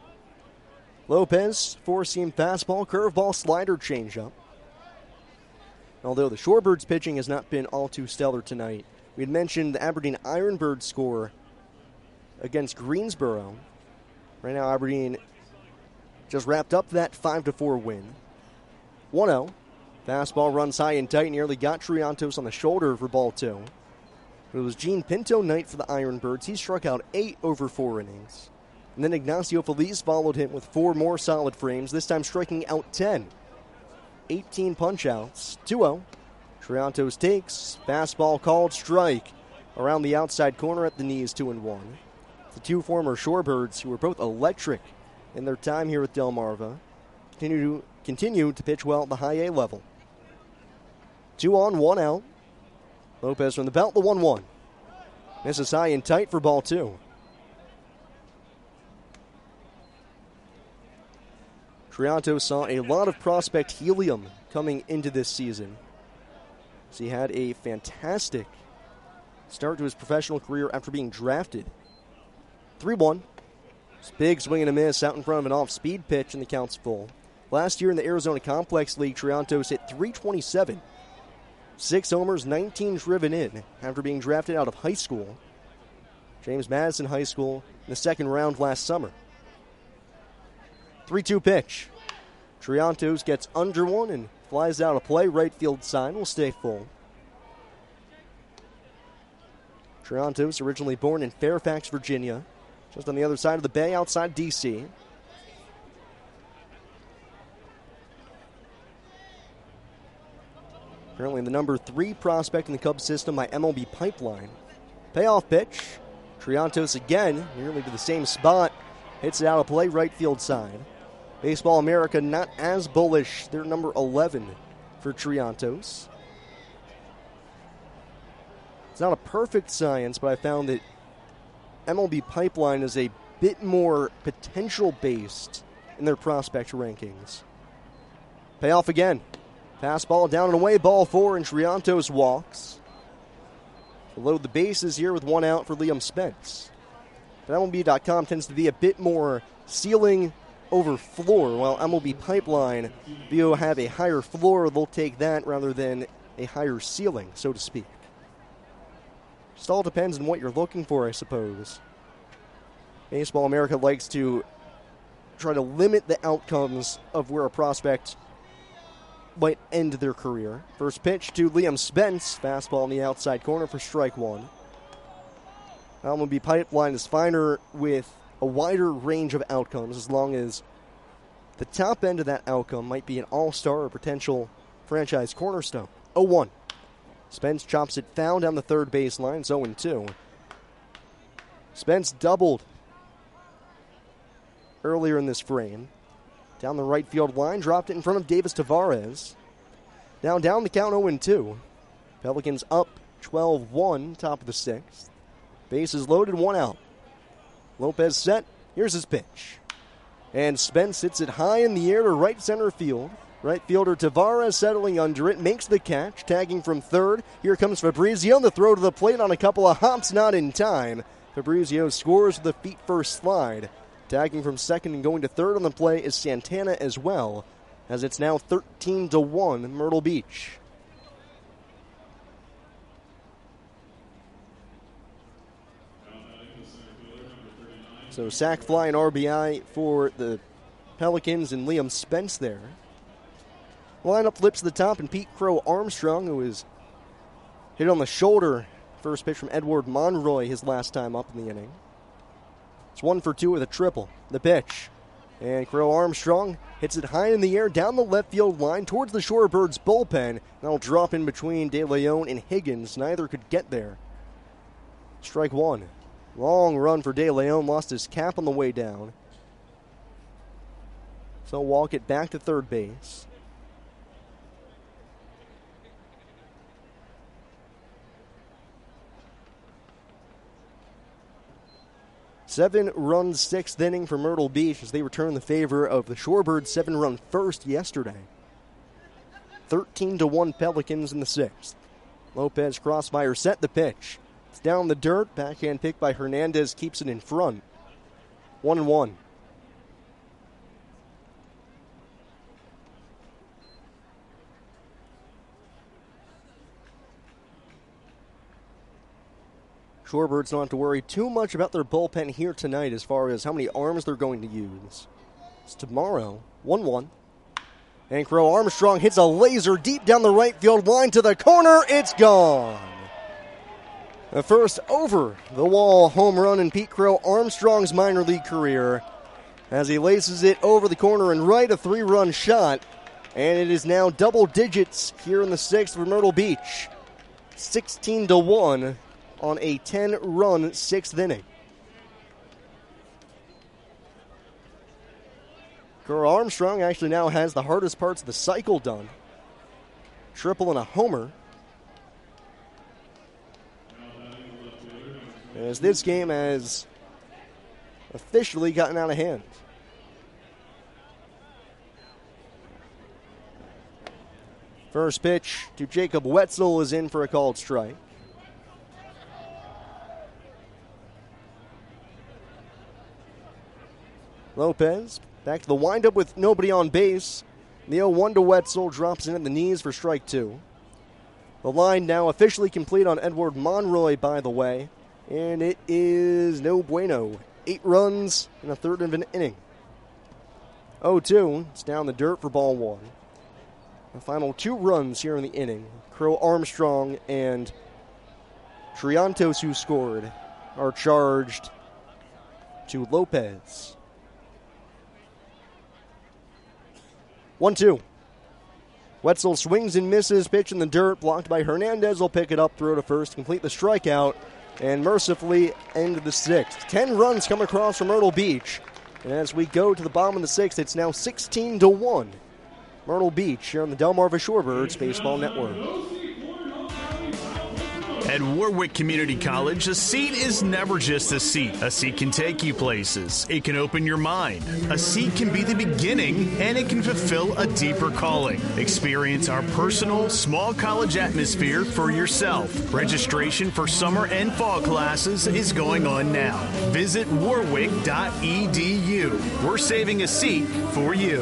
Lopez, four-seam fastball, curveball, slider, changeup. Although the Shorebirds pitching has not been all too stellar tonight, we had mentioned the Aberdeen Ironbirds score against Greensboro. Right now, Aberdeen just wrapped up that five to four win. one oh. Fastball runs high and tight, nearly got Triantos on the shoulder for ball two. But it was Gene Pinto night for the Ironbirds. He struck out eight over four innings. And then Ignacio Feliz followed him with four more solid frames, this time striking out ten. eighteen punch-outs, two oh. Triantos takes, fastball called, strike. Around the outside corner at the knees, two and one. The two former Shorebirds, who were both electric in their time here with Delmarva, continue to, continue to pitch well at the high A level. Two on, one out. Lopez from the belt, the one one. Misses high and tight for ball two. Triantos saw a lot of prospect helium coming into this season. So he had a fantastic start to his professional career after being drafted. three one. Big swing and a miss out in front of an off-speed pitch, and the count's full. Last year in the Arizona Complex League, Triantos hit three twenty-seven. Six homers, nineteen driven in after being drafted out of high school. James Madison High School in the second round last summer. three two pitch. Triantos gets under one and flies out of play. Right field sign will stay full. Triantos, originally born in Fairfax, Virginia, just on the other side of the bay outside D C Currently the number three prospect in the Cubs system by M L B Pipeline. Payoff pitch. Triantos again, nearly to the same spot. Hits it out of play, right field side. Baseball America not as bullish. They're number eleven for Triantos. It's not a perfect science, but I found that M L B Pipeline is a bit more potential-based in their prospect rankings. Payoff again. Fastball down and away, ball four, and Triantos walks. To load the bases here with one out for Liam Spence. But M L B dot com tends to be a bit more ceiling over floor, while M L B Pipeline, if you have a higher floor, they'll take that rather than a higher ceiling, so to speak. Just all depends on what you're looking for, I suppose. Baseball America likes to try to limit the outcomes of where a prospect might end their career. First pitch to Liam Spence. Fastball in the outside corner for strike one. M L B Pipeline is finer with a wider range of outcomes as long as the top end of that outcome might be an all-star or potential franchise cornerstone. oh one. Spence chops it foul down the third baseline. It's oh two. Spence doubled earlier in this frame. Down the right field line, dropped it in front of Davis Tavares. Now down the count oh two. Pelicans up twelve one, top of the sixth. Bases loaded, one out. Lopez set, here's his pitch. And Spence hits it high in the air to right center field. Right fielder Tavares settling under it, makes the catch, tagging from third. Here comes Fabrizio, the throw to the plate on a couple of hops, not in time. Fabrizio scores with a feet-first slide. Tagging from second and going to third on the play is Santana as well, as it's now thirteen to one Myrtle Beach. So sack, fly, and R B I for the Pelicans and Liam Spence there. Lineup flips to the top, and Pete Crow Armstrong, who is hit on the shoulder. First pitch from Edward Monroy his last time up in the inning. It's one for two with a triple. The pitch. And Crow Armstrong hits it high in the air down the left field line towards the Shorebirds bullpen. That'll drop in between De Leon and Higgins. Neither could get there. Strike one. Long run for De Leon. Lost his cap on the way down. So walk it back to third base. Seven runs, sixth inning for Myrtle Beach as they return the favor of the Shorebirds' seven-run first yesterday. thirteen to one Pelicans in the sixth. Lopez crossfire set the pitch. It's down the dirt. Backhand pick by Hernandez keeps it in front. One and one. Shorebirds don't have to worry too much about their bullpen here tonight as far as how many arms they're going to use. It's tomorrow, one one. And Crow Armstrong hits a laser deep down the right field line to the corner. It's gone. The first over-the-wall home run in Pete Crow Armstrong's minor league career as he laces it over the corner and right, a three-run shot. And it is now double digits here in the sixth for Myrtle Beach. sixteen to one. On a ten-run sixth inning. Crow Armstrong actually now has the hardest parts of the cycle done. Triple and a homer. As this game has officially gotten out of hand. First pitch to Jacob Wetzel is in for a called strike. Lopez back to the windup with nobody on base. The oh one to Wetzel drops in at the knees for strike two. The line now officially complete on Edward Monroy, by the way, and it is no bueno. Eight runs in a third of an inning. oh two, it's down the dirt for ball one. The final two runs here in the inning, Crow Armstrong and Triantos, who scored, are charged to Lopez. one two. Wetzel swings and misses, pitch in the dirt, blocked by Hernandez. Will pick it up, throw to first, complete the strikeout, and mercifully end the sixth. Ten runs come across from Myrtle Beach. And as we go to the bottom of the sixth, it's now sixteen to one. Myrtle Beach here on the Delmarva Shorebirds Baseball Network. At Warwick Community College, a seat is never just a seat. A seat can take you places. It can open your mind. A seat can be the beginning, and it can fulfill a deeper calling. Experience our personal, small college atmosphere for yourself. Registration for summer and fall classes is going on now. Visit warwick dot e d u. We're saving a seat for you.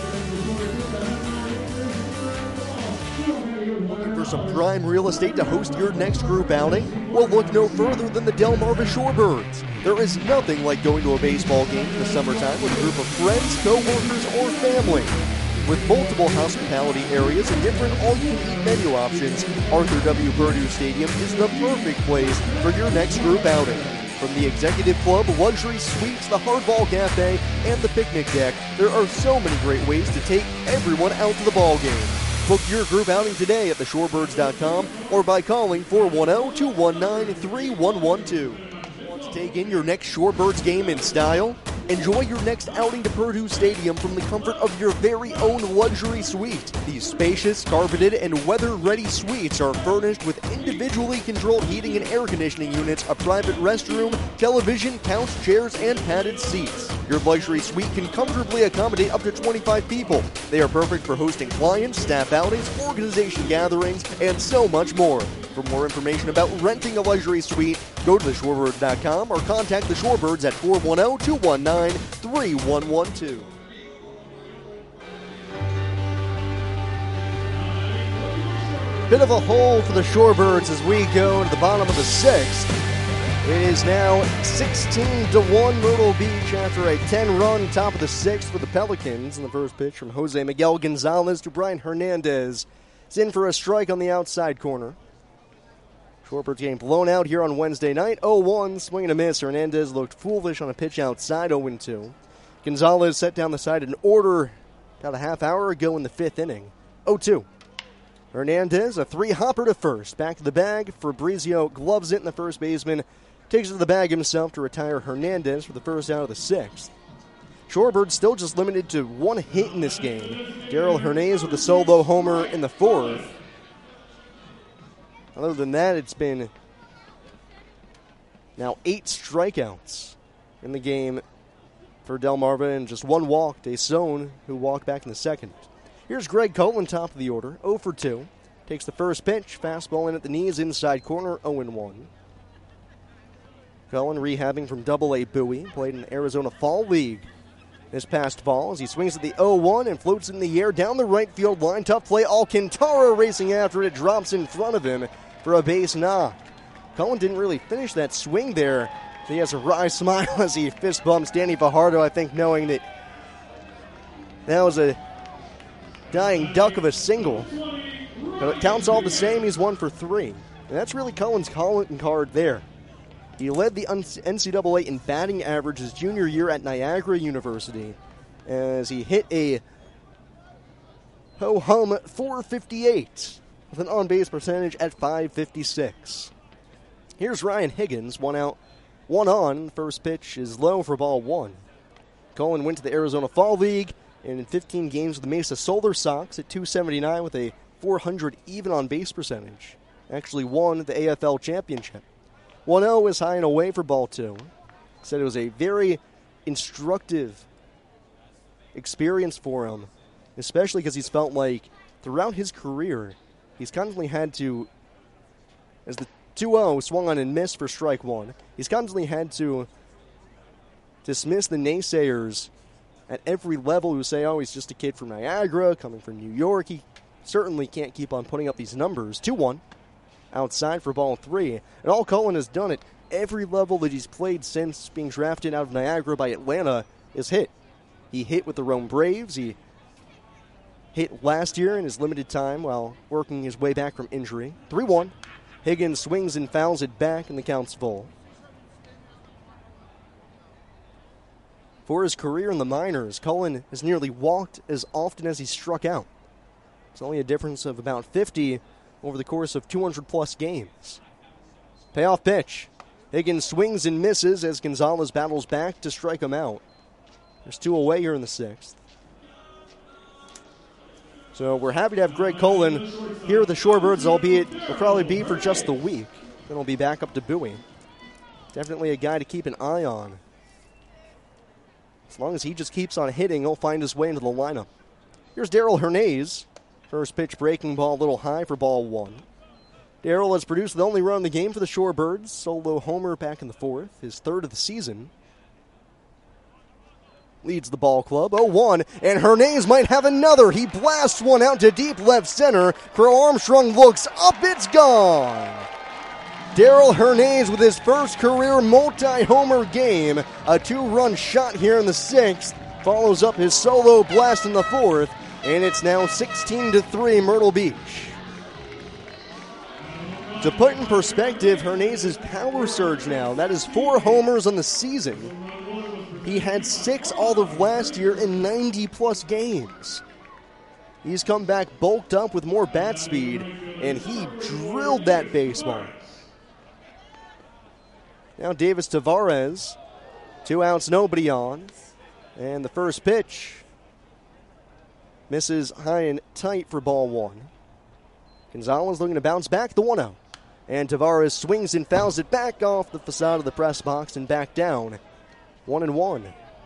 For some prime real estate to host your next group outing? Well, look no further than the Delmarva Shorebirds. There is nothing like going to a baseball game in the summertime with a group of friends, co-workers, or family. With multiple hospitality areas and different all-you-can-eat menu options, Arthur W. Purdue Stadium is the perfect place for your next group outing. From the Executive Club, Luxury Suites, the Hardball Cafe, and the Picnic Deck, there are so many great ways to take everyone out to the ball game. Book your group outing today at the shorebirds dot com or by calling four one zero, two one nine, three one one two. Want to take in your next Shorebirds game in style? Enjoy your next outing to Purdue Stadium from the comfort of your very own luxury suite. These spacious, carpeted, and weather-ready suites are furnished with individually controlled heating and air conditioning units, a private restroom, television, couch, chairs, and padded seats. Your luxury suite can comfortably accommodate up to twenty-five people. They are perfect for hosting clients, staff outings, organization gatherings, and so much more. For more information about renting a luxury suite, go to the shorebirds dot com or contact the Shorebirds at four one zero, two one nine, three one one two. Bit of a hole for the Shorebirds as we go to the bottom of the sixth. It is now sixteen to one Myrtle Beach after a ten-run top of the sixth for the Pelicans. And the first pitch from Jose Miguel Gonzalez to Brian Hernandez. It's in for a strike on the outside corner. Shorebirds game blown out here on Wednesday night. oh one, swing and a miss. Hernandez looked foolish on a pitch outside, oh two. Gonzalez set down the side in order about a half hour ago in the fifth inning. oh two. Hernandez, a three-hopper to first. Back to the bag. Fabrizio gloves it, and the first baseman takes it to the bag himself to retire Hernandez for the first out of the sixth. Shorebirds still just limited to one hit in this game. Daryl Hernandez with a solo homer in the fourth. Other than that, it's been now eight strikeouts in the game for Delmarva and just one walk. Deson, who walked back in the second. Here's Greg Cullen, top of the order, oh for two. Takes the first pitch, fastball in at the knees, inside corner, oh one. Cullen rehabbing from double A Bowie, played in the Arizona Fall League this past fall as he swings at the oh one and floats in the air down the right field line. Tough play, Alcantara racing after it, drops in front of him for a base knock. Cullen didn't really finish that swing there. He has a wry smile as he fist bumps Danny Fajardo, I think knowing that that was a dying duck of a single. But it counts all the same, he's one for three. And that's really Cullen's calling card there. He led the N C double A in batting average his junior year at Niagara University as he hit a ho-hum four fifty-eight with an on-base percentage at five fifty-six. Here's Ryan Higgins, one out, one on. First pitch is low for ball one. Cullen went to the Arizona Fall League and in fifteen games with the Mesa Solar Sox at two seventy-nine with a four hundred even on-base percentage. Actually won the A F L championship. one oh is high and away for ball two. Said it was a very instructive experience for him, especially because he's felt like throughout his career, he's constantly had to, as the two oh swung on and missed for strike one, he's constantly had to dismiss the naysayers at every level who say, oh, he's just a kid from Niagara, coming from New York. He certainly can't keep on putting up these numbers. two one, outside for ball three. And all Cullen has done at every level that he's played since being drafted out of Niagara by Atlanta is hit. He hit with the Rome Braves. He hit last year in his limited time while working his way back from injury. three one. Higgins swings and fouls it back, and the count's full. For his career in the minors, Cullen has nearly walked as often as he struck out. It's only a difference of about fifty over the course of two hundred plus games. Payoff pitch. Higgins swings and misses as Gonzalez battles back to strike him out. There's two away here in the sixth. So we're happy to have Greg Cullen here with the Shorebirds, albeit will probably be for just the week. Then he'll be back up to Bowie. Definitely a guy to keep an eye on. As long as he just keeps on hitting, he'll find his way into the lineup. Here's Daryl Hernandez. First pitch breaking ball a little high for ball one. Daryl has produced the only run in the game for the Shorebirds. Solo homer back in the fourth, his third of the season. Leads the ball club, oh one, and Hernandez might have another. He blasts one out to deep left center. Crow Armstrong looks up, it's gone. Daryl Hernandez with his first career multi-homer game. A two-run shot here in the sixth. Follows up his solo blast in the fourth, and it's now sixteen to three Myrtle Beach. To put in perspective, Hernandez's power surge now, that is four homers on the season. He had six all of last year in ninety plus games. He's come back bulked up with more bat speed, and he drilled that baseball. Now Davis Tavares, two outs, nobody on. And the first pitch misses high and tight for ball one. Gonzalez looking to bounce back, the one oh. And Tavares swings and fouls it back off the facade of the press box and back down. One and one.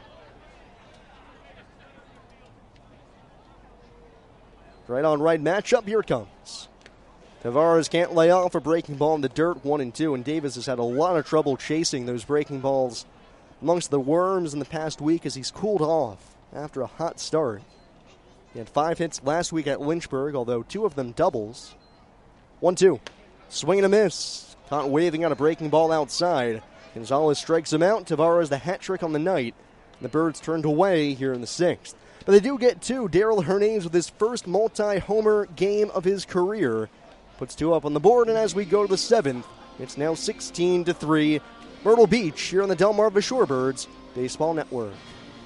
Right on right matchup, here it comes. Tavares can't lay off a breaking ball in the dirt, one and two, and Davis has had a lot of trouble chasing those breaking balls amongst the worms in the past week as he's cooled off after a hot start. He had five hits last week at Lynchburg, although two of them doubles. one two. Swing and a miss. Caught waving on a breaking ball outside. Gonzalez strikes him out. Tavares the hat trick on the night. The Birds turned away here in the sixth. But they do get two. Daryl Hernandez with his first multi-homer game of his career. Puts two up on the board, and as we go to the seventh, it's now sixteen to three. Myrtle Beach here on the Delmarva Shorebirds Baseball Network.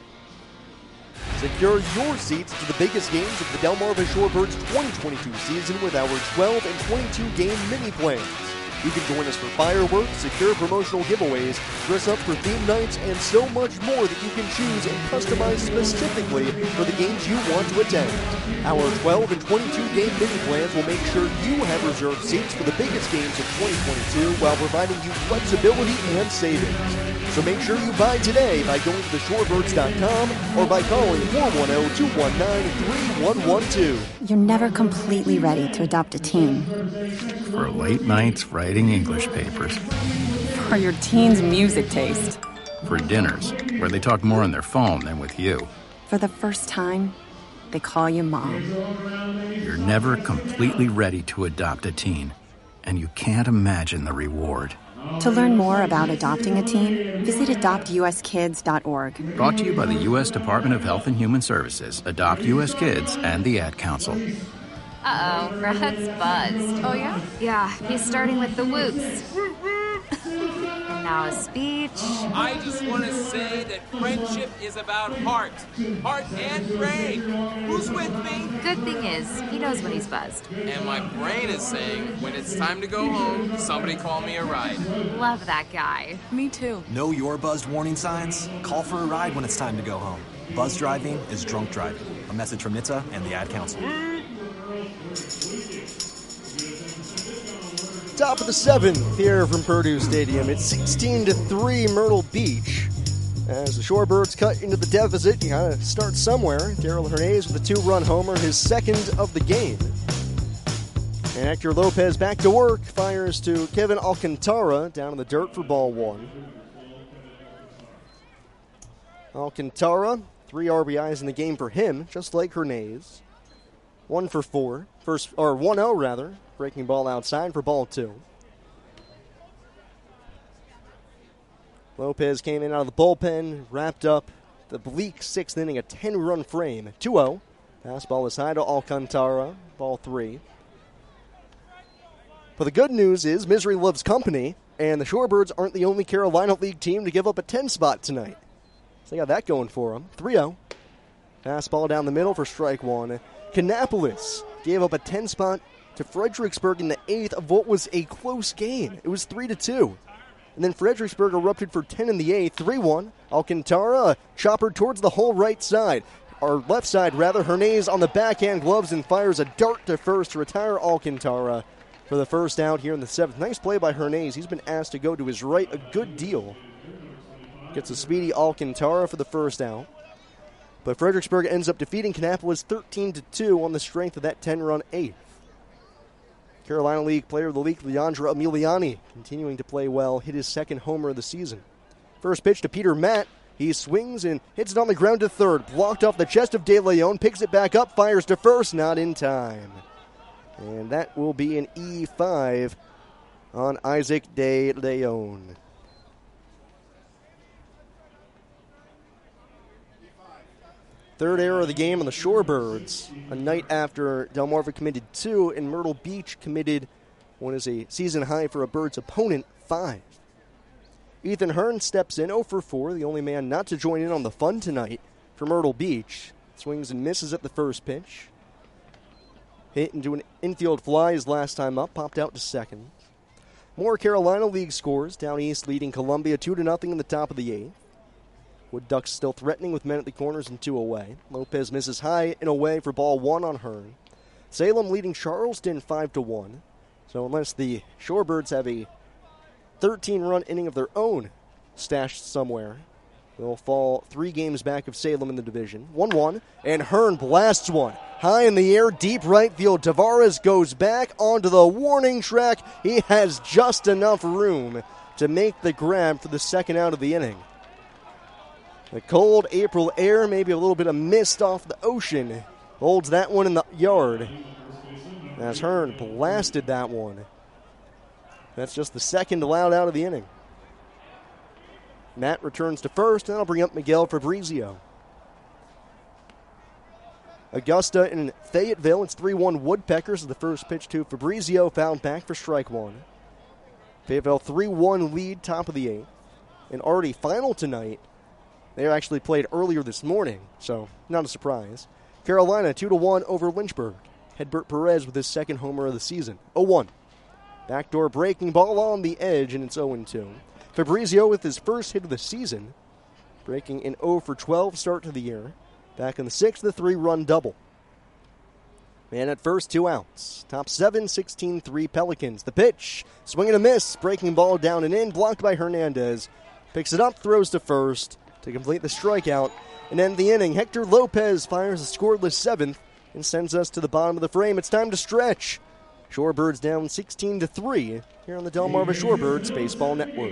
Secure your seats to the biggest games of the Delmarva Shorebirds twenty twenty-two season with our twelve and twenty-two game mini plans. You can join us for fireworks, secure promotional giveaways, dress up for theme nights, and so much more that you can choose and customize specifically for the games you want to attend. Our twelve and twenty-two game mini plans will make sure you have reserved seats for the biggest games of twenty twenty-two while providing you flexibility and savings. So make sure you buy today by going to the shorebirds dot com or by calling four one zero, two one nine, three one one two. You're never completely ready to adopt a teen. For late nights writing English papers. For your teen's music taste. For dinners where they talk more on their phone than with you. For the first time, they call you mom. You're never completely ready to adopt a teen, and you can't imagine the reward. To learn more about adopting a teen, visit adopt u s kids dot org. Brought to you by the U S Department of Health and Human Services, Adopt U S Kids, and the Ad Council. Uh-oh, Brad's buzzed. Oh, yeah? Yeah, he's starting with the whoops. And now a speech. I just want to say that friendship is about heart. Heart and brain. Who's with me? Good thing is, he knows when he's buzzed. And my brain is saying, when it's time to go home, somebody call me a ride. Love that guy. Me too. Know your buzzed warning signs? Call for a ride when it's time to go home. Buzz driving is drunk driving. A message from N H T S A and the Ad Council. Top of the seventh here from Purdue Stadium. It's sixteen to three Myrtle Beach. As the Shorebirds cut into the deficit, you gotta start somewhere. Daryl Hernandez with a two-run homer, his second of the game. And Hector Lopez back to work, fires to Kevin Alcantara down in the dirt for ball one. Alcantara, three R B Is in the game for him, just like Hernandez. One for four, first or one oh rather, breaking ball outside for ball two. Lopez came in out of the bullpen, wrapped up the bleak sixth inning, a ten-run frame. two oh. Fastball is high to Alcantara, ball three. But the good news is misery loves company, and the Shorebirds aren't the only Carolina League team to give up a ten spot tonight. So they got that going for them. three oh. Fastball down the middle for strike one. Kannapolis gave up a ten spot to Fredericksburg in the eighth of what was a close game. It was three to two. And then Fredericksburg erupted for ten in the eighth, three one. Alcantara, chopper towards the whole right side. Or left side, rather. Hernandez on the backhand gloves and fires a dart to first to retire Alcantara for the first out here in the seventh. Nice play by Hernandez. He's been asked to go to his right a good deal. Gets a speedy Alcantara for the first out. But Fredericksburg ends up defeating Kannapolis thirteen to two on the strength of that ten-run eighth. Carolina League Player of the Week, Leandro Emiliani, continuing to play well, hit his second homer of the season. First pitch to Peter Matt. He swings and hits it on the ground to third. Blocked off the chest of De Leon, picks it back up, fires to first, not in time. And that will be an E five on Isaac De Leon. Third error of the game on the Shorebirds, a night after Delmarva committed two and Myrtle Beach committed what is a season high for a Birds opponent, five. Ethan Hearn steps in oh for four, the only man not to join in on the fun tonight for Myrtle Beach. Swings and misses at the first pitch. Hit into an infield fly his last time up, popped out to second. More Carolina League scores, down east leading Columbia two to nothing in the top of the eighth. Wood Ducks still threatening with men at the corners and two away. Lopez misses high and away for ball one on Hearn. Salem leading Charleston five to one. So unless the Shorebirds have a thirteen-run inning of their own stashed somewhere, they'll fall three games back of Salem in the division. one one, and Hearn blasts one. High in the air, deep right field. Tavares goes back onto the warning track. He has just enough room to make the grab for the second out of the inning. The cold April air, maybe a little bit of mist off the ocean, holds that one in the yard. As Hearn blasted that one. That's just the second allowed out of the inning. Matt returns to first, and that'll bring up Miguel Fabrizio. Augusta and Fayetteville, it's three one Woodpeckers. The first pitch to Fabrizio, fouled back for strike one. Fayetteville three one lead, top of the eighth. And already final tonight. They actually played earlier this morning, so not a surprise. Carolina two to one over Lynchburg. Hedbert Perez with his second homer of the season. oh one. Backdoor breaking ball on the edge, and it's oh two. Fabrizio with his first hit of the season, breaking an oh for twelve start to the year. Back in the sixth, the three-run double. Man at first, two outs. Top seven, sixteen three Pelicans. The pitch, swing and a miss, breaking ball down and in, blocked by Hernandez. Picks it up, throws to first to complete the strikeout. And end the inning, Hector Lopez fires a scoreless seventh and sends us to the bottom of the frame. It's time to stretch. Shorebirds down sixteen to three here on the Delmarva Shorebirds Baseball Network.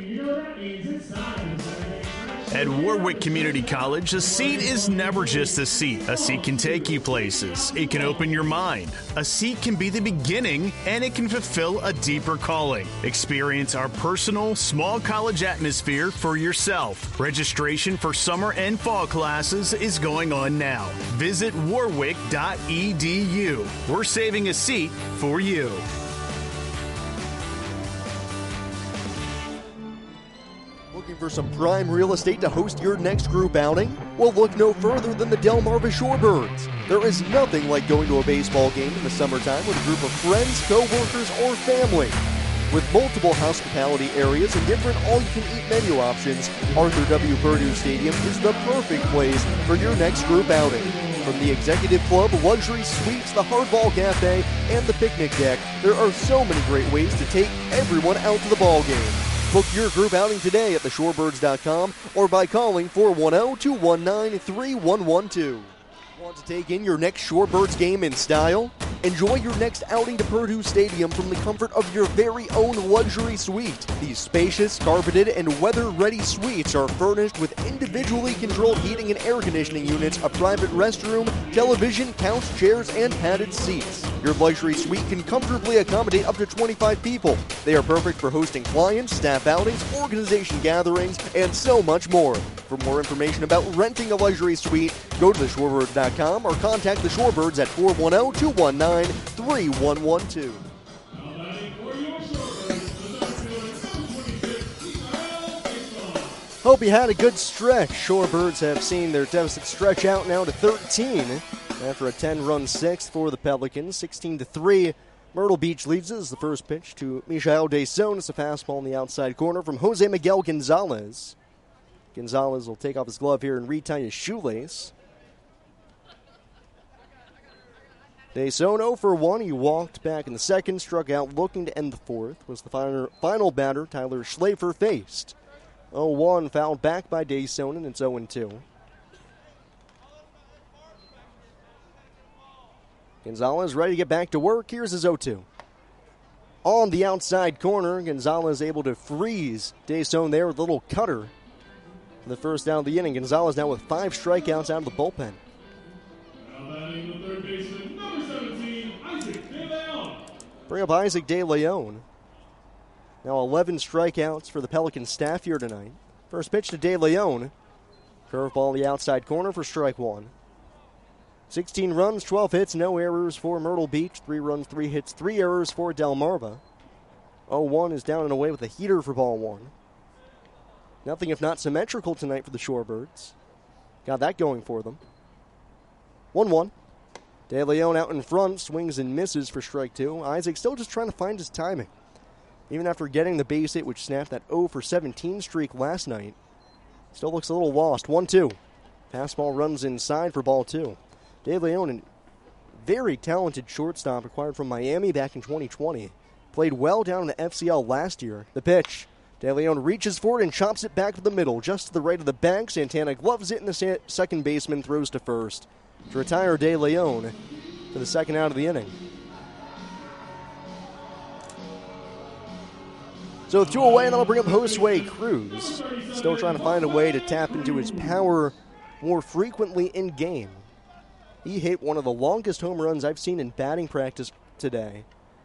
At Warwick Community College, a seat is never just a seat. A seat can take you places. It can open your mind. A seat can be the beginning, and it can fulfill a deeper calling. Experience our personal, small college atmosphere for yourself. Registration for summer and fall classes is going on now. Visit warwick dot e d u. We're saving a seat for you. Looking for some prime real estate to host your next group outing? Well, look no further than the Delmarva Shorebirds. There is nothing like going to a baseball game in the summertime with a group of friends, co-workers, or family. With multiple hospitality areas and different all-you-can-eat menu options, Arthur W. Purdue Stadium is the perfect place for your next group outing. From the Executive Club, luxury suites, the Hardball Cafe, and the picnic deck, there are so many great ways to take everyone out to the ball game. Book your group outing today at the shorebirds dot com or by calling four one zero, two one nine, three one one two. Want to take in your next Shorebirds game in style? Enjoy your next outing to Purdue Stadium from the comfort of your very own luxury suite. These spacious, carpeted, and weather-ready suites are furnished with individually controlled heating and air conditioning units, a private restroom, television, couch, chairs, and padded seats. Your luxury suite can comfortably accommodate up to twenty-five people. They are perfect for hosting clients, staff outings, organization gatherings, and so much more. For more information about renting a luxury suite, go to the shorebirds dot com or contact the Shorebirds at four one zero, two one nine, three one one two. Hope you had a good stretch. Shorebirds have seen their deficit stretch out now to thirteen after a ten-run sixth for the Pelicans, sixteen to three. Myrtle Beach leads as the first pitch to Michael Deson. It's a fastball in the outside corner from Jose Miguel Gonzalez. Gonzalez will take off his glove here and retie his shoelace. Deson oh for one. He walked back in the second, struck out looking to end the fourth. Was the final, final batter Tyler Schlafer faced. oh one fouled back by Deson, and it's oh two. Gonzalez ready to get back to work. Here's his oh two. On the outside corner, Gonzalez able to freeze Deson there with a little cutter. The first down of the inning. Gonzalez now with five strikeouts out of the bullpen. Bring up Isaac De Leon. Now eleven strikeouts for the Pelican staff here tonight. First pitch to De Leon. Curveball the outside corner for strike one. sixteen runs, twelve hits, no errors for Myrtle Beach. Three runs, three hits, three errors for Delmarva. oh one is down and away with a heater for ball one. Nothing if not symmetrical tonight for the Shorebirds. Got that going for them. one one. De Leon out in front, swings and misses for strike two. Isaac still just trying to find his timing. Even after getting the base hit, which snapped that oh for seventeen streak last night, still looks a little lost. one two. Fastball runs inside for ball two. De Leon, a very talented shortstop acquired from Miami back in twenty twenty. Played well down in the F C L last year. The pitch. De Leon reaches for it and chops it back to the middle, just to the right of the bag. Santana gloves it, and the sa- second baseman throws to first to retire De Leon for the second out of the inning. So with two away, that'll bring up Josue Cruz. Still trying to find a way to tap into his power more frequently in game. He hit one of the longest home runs I've seen in batting practice today.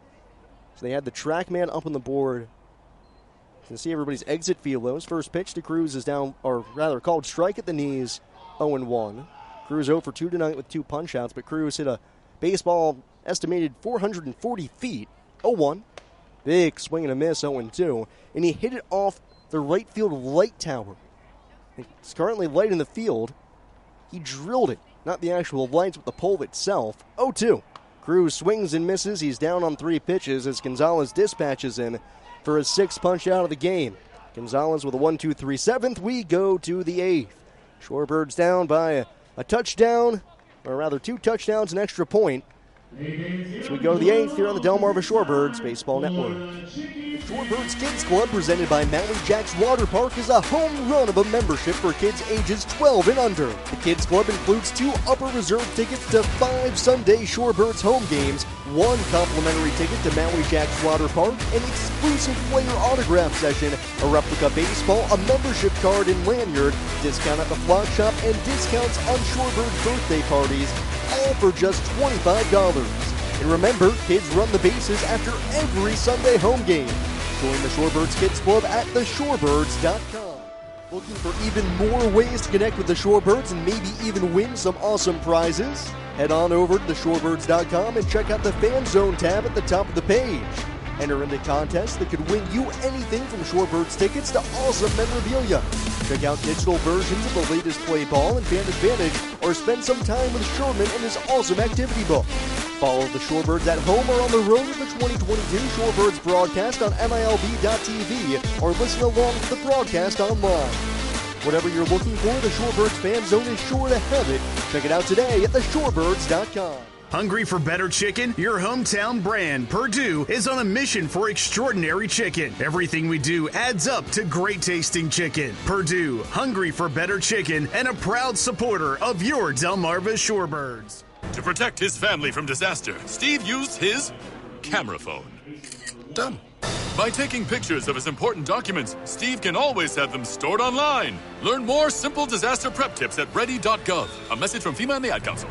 So they had the track man up on the board. You can see everybody's exit velos. First pitch to Cruz is down, or rather called strike at the knees, oh one. Cruz oh for two tonight with two punch-outs, but Cruz hit a baseball estimated four hundred forty feet, oh one. Big swing and a miss, oh two. And he hit it off the right field light tower. It's currently light in the field. He drilled it, not the actual lights, but the pole itself, oh two. Cruz swings and misses. He's down on three pitches as Gonzalez dispatches him for his sixth punch out of the game. Gonzalez with a one two three seventh. We go to the eighth. Shorebirds down by a, a touchdown, or rather two touchdowns, an extra point. So we go to the eighth here on the Delmarva Shorebirds Baseball Network. The Shorebirds Kids Club, presented by Maui Jacks Water Park, is a home run of a membership for kids ages twelve and under. The Kids Club includes two upper reserve tickets to five Sunday Shorebirds home games, one complimentary ticket to Maui Jacks Water Park, an exclusive player autograph session, a replica baseball, a membership card and lanyard, discount at the flock shop, and discounts on Shorebird birthday parties, all for just twenty-five dollars. And remember, kids run the bases after every Sunday home game. Join the Shorebirds Kids Club at the shorebirds dot com. Looking for even more ways to connect with the Shorebirds and maybe even win some awesome prizes? Head on over to the shorebirds dot com and check out the Fan Zone tab at the top of the page. Enter into contests that could win you anything from Shorebirds tickets to awesome memorabilia. Check out digital versions of the latest play ball and Fan Advantage, or spend some time with Sherman and his awesome activity book. Follow the Shorebirds at home or on the road with the twenty twenty-two Shorebirds broadcast on M I L B dot T V, or listen along to the broadcast online. Whatever you're looking for, the Shorebirds Fan Zone is sure to have it. Check it out today at the shorebirds dot com. Hungry for better chicken? Your hometown brand, Purdue, is on a mission for extraordinary chicken. Everything we do adds up to great tasting chicken. Purdue, hungry for better chicken, and a proud supporter of your Delmarva Shorebirds. To protect his family from disaster, Steve used his camera phone. Done. By taking pictures of his important documents, Steve can always have them stored online. Learn more simple disaster prep tips at ready dot gov. A message from FEMA and the Ad Council.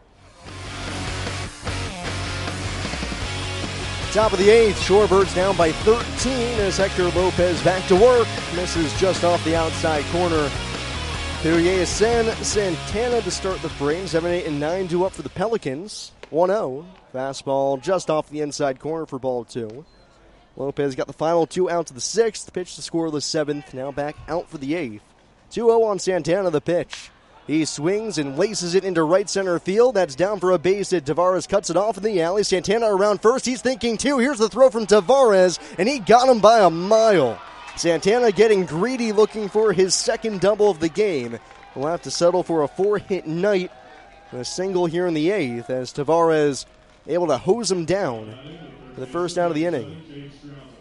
Top of the eighth, Shorebirds down by thirteen as Hector Lopez back to work. Misses just off the outside corner. Perrier San Santana to start the frame. seven, eight, and nine due up for the Pelicans. one oh. Fastball just off the inside corner for ball two. Lopez got the final two out to the sixth. Pitch to scoreless seventh. Now back out for the eighth. two oh on Santana, the pitch. He swings and laces it into right center field. That's down for a base hit. Tavares cuts it off in the alley. Santana around first. He's thinking two. Here's the throw from Tavares, and he got him by a mile. Santana getting greedy, looking for his second double of the game. We'll have to settle for a four-hit night. A single here in the eighth as Tavares able to hose him down for the first out of the inning.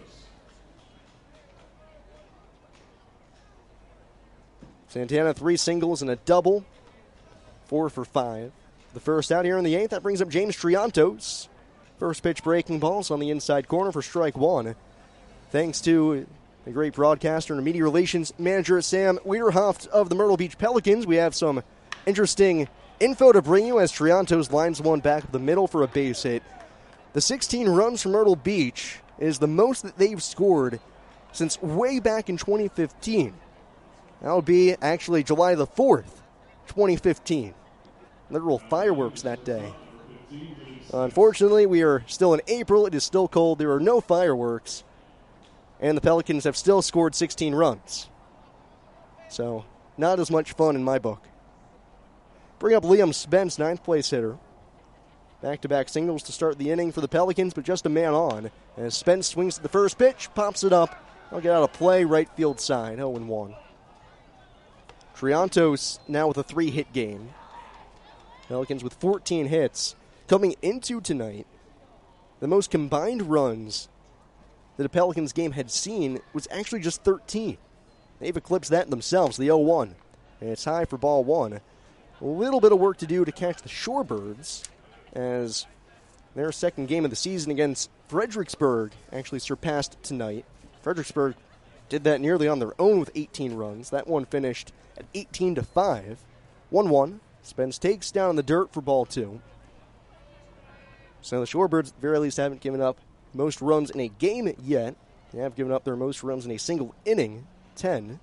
Santana, three singles and a double. Four for five. The first out here in the eighth. That brings up James Triantos. First pitch breaking balls on the inside corner for strike one. Thanks to the great broadcaster and media relations manager Sam Wiederhoft of the Myrtle Beach Pelicans, we have some interesting info to bring you as Triantos lines one back up the middle for a base hit. The sixteen runs from Myrtle Beach is the most that they've scored since way back in twenty fifteen. That would be actually July the fourth, twenty fifteen. Literal fireworks that day. Unfortunately, we are still in April. It is still cold. There are no fireworks. And the Pelicans have still scored sixteen runs. So, not as much fun in my book. Bring up Liam Spence, ninth place hitter. Back-to-back singles to start the inning for the Pelicans, but just a man on. As Spence swings at the first pitch, pops it up. I'll get out of play, right field side, oh and one. Triantos now with a three-hit game. Pelicans with fourteen hits. Coming into tonight, the most combined runs that a Pelicans game had seen was actually just thirteen. They've eclipsed that themselves, the oh one. And it's high for ball one. A little bit of work to do to catch the Shorebirds as their second game of the season against Fredericksburg actually surpassed tonight. Fredericksburg did that nearly on their own with eighteen runs. That one finished at eighteen to five. one one. Spence takes down in the dirt for ball two. So the Shorebirds, at the very least, haven't given up most runs in a game yet. They have given up their most runs in a single inning, ten.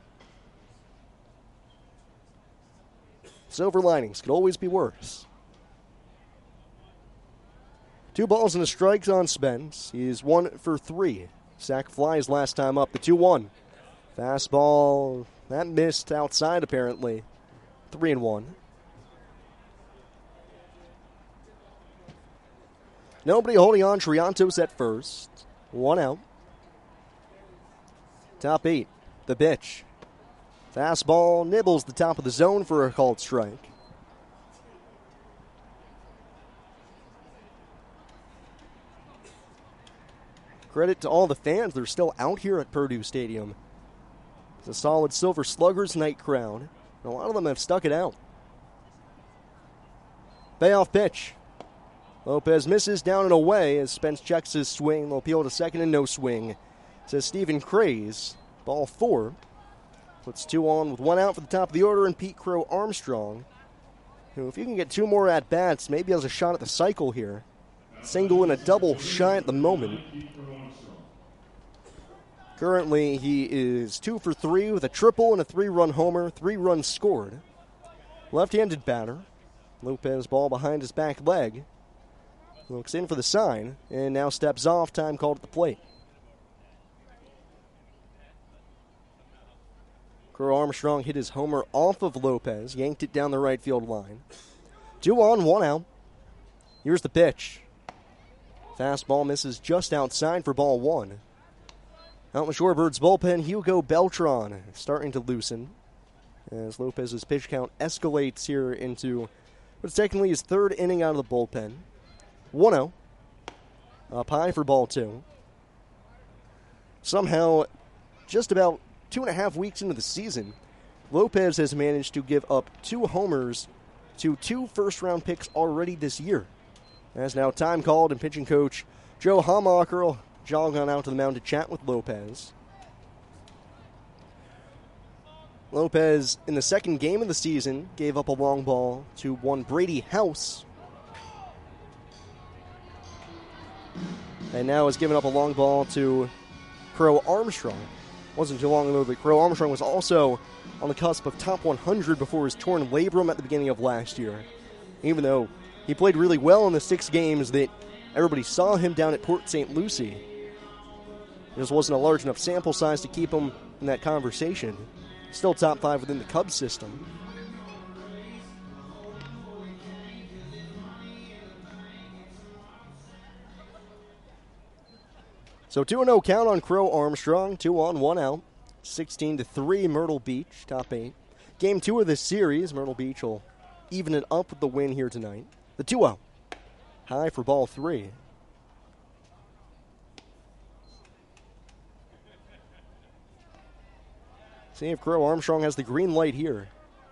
Silver linings could always be worse. Two balls and a strike on Spence. He's one for three. Sack flies last time up, the two one. Fastball, that missed outside apparently. Three and one. Nobody holding on. Triantos at first. One out. Top eight. The pitch. Fastball nibbles the top of the zone for a called strike. Credit to all the fans. They're still out here at Purdue Stadium. It's a solid Silver Sluggers night crowd. And a lot of them have stuck it out. Payoff pitch. Lopez misses down and away as Spence checks his swing. They'll appeal to second and no swing. Says Stephen Craze. Ball four. Puts two on with one out for the top of the order, and Pete Crow Armstrong, who, if you can get two more at-bats, maybe has a shot at the cycle here. Single and a double shy at the moment. Currently, he is two for three with a triple and a three-run homer, three runs scored. Left-handed batter. Lopez ball behind his back leg. Looks in for the sign, and now steps off. Time called at the plate. Crow Armstrong hit his homer off of Lopez, yanked it down the right field line. Two on, one out. Here's the pitch. Fastball misses just outside for ball one. Out in the Shorebirds bullpen, Hugo Beltran starting to loosen as Lopez's pitch count escalates here into what's technically his third inning out of the bullpen. one oh. Up high for ball two. Somehow, just about two and a half weeks into the season, Lopez has managed to give up two homers to two first-round picks already this year. As now time called, and pitching coach Joe Hamacher will jog on out to the mound to chat with Lopez. Lopez, in the second game of the season, gave up a long ball to one Brady House. And now has given up a long ball to Crow Armstrong. Wasn't too long ago that Crow Armstrong was also on the cusp of top one hundred before his torn labrum at the beginning of last year. Even though he played really well in the six games that everybody saw him down at Port Saint Lucie, it just wasn't a large enough sample size to keep him in that conversation. Still top five within the Cubs system. So two and oh count on Crow Armstrong, two on, one out. sixteen to three Myrtle Beach, top eight. Game two of this series, Myrtle Beach will even it up with the win here tonight. The two oh. High for ball three. See if Crow Armstrong has the green light here.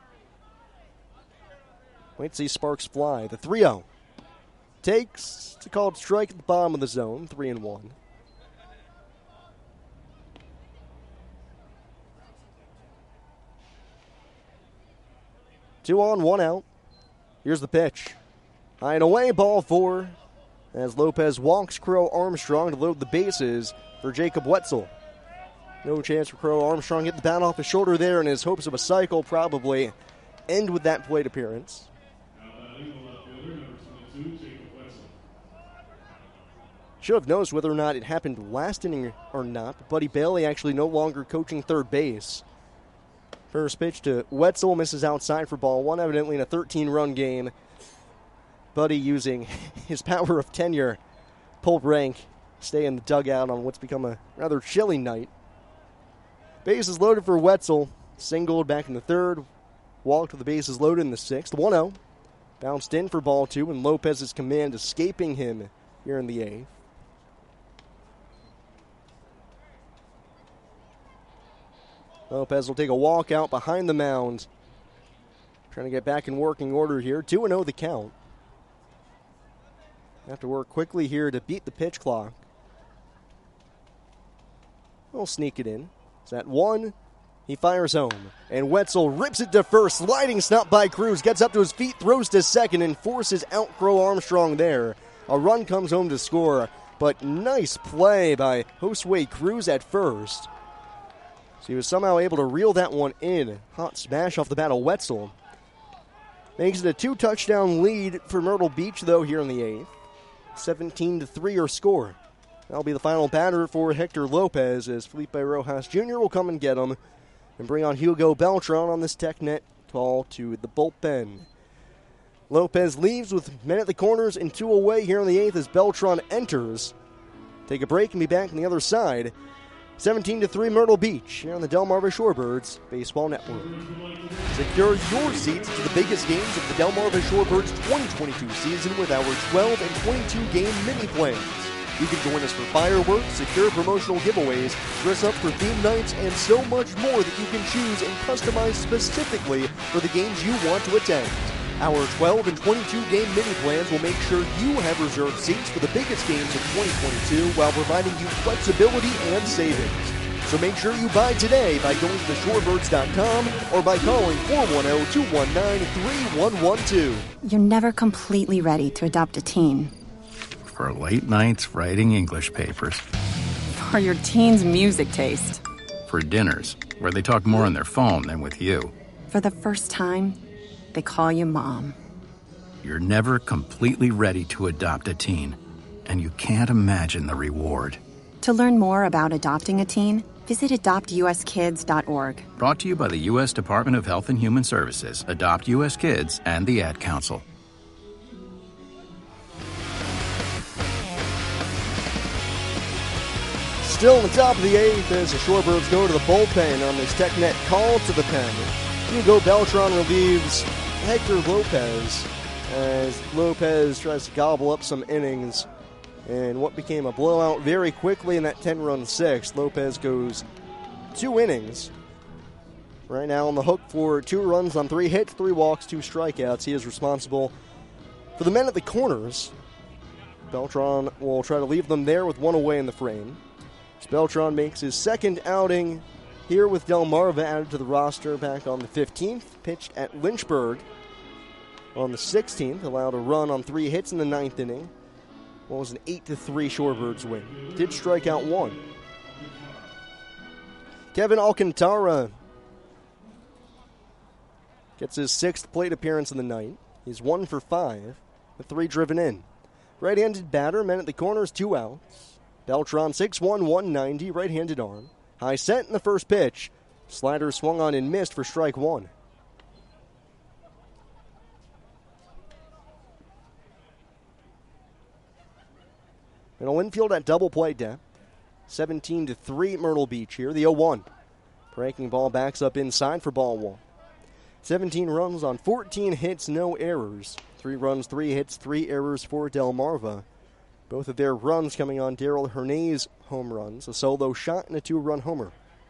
Wait to see sparks fly. The three oh. Takes, it's a called strike at the bottom of the zone, three and one. Two on, one out. Here's the pitch. High and away, ball four. As Lopez walks Crow Armstrong to load the bases for Jacob Wetzel. No chance for Crow Armstrong. Get the bat off his shoulder there, and his hopes of a cycle probably end with that plate appearance. Should have noticed whether or not it happened last inning or not, but Buddy Bailey actually no longer coaching third base. First pitch to Wetzel, misses outside for ball one, evidently in a thirteen-run game. Buddy using his power of tenure, pull rank, stay in the dugout on what's become a rather chilly night. Bases loaded for Wetzel, singled back in the third, walked with the bases loaded in the sixth. one oh, bounced in for ball two, and Lopez's command escaping him here in the eighth. Lopez will take a walk out behind the mound. Trying to get back in working order here. two and oh the count. Have to work quickly here to beat the pitch clock. We'll sneak it in. It's at one. He fires home. And Wetzel rips it to first. Sliding snap by Cruz. Gets up to his feet, throws to second, and forces out Crow Armstrong there. A run comes home to score. But nice play by Josue Cruz at first. So he was somehow able to reel that one in. Hot smash off the bat of Wetzel. Makes it a two-touchdown lead for Myrtle Beach, though, here in the eighth. seventeen to three your score. That'll be the final batter for Hector Lopez, as Felipe Rojas Junior will come and get him and bring on Hugo Beltran on this TechNet call to the bullpen. Lopez leaves with men at the corners and two away here in the eighth as Beltran enters. Take a break and be back on the other side. seventeen to three Myrtle Beach here on the Delmarva Shorebirds Baseball Network. Secure your seats to the biggest games of the Delmarva Shorebirds twenty twenty-two season with our twelve and twenty-two game mini plans. You can join us for fireworks, secure promotional giveaways, dress up for theme nights, and so much more that you can choose and customize specifically for the games you want to attend. Our twelve and twenty-two game mini plans will make sure you have reserved seats for the biggest games of twenty twenty-two while providing you flexibility and savings. So make sure you buy today by going to the shorebirds dot com or by calling four one zero, two one nine, three one one two. You're never completely ready to adopt a teen. For late nights writing English papers. For your teen's music taste. For dinners where they talk more on their phone than with you. For the first time, they call you Mom. You're never completely ready to adopt a teen, and you can't imagine the reward. To learn more about adopting a teen, visit adopt u s kids dot org. Brought to you by the U S Department of Health and Human Services, Adopt U S Kids, and the Ad Council. Still in the top of the eighth as the Shorebirds go to the bullpen on this TechNet call to the pen. Hugo Beltran relieves Hector Lopez as Lopez tries to gobble up some innings in what became a blowout very quickly in that ten-run sixth. Lopez goes two innings. Right now on the hook for two runs on three hits, three walks, two strikeouts. He is responsible for the men at the corners. Beltran will try to leave them there with one away in the frame. As Beltran makes his second outing here with Delmarva added to the roster back on the fifteenth. Pitched at Lynchburg on the sixteenth. Allowed a run on three hits in the ninth inning. What was an eight to three Shorebirds win. Did strike out one. Kevin Alcantara gets his sixth plate appearance in the night. He's one for five with three driven in. Right-handed batter, men at the corners, two outs. Beltran six one, one ninety, right-handed arm. High sent in the first pitch. Slider swung on and missed for strike one. Middle infield at double play depth. seventeen to three Myrtle Beach here. The oh one. Breaking ball backs up inside for ball one. seventeen runs on fourteen hits, no errors. Three runs, three hits, three errors for Delmarva. Both of their runs coming on Daryl Hernay's home runs, a solo shot and a two-run homer.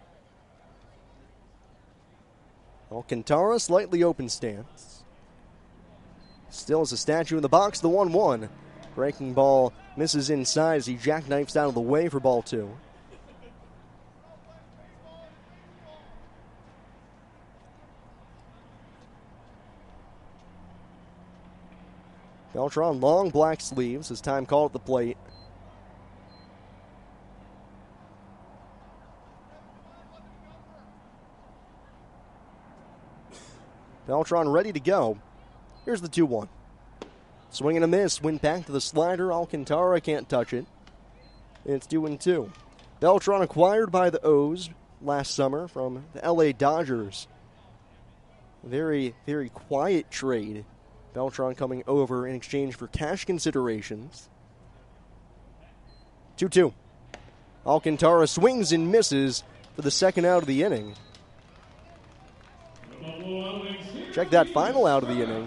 Alcantara, slightly open stance. Still as a statue in the box, the one one. Breaking ball misses inside as he jackknifes out of the way for ball two. Beltran, long black sleeves, his time called at the plate. Beltran ready to go. Here's the two one. Swing and a miss, went back to the slider. Alcantara can't touch it. It's two and two. Beltran acquired by the O's last summer from the L A Dodgers. Very, very quiet trade. Beltran coming over in exchange for cash considerations. two two. Alcantara swings and misses for the second out of the inning. Check that final out of the inning.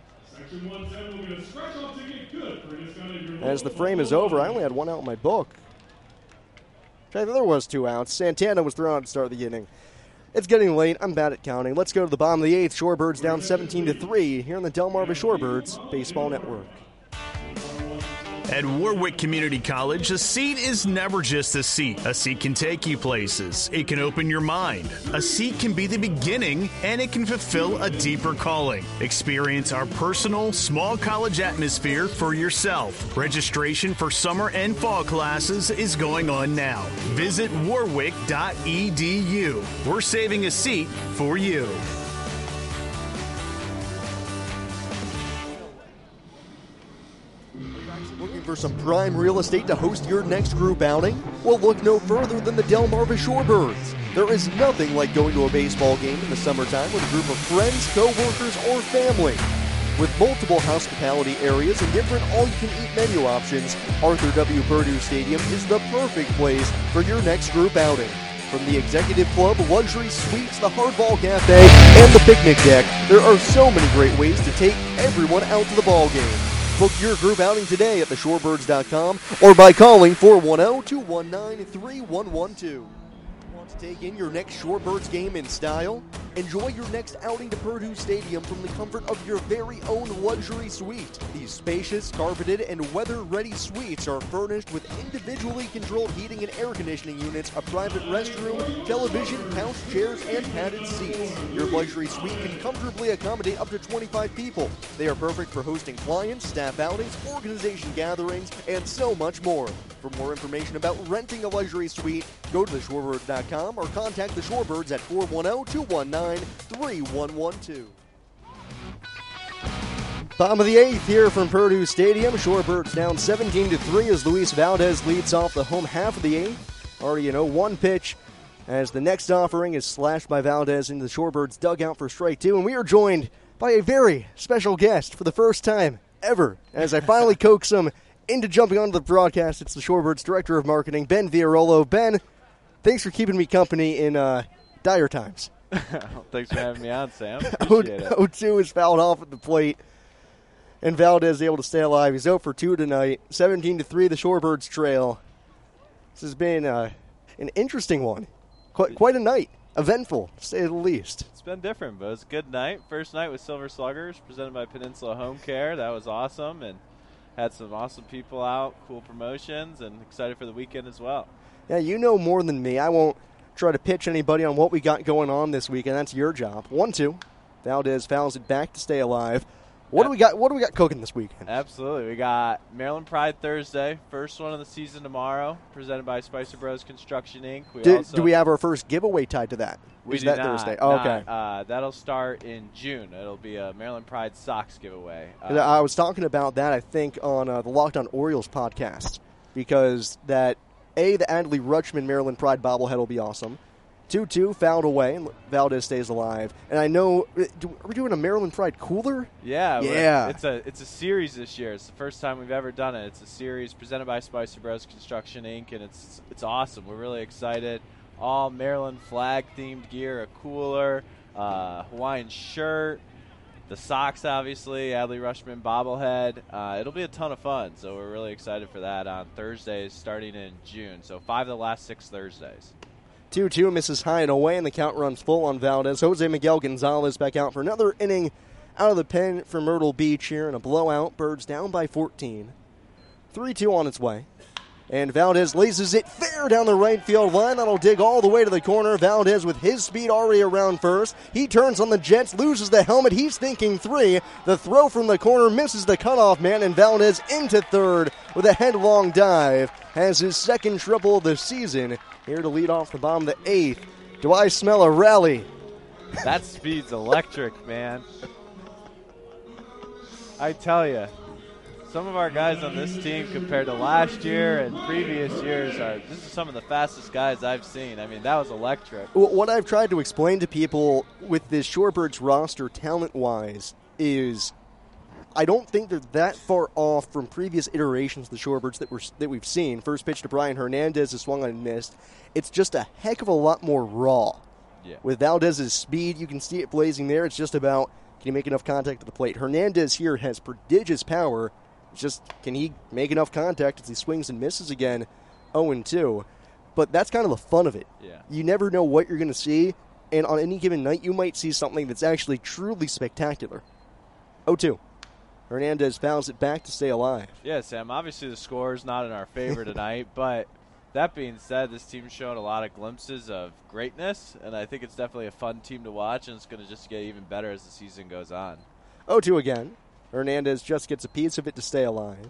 As the frame is over, I only had one out in my book. Check, there was two outs. Santana was thrown out to start the inning. It's getting late. I'm bad at counting. Let's go to the bottom of the eighth. Shorebirds down seventeen to three here on the Delmarva Shorebirds Baseball Network. At Warwick Community College, a seat is never just a seat. A seat can take you places. It can open your mind. A seat can be the beginning, and it can fulfill a deeper calling. Experience our personal, small college atmosphere for yourself. Registration for summer and fall classes is going on now. Visit warwick dot e d u. We're saving a seat for you. Looking for some prime real estate to host your next group outing? Well, look no further than the Delmarva Shorebirds. There is nothing like going to a baseball game in the summertime with a group of friends, co-workers, or family. With multiple hospitality areas and different all-you-can-eat menu options, Arthur W. Perdue Stadium is the perfect place for your next group outing. From the Executive Club, luxury suites, the Hardball Cafe, and the picnic deck, there are so many great ways to take everyone out to the ball game. Book your group outing today at the shorebirds dot com or by calling four one zero, two one nine, three one one two. Want to take in your next Shorebirds game in style? Enjoy your next outing to Perdue Stadium from the comfort of your very own luxury suite. These spacious, carpeted, and weather-ready suites are furnished with individually controlled heating and air conditioning units, a private restroom, television, couch, chairs, and padded seats. Your luxury suite can comfortably accommodate up to twenty-five people. They are perfect for hosting clients, staff outings, organization gatherings, and so much more. For more information about renting a luxury suite, go to the shorebirds dot com or contact the Shorebirds at four one zero, two one nine, three one one two. Bottom of the eighth here from Perdue Stadium. Shorebirds down seventeen to three as Luis Valdez leads off the home half of the eighth. Already an oh one pitch as the next offering is slashed by Valdez into the Shorebirds dugout for strike two. And we are joined by a very special guest for the first time ever as I finally coax him into jumping onto the broadcast. It's the Shorebirds Director of Marketing, Ben Villarolo. Ben, thanks for keeping me company in uh, dire times. Thanks for having me on, Sam. Appreciate it. oh two is fouled off at the plate. And Valdez able to stay alive. He's zero for two tonight. seventeen to three, the Shorebirds trail. This has been uh, an interesting one. Quite, quite a night. Eventful, to say the least. It's been different, but it was a good night. First night with Silver Sluggers, presented by Peninsula Home Care. That was awesome, and had some awesome people out, cool promotions, and excited for the weekend as well. Yeah, you know more than me. I won't try to pitch anybody on what we got going on this weekend. That's your job. one two. Valdez fouls it back to stay alive. What do we got? What do we got cooking this weekend? Absolutely, we got Maryland Pride Thursday, first one of the season tomorrow, presented by Spicer Bros Construction Incorporated. We do, also, do we have our first giveaway tied to that? We Is do that not, Thursday? Oh, not, okay. Uh, that'll start in June. It'll be a Maryland Pride socks giveaway. Uh, I was talking about that, I think, on uh, the Locked On Orioles podcast, because that a the Adley Rutschman Maryland Pride bobblehead will be awesome. two two, fouled away, and Valdez stays alive. And I know, do, are we doing a Maryland Pride cooler? Yeah, yeah. It's a it's a series this year. It's the first time we've ever done it. It's a series presented by Spicer Bros Construction Incorporated, and it's it's awesome. We're really excited. All Maryland flag themed gear, a cooler, uh, Hawaiian shirt, the socks, obviously, Adley Rutschman bobblehead. Uh, it'll be a ton of fun. So we're really excited for that on Thursdays starting in June. So five of the last six Thursdays. two two misses high and away, and the count runs full on Valdez. Jose Miguel Gonzalez back out for another inning out of the pen for Myrtle Beach here in a blowout. Birds down by fourteen. three two on its way. And Valdez laces it fair down the right field line. That'll dig all the way to the corner. Valdez with his speed already around first. He turns on the Jets, loses the helmet. He's thinking three. The throw from the corner misses the cutoff man, and Valdez into third with a headlong dive. Has his second triple of the season. Here to lead off the bottom of the eighth. Do I smell a rally? That speed's electric, man. I tell you, some of our guys on this team compared to last year and previous years, are this is some of the fastest guys I've seen. I mean, that was electric. What I've tried to explain to people with this Shorebirds roster talent-wise is I don't think they're that far off from previous iterations of the Shorebirds that, we're, that we've seen. First pitch to Brian Hernandez is swung on and missed. It's just a heck of a lot more raw. Yeah. With Valdez's speed, you can see it blazing there. It's just about, can he make enough contact at the plate? Hernandez here has prodigious power. It's just, can he make enough contact as he swings and misses again? oh and two. But that's kind of the fun of it. Yeah. You never know what you're going to see, and on any given night, you might see something that's actually truly spectacular. oh two. Hernandez fouls it back to stay alive. Yeah, Sam, obviously the score is not in our favor tonight, but that being said, this team's shown a lot of glimpses of greatness, and I think it's definitely a fun team to watch, and it's going to just get even better as the season goes on. oh two again. Hernandez just gets a piece of it to stay alive.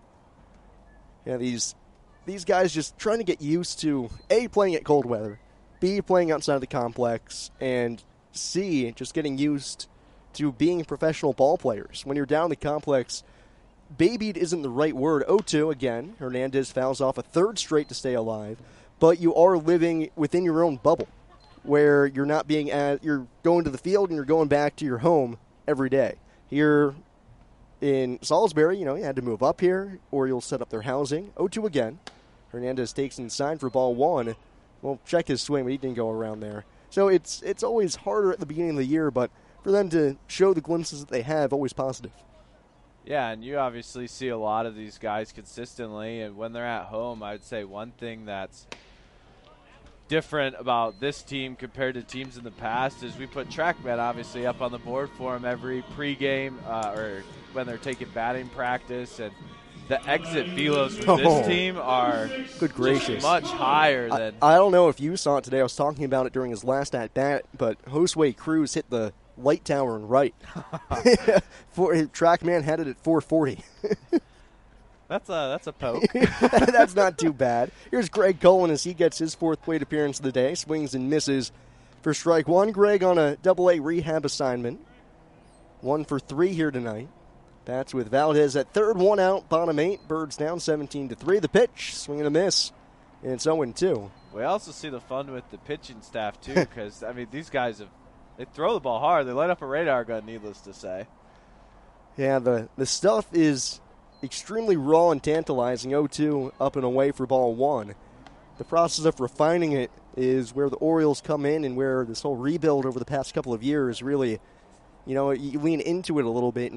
Yeah, these these guys just trying to get used to, A, playing at cold weather, B, playing outside of the complex, and C, just getting used to being professional ball players. When you're down in the complex, babied isn't the right word. oh two again. Hernandez fouls off a third straight to stay alive, but you are living within your own bubble where you're not being at, you're going to the field and you're going back to your home every day. Here in Salisbury, you know, you had to move up here or you'll set up their housing. oh two again. Hernandez takes inside for ball one. Well, check his swing, but he didn't go around there. So it's it's always harder at the beginning of the year, but for them to show the glimpses that they have, always positive. Yeah, and you obviously see a lot of these guys consistently, and when they're at home, I'd say one thing that's different about this team compared to teams in the past is we put TrackMan obviously up on the board for them every pregame uh, or when they're taking batting practice, and the exit velos for this Oh. team are Good gracious. much higher I, than I don't know if you saw it today. I was talking about it during his last at-bat, but Josue Cruz hit the light tower and right. For, TrackMan had it at four forty. That's a that's a poke. That's not too bad. Here's Greg Cullen as he gets his fourth plate appearance of the day. Swings and misses for strike one. Greg on a double-A rehab assignment. One for three here tonight. Bats with Valdez at third, one out, bottom eight. Birds down seventeen to three. The pitch, swing and a miss. And it's oh and two. We also see the fun with the pitching staff, too, because, I mean, these guys, have they throw the ball hard. They light up a radar gun, needless to say. Yeah, the, the stuff is extremely raw and tantalizing. oh two up and away for ball one. The process of refining it is where the Orioles come in and where this whole rebuild over the past couple of years really, you know, you lean into it a little bit and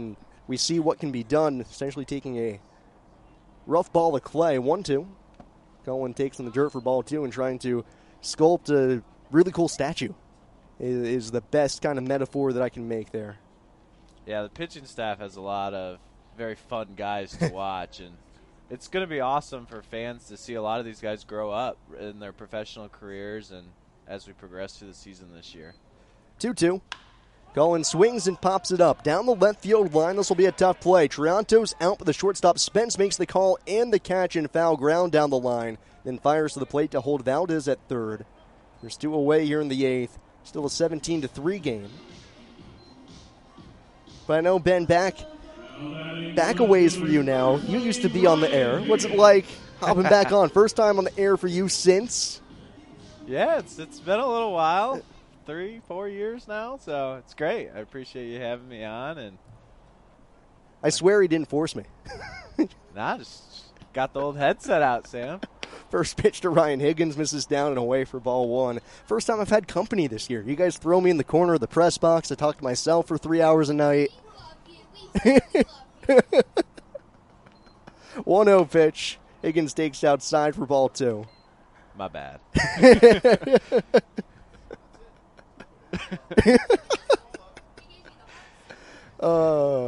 we see what can be done, essentially taking a rough ball of clay, one two. Cullen takes in the dirt for ball two and trying to sculpt a really cool statue is, is the best kind of metaphor that I can make there. Yeah, the pitching staff has a lot of very fun guys to watch, and it's going to be awesome for fans to see a lot of these guys grow up in their professional careers and as we progress through the season this year. two two. Cullen swings and pops it up. Down the left field line, this will be a tough play. Toronto's out, but the shortstop Spence makes the call and the catch and foul ground down the line. Then fires to the plate to hold Valdez at third. There's two away here in the eighth. Still a seventeen to three game. But I know, Ben, back, back a ways for you now. You used to be on the air. What's it like hopping back on? First time on the air for you since? Yeah, it's it's been a little while. Three, four years now, so it's great. I appreciate you having me on. And I swear he didn't force me. Nah, just got the old headset out, Sam. First pitch to Ryan Higgins, misses down and away for ball one. First time I've had company this year. You guys throw me in the corner of the press box. I talk to myself for three hours a night. one oh pitch. Higgins takes outside for ball two. My bad. uh,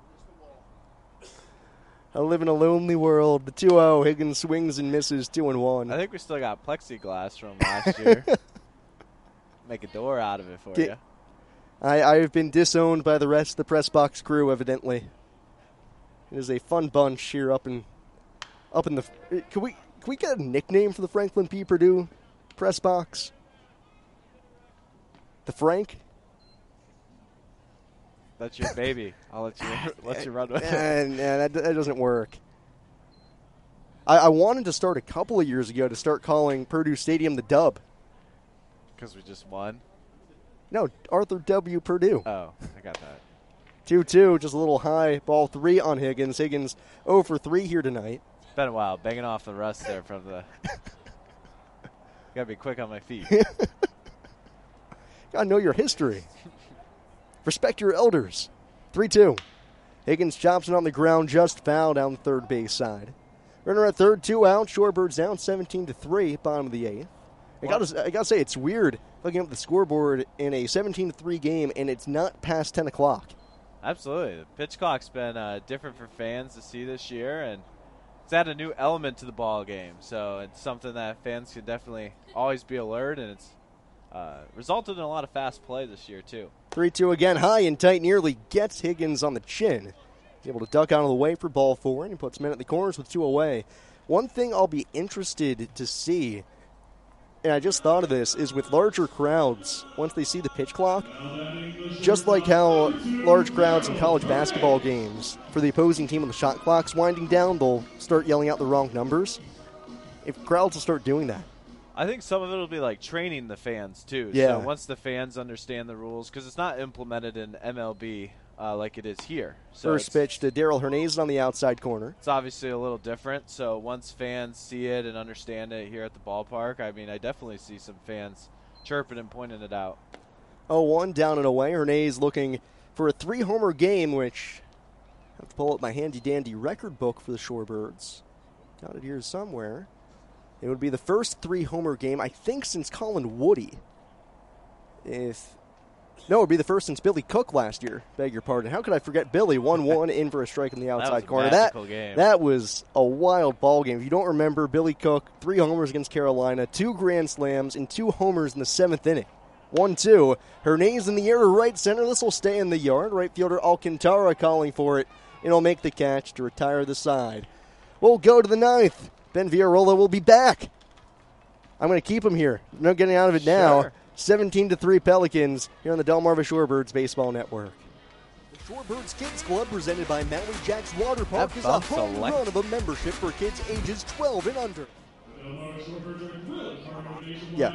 I live in a lonely world. The two oh. Higgins swings and misses two and one. I think we still got plexiglass from last year. Make a door out of it for Get, you. I, I've been disowned by the rest of the press box crew, evidently. It is a fun bunch here up in up in the. Can we can we get a nickname for the Franklin P. Purdue press box? The Frank? That's your baby. I'll let you let you run with it. And that, that doesn't work. I, I wanted to start a couple of years ago to start calling Purdue Stadium the Dub. Because we just won? No, Arthur W. Purdue. Oh, I got that. two two, just a little high. Ball three on Higgins. Higgins oh for three here tonight. It's been a while. Banging off the rust there from the... Got to be quick on my feet. Got to know your history. Respect your elders. three two. Higgins chops it on the ground, just foul down the third base side. Runner at third, two out. Shorebirds down seventeen to three, bottom of the eighth. I got to I got to say, it's weird looking up the scoreboard in a seventeen to three game, and it's not past ten o'clock. Absolutely. The pitch clock's been uh, different for fans to see this year, and it's added a new element to the ball game. So it's something that fans can definitely always be alert, and it's uh, resulted in a lot of fast play this year, too. three two again, high and tight, nearly gets Higgins on the chin. He's able to duck out of the way for ball four, and he puts men at the corners with two away. One thing I'll be interested to see, and I just thought of this, is with larger crowds, once they see the pitch clock, just like how large crowds in college basketball games, for the opposing team when the shot clock's winding down, they'll start yelling out the wrong numbers. If crowds will start doing that. I think some of it will be like training the fans, too. Yeah. So once the fans understand the rules, because it's not implemented in M L B uh, like it is here. So First pitch to Daryl Hernandez on the outside corner. It's obviously a little different. So once fans see it and understand it here at the ballpark, I mean, I definitely see some fans chirping and pointing it out. oh one down and away. Hernandez looking for a three-homer game, which I have to pull up my handy-dandy record book for the Shorebirds. Got it here somewhere. It would be the first three-homer game, I think, since Colin Woody. If No, it would be the first since Billy Cook last year. Beg your pardon. How could I forget Billy? one one in for a strike in the outside that was a corner. magical That, game. that was a wild ball game. If you don't remember, Billy Cook, three homers against Carolina, two grand slams, and two homers in the seventh inning. one two. Hernandez in the air to right center. This will stay in the yard. Right fielder Alcantara calling for it. And he'll make the catch to retire the side. We'll go to the ninth. Ben Villarola will be back. I'm going to keep him here. No getting out of it now. Sure. seventeen to three Pelicans here on the Delmarva Shorebirds Baseball Network. The Shorebirds Kids Club, presented by Maui Jacks Water Park, That is a bumps home elect- run of a membership for kids ages twelve and under. Yeah.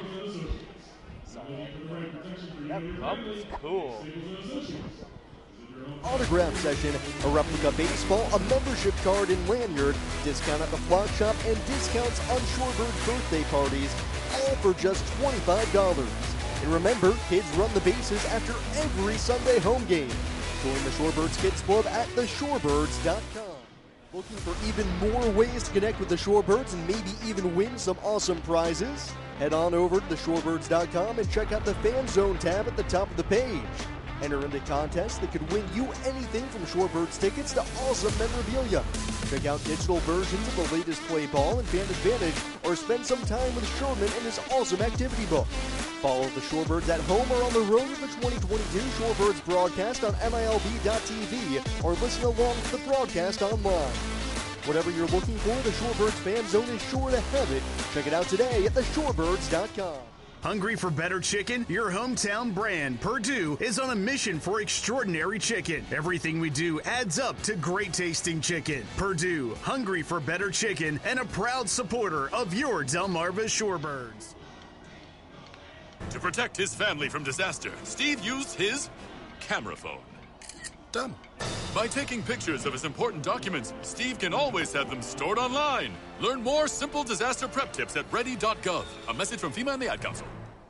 That bump is cool. Autograph session, a replica baseball, a membership card and lanyard, discount at the flock shop, and discounts on Shorebird birthday parties, all for just twenty-five dollars. And remember, kids run the bases after every Sunday home game. Join the Shorebirds Kids Club at the shorebirds dot com. Looking for even more ways to connect with the Shorebirds and maybe even win some awesome prizes? Head on over to the shorebirds dot com and check out the Fan Zone tab at the top of the page. Enter into contests that could win you anything from Shorebirds tickets to awesome memorabilia. Check out digital versions of the latest play ball and Fan Advantage, or spend some time with Sherman and his awesome activity book. Follow the Shorebirds at home or on the road with the twenty twenty-two Shorebirds broadcast on M I L B dot T V, or listen along to the broadcast online. Whatever you're looking for, the Shorebirds Fan Zone is sure to have it. Check it out today at the shorebirds dot com. Hungry for better chicken? Your hometown brand, Perdue, is on a mission for extraordinary chicken. Everything we do adds up to great tasting chicken. Perdue, hungry for better chicken, and a proud supporter of your Delmarva Shorebirds. To protect his family from disaster, Steve used his camera phone. Done. By taking pictures of his important documents, Steve can always have them stored online. Learn more simple disaster prep tips at ready dot gov. A message from FEMA and the Ad Council.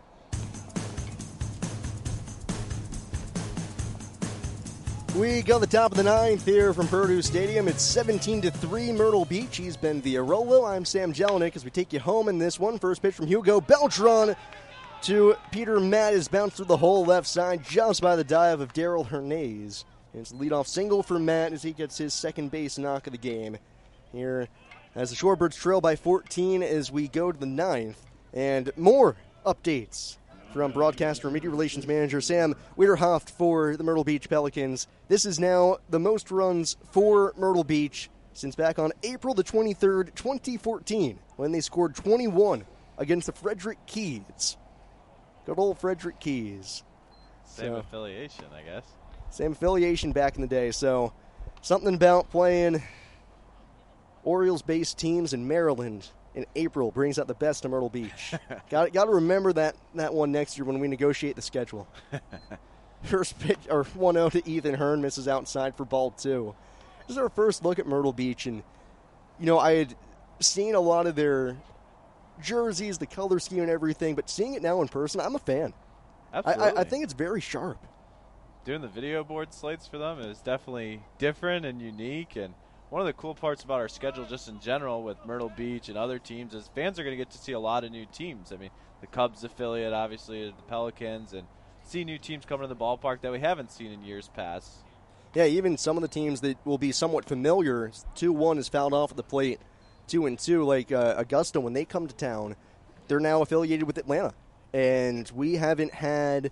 We go to the top of the ninth here from Perdue Stadium. It's seventeen to three Myrtle Beach. He's been via Rolo. I'm Sam Jelinek as we take you home in this one. First pitch from Hugo Beltran to Peter Matt is bounced through the hole left side just by the dive of Daryl Hernandez. It's a leadoff single for Matt as he gets his second base knock of the game. Here as the Shorebirds trail by fourteen as we go to the ninth. And more updates from broadcaster and media relations manager Sam Wiederhoft for the Myrtle Beach Pelicans. This is now the most runs for Myrtle Beach since back on April the twenty-third, twenty fourteen, when they scored twenty-one against the Frederick Keys. Good old Frederick Keys. Same So, affiliation, I guess. Same affiliation back in the day. So something about playing Orioles-based teams in Maryland in April brings out the best of Myrtle Beach. got got to remember that, that one next year when we negotiate the schedule. First pitch, or one oh to Ethan Hearn, misses outside for ball two. This is our first look at Myrtle Beach, and, you know, I had seen a lot of their jerseys, the color scheme and everything, but seeing it now in person, I'm a fan. Absolutely. I, I, I think it's very sharp. Doing the video board slates for them is definitely different and unique, and one of the cool parts about our schedule just in general with Myrtle Beach and other teams is fans are going to get to see a lot of new teams. I mean, the Cubs affiliate, obviously, the Pelicans, and see new teams coming to the ballpark that we haven't seen in years past. Yeah, even some of the teams that will be somewhat familiar. two one is fouled off at the plate, two and two, like uh, Augusta, when they come to town, they're now affiliated with Atlanta. And we haven't had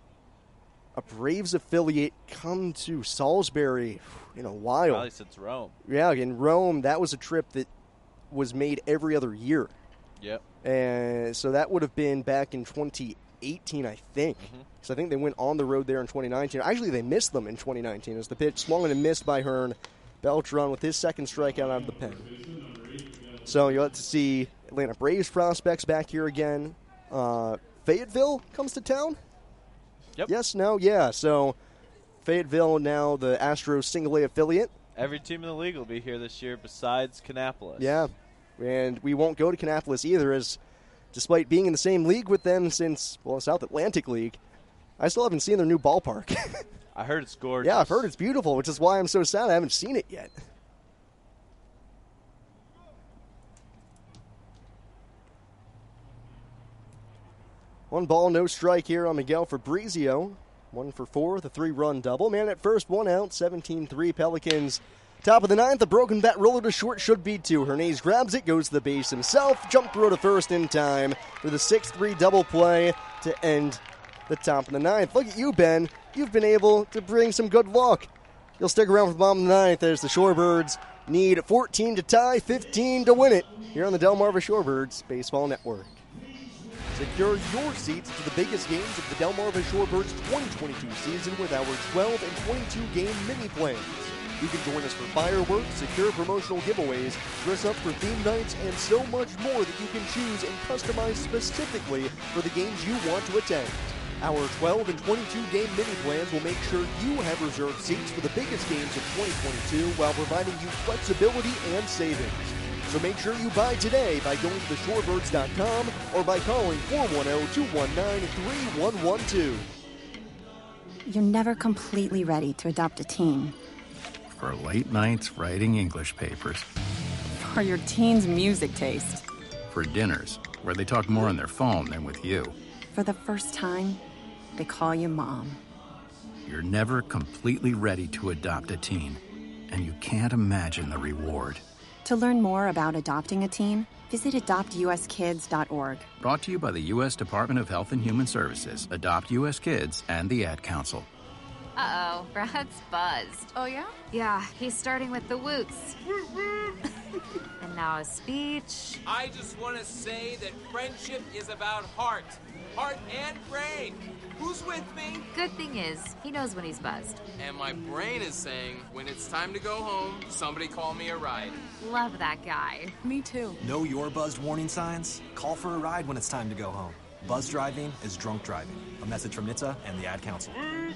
a Braves affiliate come to Salisbury in a while. Probably since Rome. Yeah, in Rome, that was a trip that was made every other year. Yep. And so that would have been back in twenty eighteen, I think. Because mm-hmm. I think they went on the road there in twenty nineteen. Actually, they missed them in twenty nineteen as the pitch swung and missed by Hearn. Beltran with his second strikeout out of the pen. So you'll have to see Atlanta Braves prospects back here again. Uh, Fayetteville comes to town? Yep. Yes, no, yeah. So Fayetteville now the Astros single A affiliate. Every team in the league will be here this year besides Kannapolis. Yeah, and we won't go to Kannapolis either, as despite being in the same league with them since, well, South Atlantic League, I still haven't seen their new ballpark. I heard it's gorgeous. Yeah, I've heard it's beautiful, which is why I'm so sad I haven't seen it yet. One ball, no strike here on Miguel Fabrizio. One for four, the three-run double. Man at first, one out, seventeen three Pelicans. Top of the ninth, the broken bat roller to short should be two. Hernandez grabs it, goes to the base himself, jump throw to first in time for the six three double play to end the top of the ninth. Look at you, Ben. You've been able to bring some good luck. You'll stick around for the bottom of the ninth as the Shorebirds need fourteen to tie, fifteen to win it here on the Delmarva Shorebirds Baseball Network. Secure your seats to the biggest games of the Delmarva Shorebirds twenty twenty-two season with our twelve and twenty-two game mini plans. You can join us for fireworks, secure promotional giveaways, dress up for theme nights, and so much more that you can choose and customize specifically for the games you want to attend. Our twelve and twenty-two game mini plans will make sure you have reserved seats for the biggest games of twenty twenty-two while providing you flexibility and savings. So make sure you buy today by going to the shorebirds dot com or by calling four one zero, two one nine, three one one two. you're never completely ready to adopt a teen. For late nights writing English papers. For your teen's music taste. For dinners where they talk more on their phone than with you. For the first time, they call you mom. You're never completely ready to adopt a teen, and you can't imagine the reward. To learn more about adopting a teen, visit adopt u s kids dot org. Brought to you by the U S Department of Health and Human Services, Adopt U S Kids, and the Ad Council. Uh-oh, Brad's buzzed. Oh, yeah? Yeah, he's starting with the woots. And now a speech. I just want to say that friendship is about heart. Heart and brain. Who's with me? Good thing is, he knows when he's buzzed. And my brain is saying, when it's time to go home, somebody call me a ride. Love that guy. Me too. Know your buzzed warning signs? Call for a ride when it's time to go home. Buzz driving is drunk driving. A message from N H T S A and the Ad Council.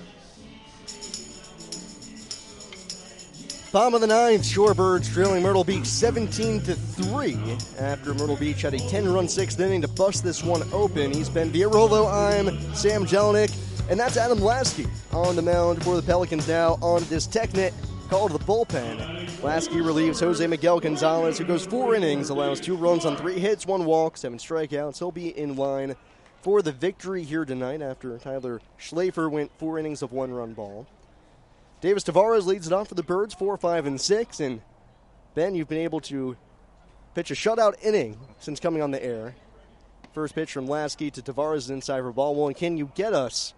Bottom of the ninth, Shorebirds trailing Myrtle Beach seventeen to three after Myrtle Beach had a ten-run sixth inning to bust this one open. He's Ben Villarolo, I'm Sam Jelinek, and that's Adam Lasky on the mound for the Pelicans now on this TechNet called the bullpen. Lasky relieves Jose Miguel Gonzalez, who goes four innings, allows two runs on three hits, one walk, seven strikeouts. He'll be in line for the victory here tonight after Tyler Schlafer went four innings of one-run ball. Davis Tavares leads it off for the Birds, four, five, and six. And, Ben, you've been able to pitch a shutout inning since coming on the air. First pitch from Lasky to Tavares inside for ball one. Can you get us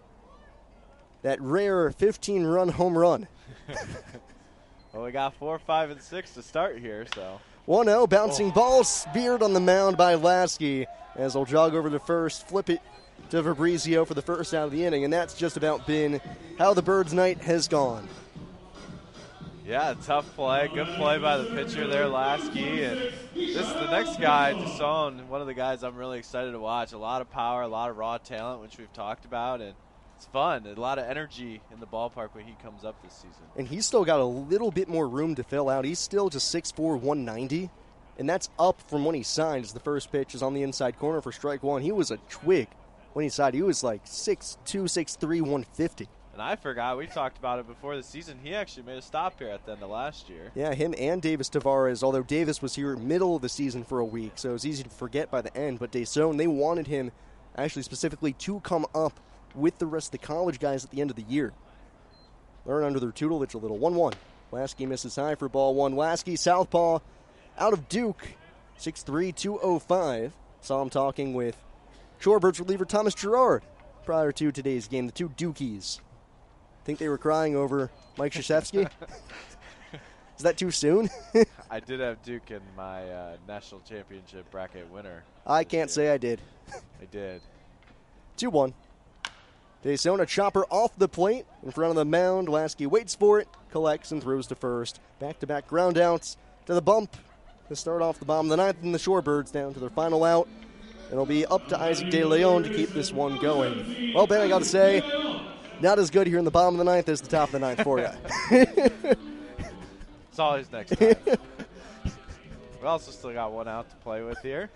that rare fifteen-run home run? Well, we got four, five, and six to start here, so. one oh, bouncing oh. ball speared on the mound by Lasky as they'll jog over to first, flip it to Fabrizio for the first out of the inning, and that's just about been how the Birds' night has gone. Yeah, tough play. Good play by the pitcher there, Lasky. And this is the next guy, Dasone, one of the guys I'm really excited to watch. A lot of power, a lot of raw talent, which we've talked about, and it's fun. A lot of energy in the ballpark when he comes up this season. And he's still got a little bit more room to fill out. He's still just six four, one ninety, and that's up from when he signed. As the first pitch is on the inside corner for strike one. He was a twig. When he signed, he was like six two, six three, one fifty. And I forgot, we talked about it before the season. He actually made a stop here at the end of last year. Yeah, him and Davis Tavares, although Davis was here middle of the season for a week, so it was easy to forget by the end. But Dasone, they wanted him actually specifically to come up with the rest of the college guys at the end of the year. Learn under their tutelage a little. one one. Lasky misses high for ball one. Lasky, southpaw, out of Duke, six three, two oh five. Saw him talking with Shorebirds reliever Thomas Gerard prior to today's game, the two Dukies. Think they were crying over Mike Krzyzewski? Is that too soon? I did have Duke in my uh, national championship bracket winner. I can't say I did. I did. two one. Dasone, a chopper off the plate in front of the mound. Lasky waits for it, collects, and throws to first. Back-to-back groundouts to the bump to start off the bottom of the ninth, and the Shorebirds down to their final out. It'll be up to Isaac De Leon to keep this one going. Well, Ben, I got to say, not as good here in the bottom of the ninth as the top of the ninth for you. It's always next time. We also still got one out to play with here.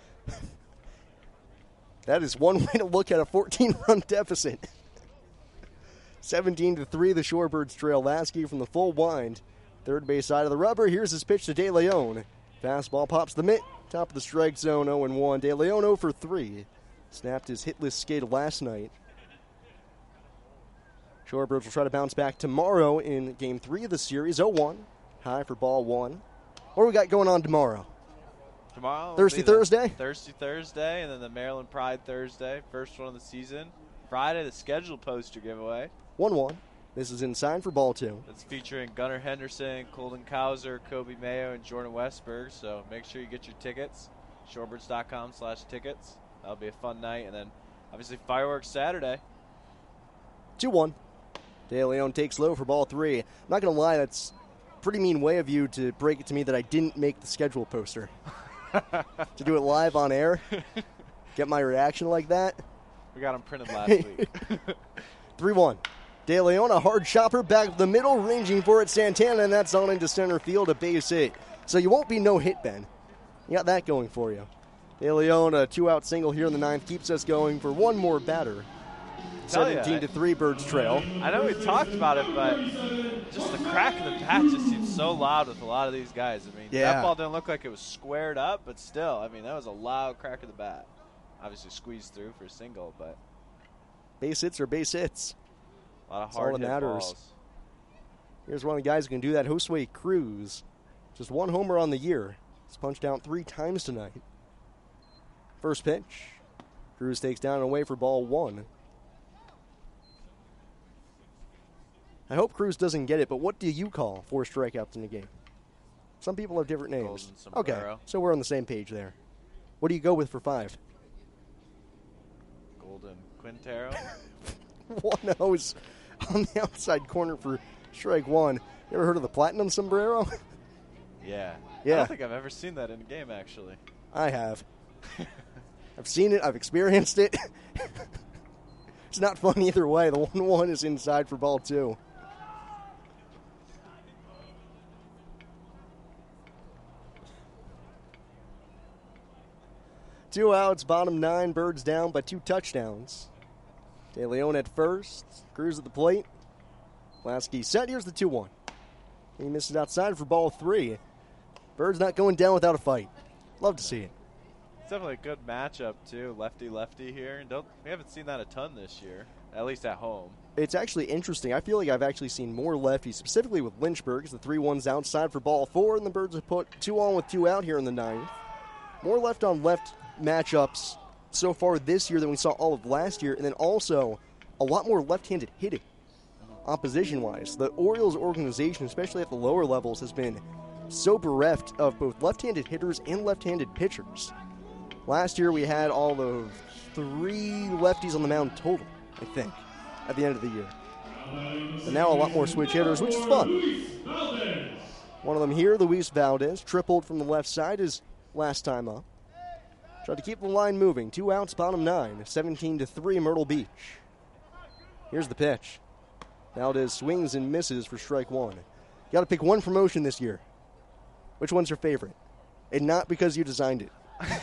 That is one way to look at a fourteen-run deficit. seventeen to three, the Shorebirds trail Lasky from the full wind. Third base side of the rubber. Here's his pitch to De Leon. Fastball pops the mitt. Top of the strike zone, oh and one. De Leon oh for three. Snapped his hitless skate last night. Shorebirds will try to bounce back tomorrow in game three of the series. oh one. High for ball one. What do we got going on tomorrow? Tomorrow? Thirsty Thursday? Thirsty Thursday, and then the Maryland Pride Thursday. First one of the season. Friday, the scheduled poster giveaway. one one. This is in sign for ball two. It's featuring Gunnar Henderson, Colton Kauser, Kobe Mayo, and Jordan Westberg. So make sure you get your tickets. Shorebirds.com slash tickets. That'll be a fun night. And then, obviously, fireworks Saturday. two one. De Leon takes low for ball three. I'm not going to lie, that's a pretty mean way of you to break it to me that I didn't make the schedule poster. To do it live on air. Get my reaction like that. We got them printed last week. three one. De Leon, a hard chopper back of the middle, ranging for it. Santana, and that's on into center field, a base hit. So you won't be no hit, Ben. You got that going for you. De Leon, a two-out single here in the ninth, keeps us going for one more batter seventeen to three Birds trail. I know we talked about it, but just the crack of the bat just seems so loud with a lot of these guys. I mean, Yeah. that ball didn't look like it was squared up, but still, I mean, that was a loud crack of the bat. Obviously squeezed through for a single, but Base hits are base hits. a lot of That's all hard that hit matters. balls. Here's one of the guys who can do that, Josue Cruz. Just one homer on the year. He's punched out three times tonight. First pitch. Cruz takes down and away for ball one. I hope Cruz doesn't get it, but what do you call four strikeouts in a game? Some people have different names. Golden Okay, sombrero. so we're on the same page there. What do you go with for five? Golden Quintero. One O's on the outside corner for strike one. You ever heard of the platinum sombrero? Yeah. Yeah. I don't think I've ever seen that in a game, actually. I have. I've seen it. I've experienced it. It's not fun either way. The one one is inside for ball two. Two outs, bottom nine, Birds down by two touchdowns. De Leon at first, Cruz at the plate. Lasky set. Here's the two one. He misses outside for ball three. Birds not going down without a fight. Love to see it. It's definitely a good matchup, too. Lefty-lefty here. Don't We haven't seen that a ton this year, at least at home. It's actually interesting. I feel like I've actually seen more lefties, specifically with Lynchburg, as the three one's outside for ball four, and the Birds have put two on with two out here in the ninth. More left-on-left matchups so far this year than we saw all of last year, and then also a lot more left-handed hitting, opposition-wise. The Orioles organization, especially at the lower levels, has been so bereft of both left-handed hitters and left-handed pitchers. Last year we had all of three lefties on the mound total, I think, at the end of the year. But now a lot more switch hitters, which is fun. One of them here, Luis Valdez, tripled from the left side his last time up. Tried to keep the line moving. Two outs, bottom nine, seventeen to three, Myrtle Beach. Here's the pitch. Valdez swings and misses for strike one. Got to pick one promotion this year. Which one's your favorite? And not because you designed it.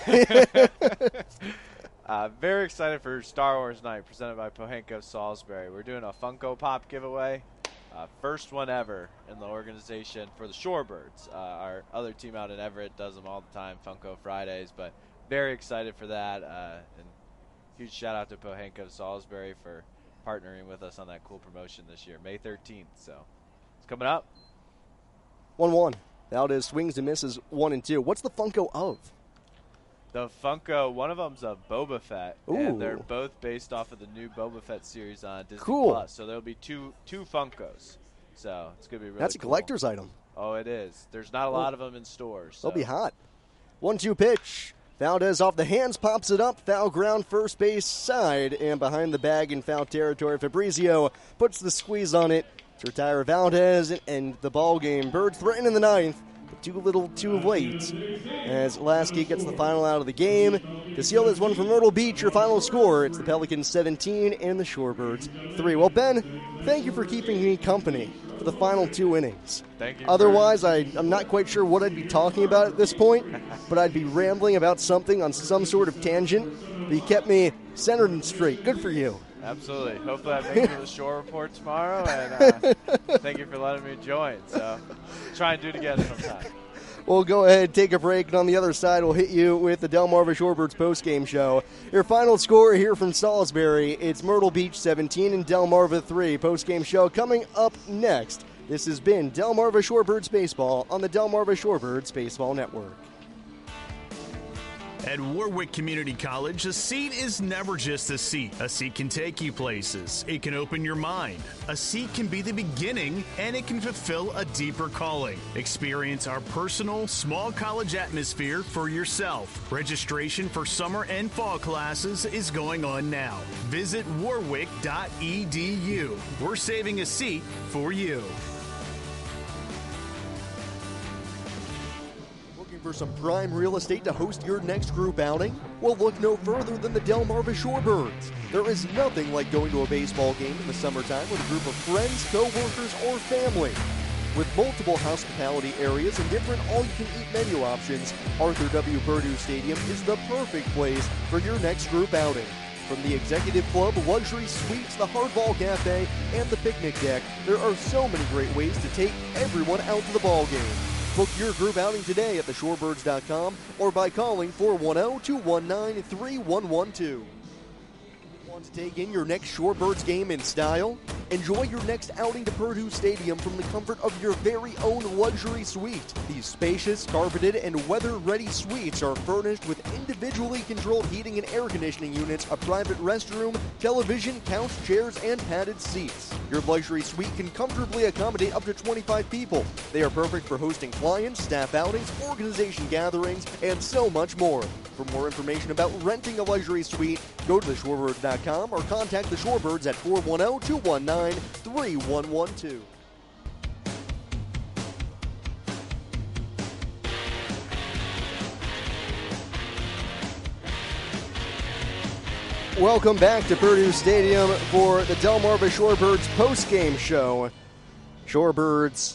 uh, very excited for Star Wars Night presented by Pohanka Salisbury. We're doing a Funko Pop giveaway. Uh, first one ever in the organization for the Shorebirds. Uh, our other team out in Everett does them all the time, Funko Fridays, but very excited for that. Uh, and huge shout out to Pohanka Salisbury for partnering with us on that cool promotion this year, May thirteenth. So it's coming up. one one. Valdez swings and misses one and two. What's the Funko of? The Funko, one of them's a Boba Fett, Ooh. and they're both based off of the new Boba Fett series on Disney Cool. Plus. So there'll be two two Funkos. So it's gonna be really. That's a cool. collector's item. Oh, it is. There's not a lot of them in stores. So. They'll be hot. one two pitch. Valdez off the hands, pops it up, foul ground, first base side, and behind the bag in foul territory. Fabrizio puts the squeeze on it to retire Valdez and end the ball game. Birds threaten in the ninth, but too little, too late. As Lasky gets the final out of the game to seal this one from Myrtle Beach. Your final score: it's the Pelicans seventeen and the Shorebirds three. Well, Ben, thank you for keeping me company for the final two innings. Thank you. Otherwise, I, I'm not quite sure what I'd be talking about at this point, but I'd be rambling about something on some sort of tangent. But you kept me centered and straight. Good for you. Absolutely. Hopefully I make it to the shore report tomorrow, and uh, thank you for letting me join. So try and do it again sometime. We'll go ahead, take a break, and on the other side, we'll hit you with the Delmarva Shorebirds postgame show. Your final score here from Salisbury, it's Myrtle Beach seventeen and Delmarva three. Postgame show coming up next. This has been Delmarva Shorebirds Baseball on the Delmarva Shorebirds Baseball Network. At Warwick Community College, a seat is never just a seat. A seat can take you places. It can open your mind. A seat can be the beginning, and it can fulfill a deeper calling. Experience our personal, small college atmosphere for yourself. Registration for summer and fall classes is going on now. Visit warwick dot e d u. We're saving a seat for you. For some prime real estate to host your next group outing? Well, look no further than the Delmarva Shorebirds. There is nothing like going to a baseball game in the summertime with a group of friends, co-workers, or family. With multiple hospitality areas and different all-you-can-eat menu options, Arthur W. Purdue Stadium is the perfect place for your next group outing. From the Executive Club, Luxury Suites, the Hardball Cafe, and the Picnic Deck, there are so many great ways to take everyone out to the ball game. Book your group outing today at the shorebirds dot com or by calling four one zero, two one nine, three one one two. Want to take in your next Shorebirds game in style? Enjoy your next outing to Purdue Stadium from the comfort of your very own luxury suite. These spacious, carpeted, and weather-ready suites are furnished with individually controlled heating and air conditioning units, a private restroom, television, couch, chairs, and padded seats. Your luxury suite can comfortably accommodate up to twenty-five people. They are perfect for hosting clients, staff outings, organization gatherings, and so much more. For more information about renting a luxury suite, go to the shorebirds dot com or contact the Shorebirds at four one zero, two one nine, three one one two. Welcome back to Purdue Stadium for the Delmarva Shorebirds postgame show. Shorebirds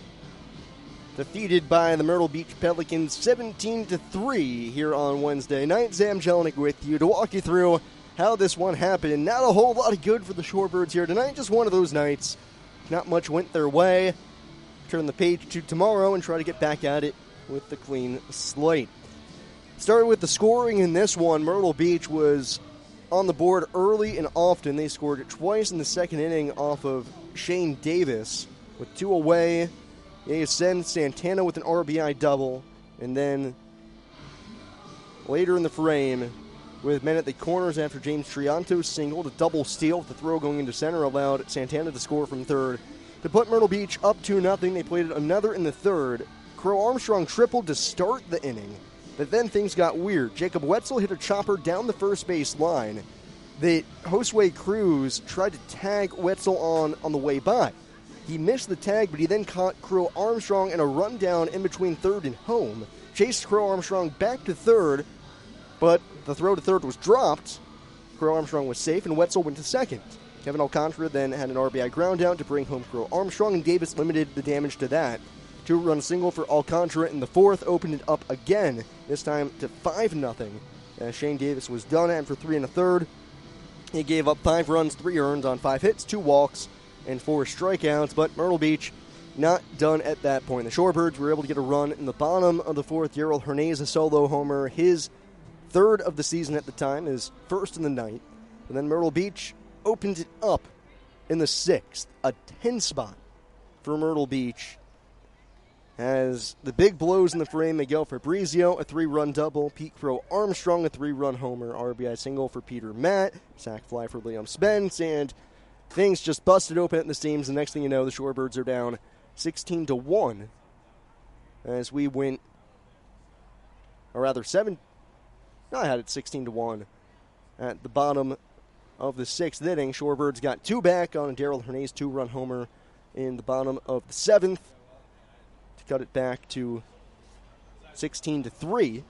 defeated by the Myrtle Beach Pelicans seventeen to three here on Wednesday night. Sam Jelinek with you to walk you through how this one happened. Not a whole lot of good for the Shorebirds here tonight. Just one of those nights. Not much went their way. Turn the page to tomorrow and try to get back at it with the clean slate. Started with the scoring in this one. Myrtle Beach was on the board early and often. They scored twice in the second inning off of Shane Davis with two away. They send Santana with an R B I double, and then later in the frame, with men at the corners after James Trianto singled, a double steal with the throw going into center allowed Santana to score from third. To put Myrtle Beach up two nothing, they played another in the third. Crow Armstrong tripled to start the inning, but then things got weird. Jacob Wetzel hit a chopper down the first base line that Josue Cruz tried to tag Wetzel on on the way by. He missed the tag, but he then caught Crow Armstrong in a rundown in between third and home. Chased Crow Armstrong back to third, but the throw to third was dropped. Crow Armstrong was safe, and Wetzel went to second. Kevin Alcantara then had an R B I ground out to bring home Crow Armstrong, and Davis limited the damage to that. Two-run single for Alcantara in the fourth opened it up again, this time to five nothing. As Shane Davis was done at for three and a third. He gave up five runs, three earned on five hits, two walks, and four strikeouts, but Myrtle Beach not done at that point. The Shorebirds were able to get a run in the bottom of the fourth. Daryl Hernandez, a solo homer, his third of the season at the time, his first in the night. And then Myrtle Beach opened it up in the sixth, a ten spot for Myrtle Beach. As the big blows in the frame, Miguel Fabrizio, a three-run double, Pete Crow Armstrong, a three-run homer, R B I single for Peter Matt, sac fly for Liam Spence, and things just busted open at the seams. The next thing you know, the Shorebirds are down sixteen to one as we went, or rather seven. No, I had it sixteen to one at the bottom of the sixth inning. Shorebirds got two back on a Daryl Hernandez two-run homer in the bottom of the seventh to cut it back to sixteen to three.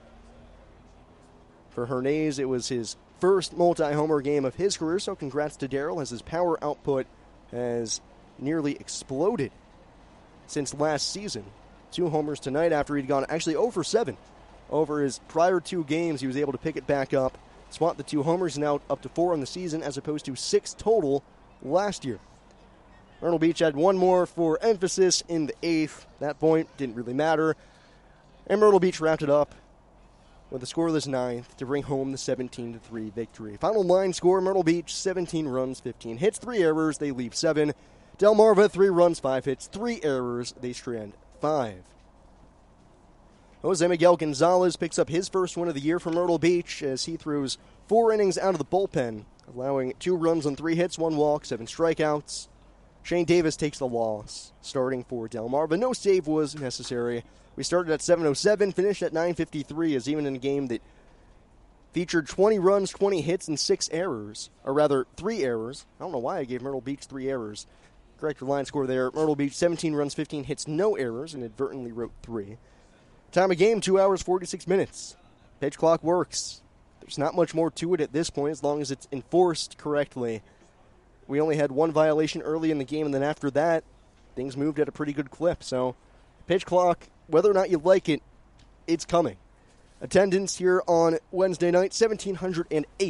For Hernandez, it was his first multi-homer game of his career, so congrats to Daryl as his power output has nearly exploded since last season. Two homers tonight after he'd gone actually oh for seven. Over his prior two games, he was able to pick it back up, swat the two homers, now up to four on the season as opposed to six total last year. Myrtle Beach had one more for emphasis in the eighth. That point didn't really matter. And Myrtle Beach wrapped it up with a scoreless ninth to bring home the seventeen to three victory. Final line score, Myrtle Beach, seventeen runs, fifteen hits, three errors, they leave seven. Delmarva, three runs, five hits, three errors, they strand five. Jose Miguel Gonzalez picks up his first win of the year for Myrtle Beach as he throws four innings out of the bullpen, allowing two runs on three hits, one walk, seven strikeouts. Shane Davis takes the loss, starting for Delmarva. No save was necessary. We started at seven oh seven, finished at nine fifty-three, as even in a game that featured twenty runs, twenty hits, and six errors, or rather, three errors. I don't know why I gave Myrtle Beach three errors. Correct line score there. Myrtle Beach, seventeen runs, fifteen hits, no errors, and inadvertently wrote three. Time of game, two hours, forty-six minutes. Pitch clock works. There's not much more to it at this point as long as it's enforced correctly. We only had one violation early in the game, and then after that, things moved at a pretty good clip. So, pitch clock, whether or not you like it, it's coming. Attendance here on Wednesday night, one thousand seven hundred eight.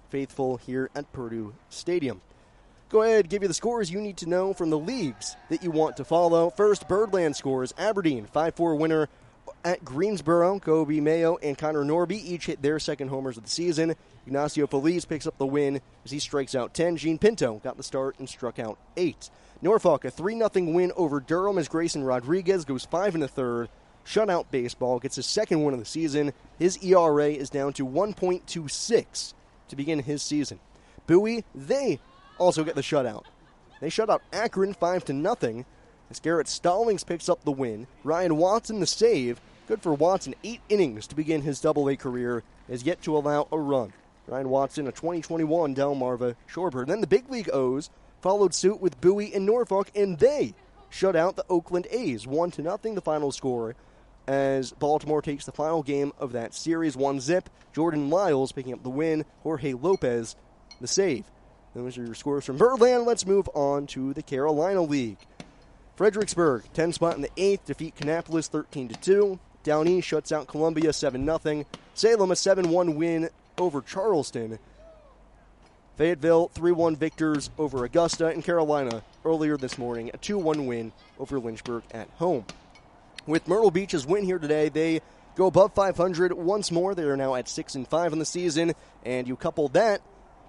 faithful here at Purdue Stadium. Go ahead, give you the scores you need to know from the leagues that you want to follow. First, Birdland scores. Aberdeen, five four winner at Greensboro. Kobe Mayo and Connor Norby each hit their second homers of the season. Ignacio Feliz picks up the win as he strikes out ten. Gene Pinto got the start and struck out eight. Norfolk, a three nothing win over Durham as Grayson Rodriguez goes five and a third. Shutout baseball, gets his second win of the season. His E R A is down to one point two six to begin his season. Bowie, they also get the shutout. They shut out Akron five to nothing as Garrett Stallings picks up the win. Ryan Watson the save. Good for Watson. Eight innings to begin his double A career, is yet to allow a run. Ryan Watson, a twenty twenty-one Delmarva Shorebird. Then the big league O's followed suit with Bowie and Norfolk, and they shut out the Oakland A's. One to nothing the final score as Baltimore takes the final game of that series. One zip. Jordan Lyles picking up the win. Jorge Lopez the save. Those are your scores from Birdland. Let's move on to the Carolina League. Fredericksburg, ten spot in the eighth, defeat Kannapolis thirteen to two. Downey shuts out Columbia seven nothing. Salem, a seven one win over Charleston. Fayetteville, three one victors over Augusta. And Carolina, earlier this morning, a two one win over Lynchburg at home. With Myrtle Beach's win here today, they go above five hundred once more. They are now at six and five in the season. And you couple that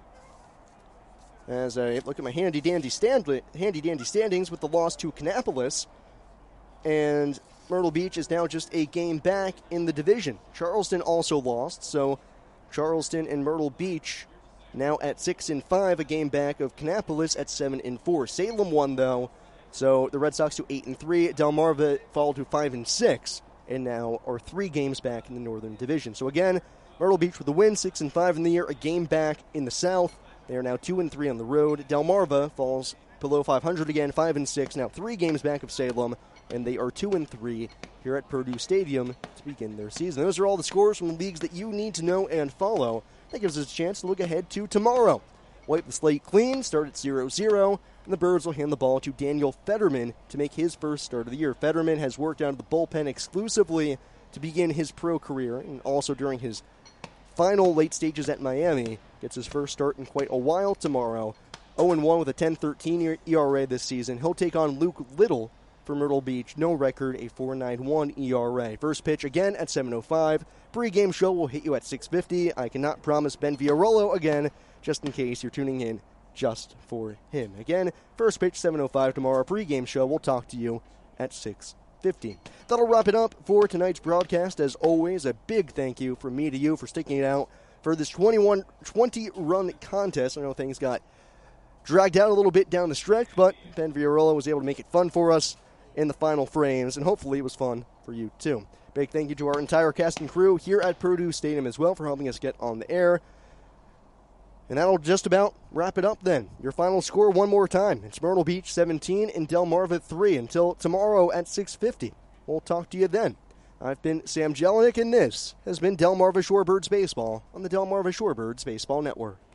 as I look at my handy-dandy stand, handy-dandy standings with the loss to Kannapolis. And Myrtle Beach is now just a game back in the division. Charleston also lost, so Charleston and Myrtle Beach now at six and five, a game back of Kannapolis at seven and four. Salem won, though, so the Red Sox to eight and three. Delmarva fall to five and six, and now are three games back in the Northern Division. So again, Myrtle Beach with the win, six and five in the year, a game back in the South. They are now two and three on the road. Delmarva falls below five hundred again, five and six, now three games back of Salem, and they are two and three here at Purdue Stadium to begin their season. Those are all the scores from the leagues that you need to know and follow. That gives us a chance to look ahead to tomorrow. Wipe the slate clean, start at zero zero, and the Birds will hand the ball to Daniel Fetterman to make his first start of the year. Fetterman has worked out of the bullpen exclusively to begin his pro career, and also during his final late stages at Miami. Gets his first start in quite a while tomorrow. oh and one with a ten thirteen E R A this season. He'll take on Luke Little for Myrtle Beach. No record, a four point nine one E R A. First pitch again at seven oh five. Pre-game show will hit you at six fifty. I cannot promise Ben Villarolo again, just in case you're tuning in just for him. Again, first pitch seven oh five tomorrow. Pre-game show, we'll talk to you at six fifty. That'll wrap it up for tonight's broadcast. As always, a big thank you from me to you for sticking it out for this twenty-one twenty-run contest. I know things got dragged out a little bit down the stretch, but Ben Villarolo was able to make it fun for us in the final frames, and hopefully it was fun for you too. Big thank you to our entire cast and crew here at Purdue Stadium as well for helping us get on the air. And that'll just about wrap it up then. Your final score one more time. It's Myrtle Beach seventeen and Delmarva three. Until tomorrow at six fifty. We'll talk to you then. I've been Sam Jelinek, and this has been Delmarva Shorebirds Baseball on the Delmarva Shorebirds Baseball Network.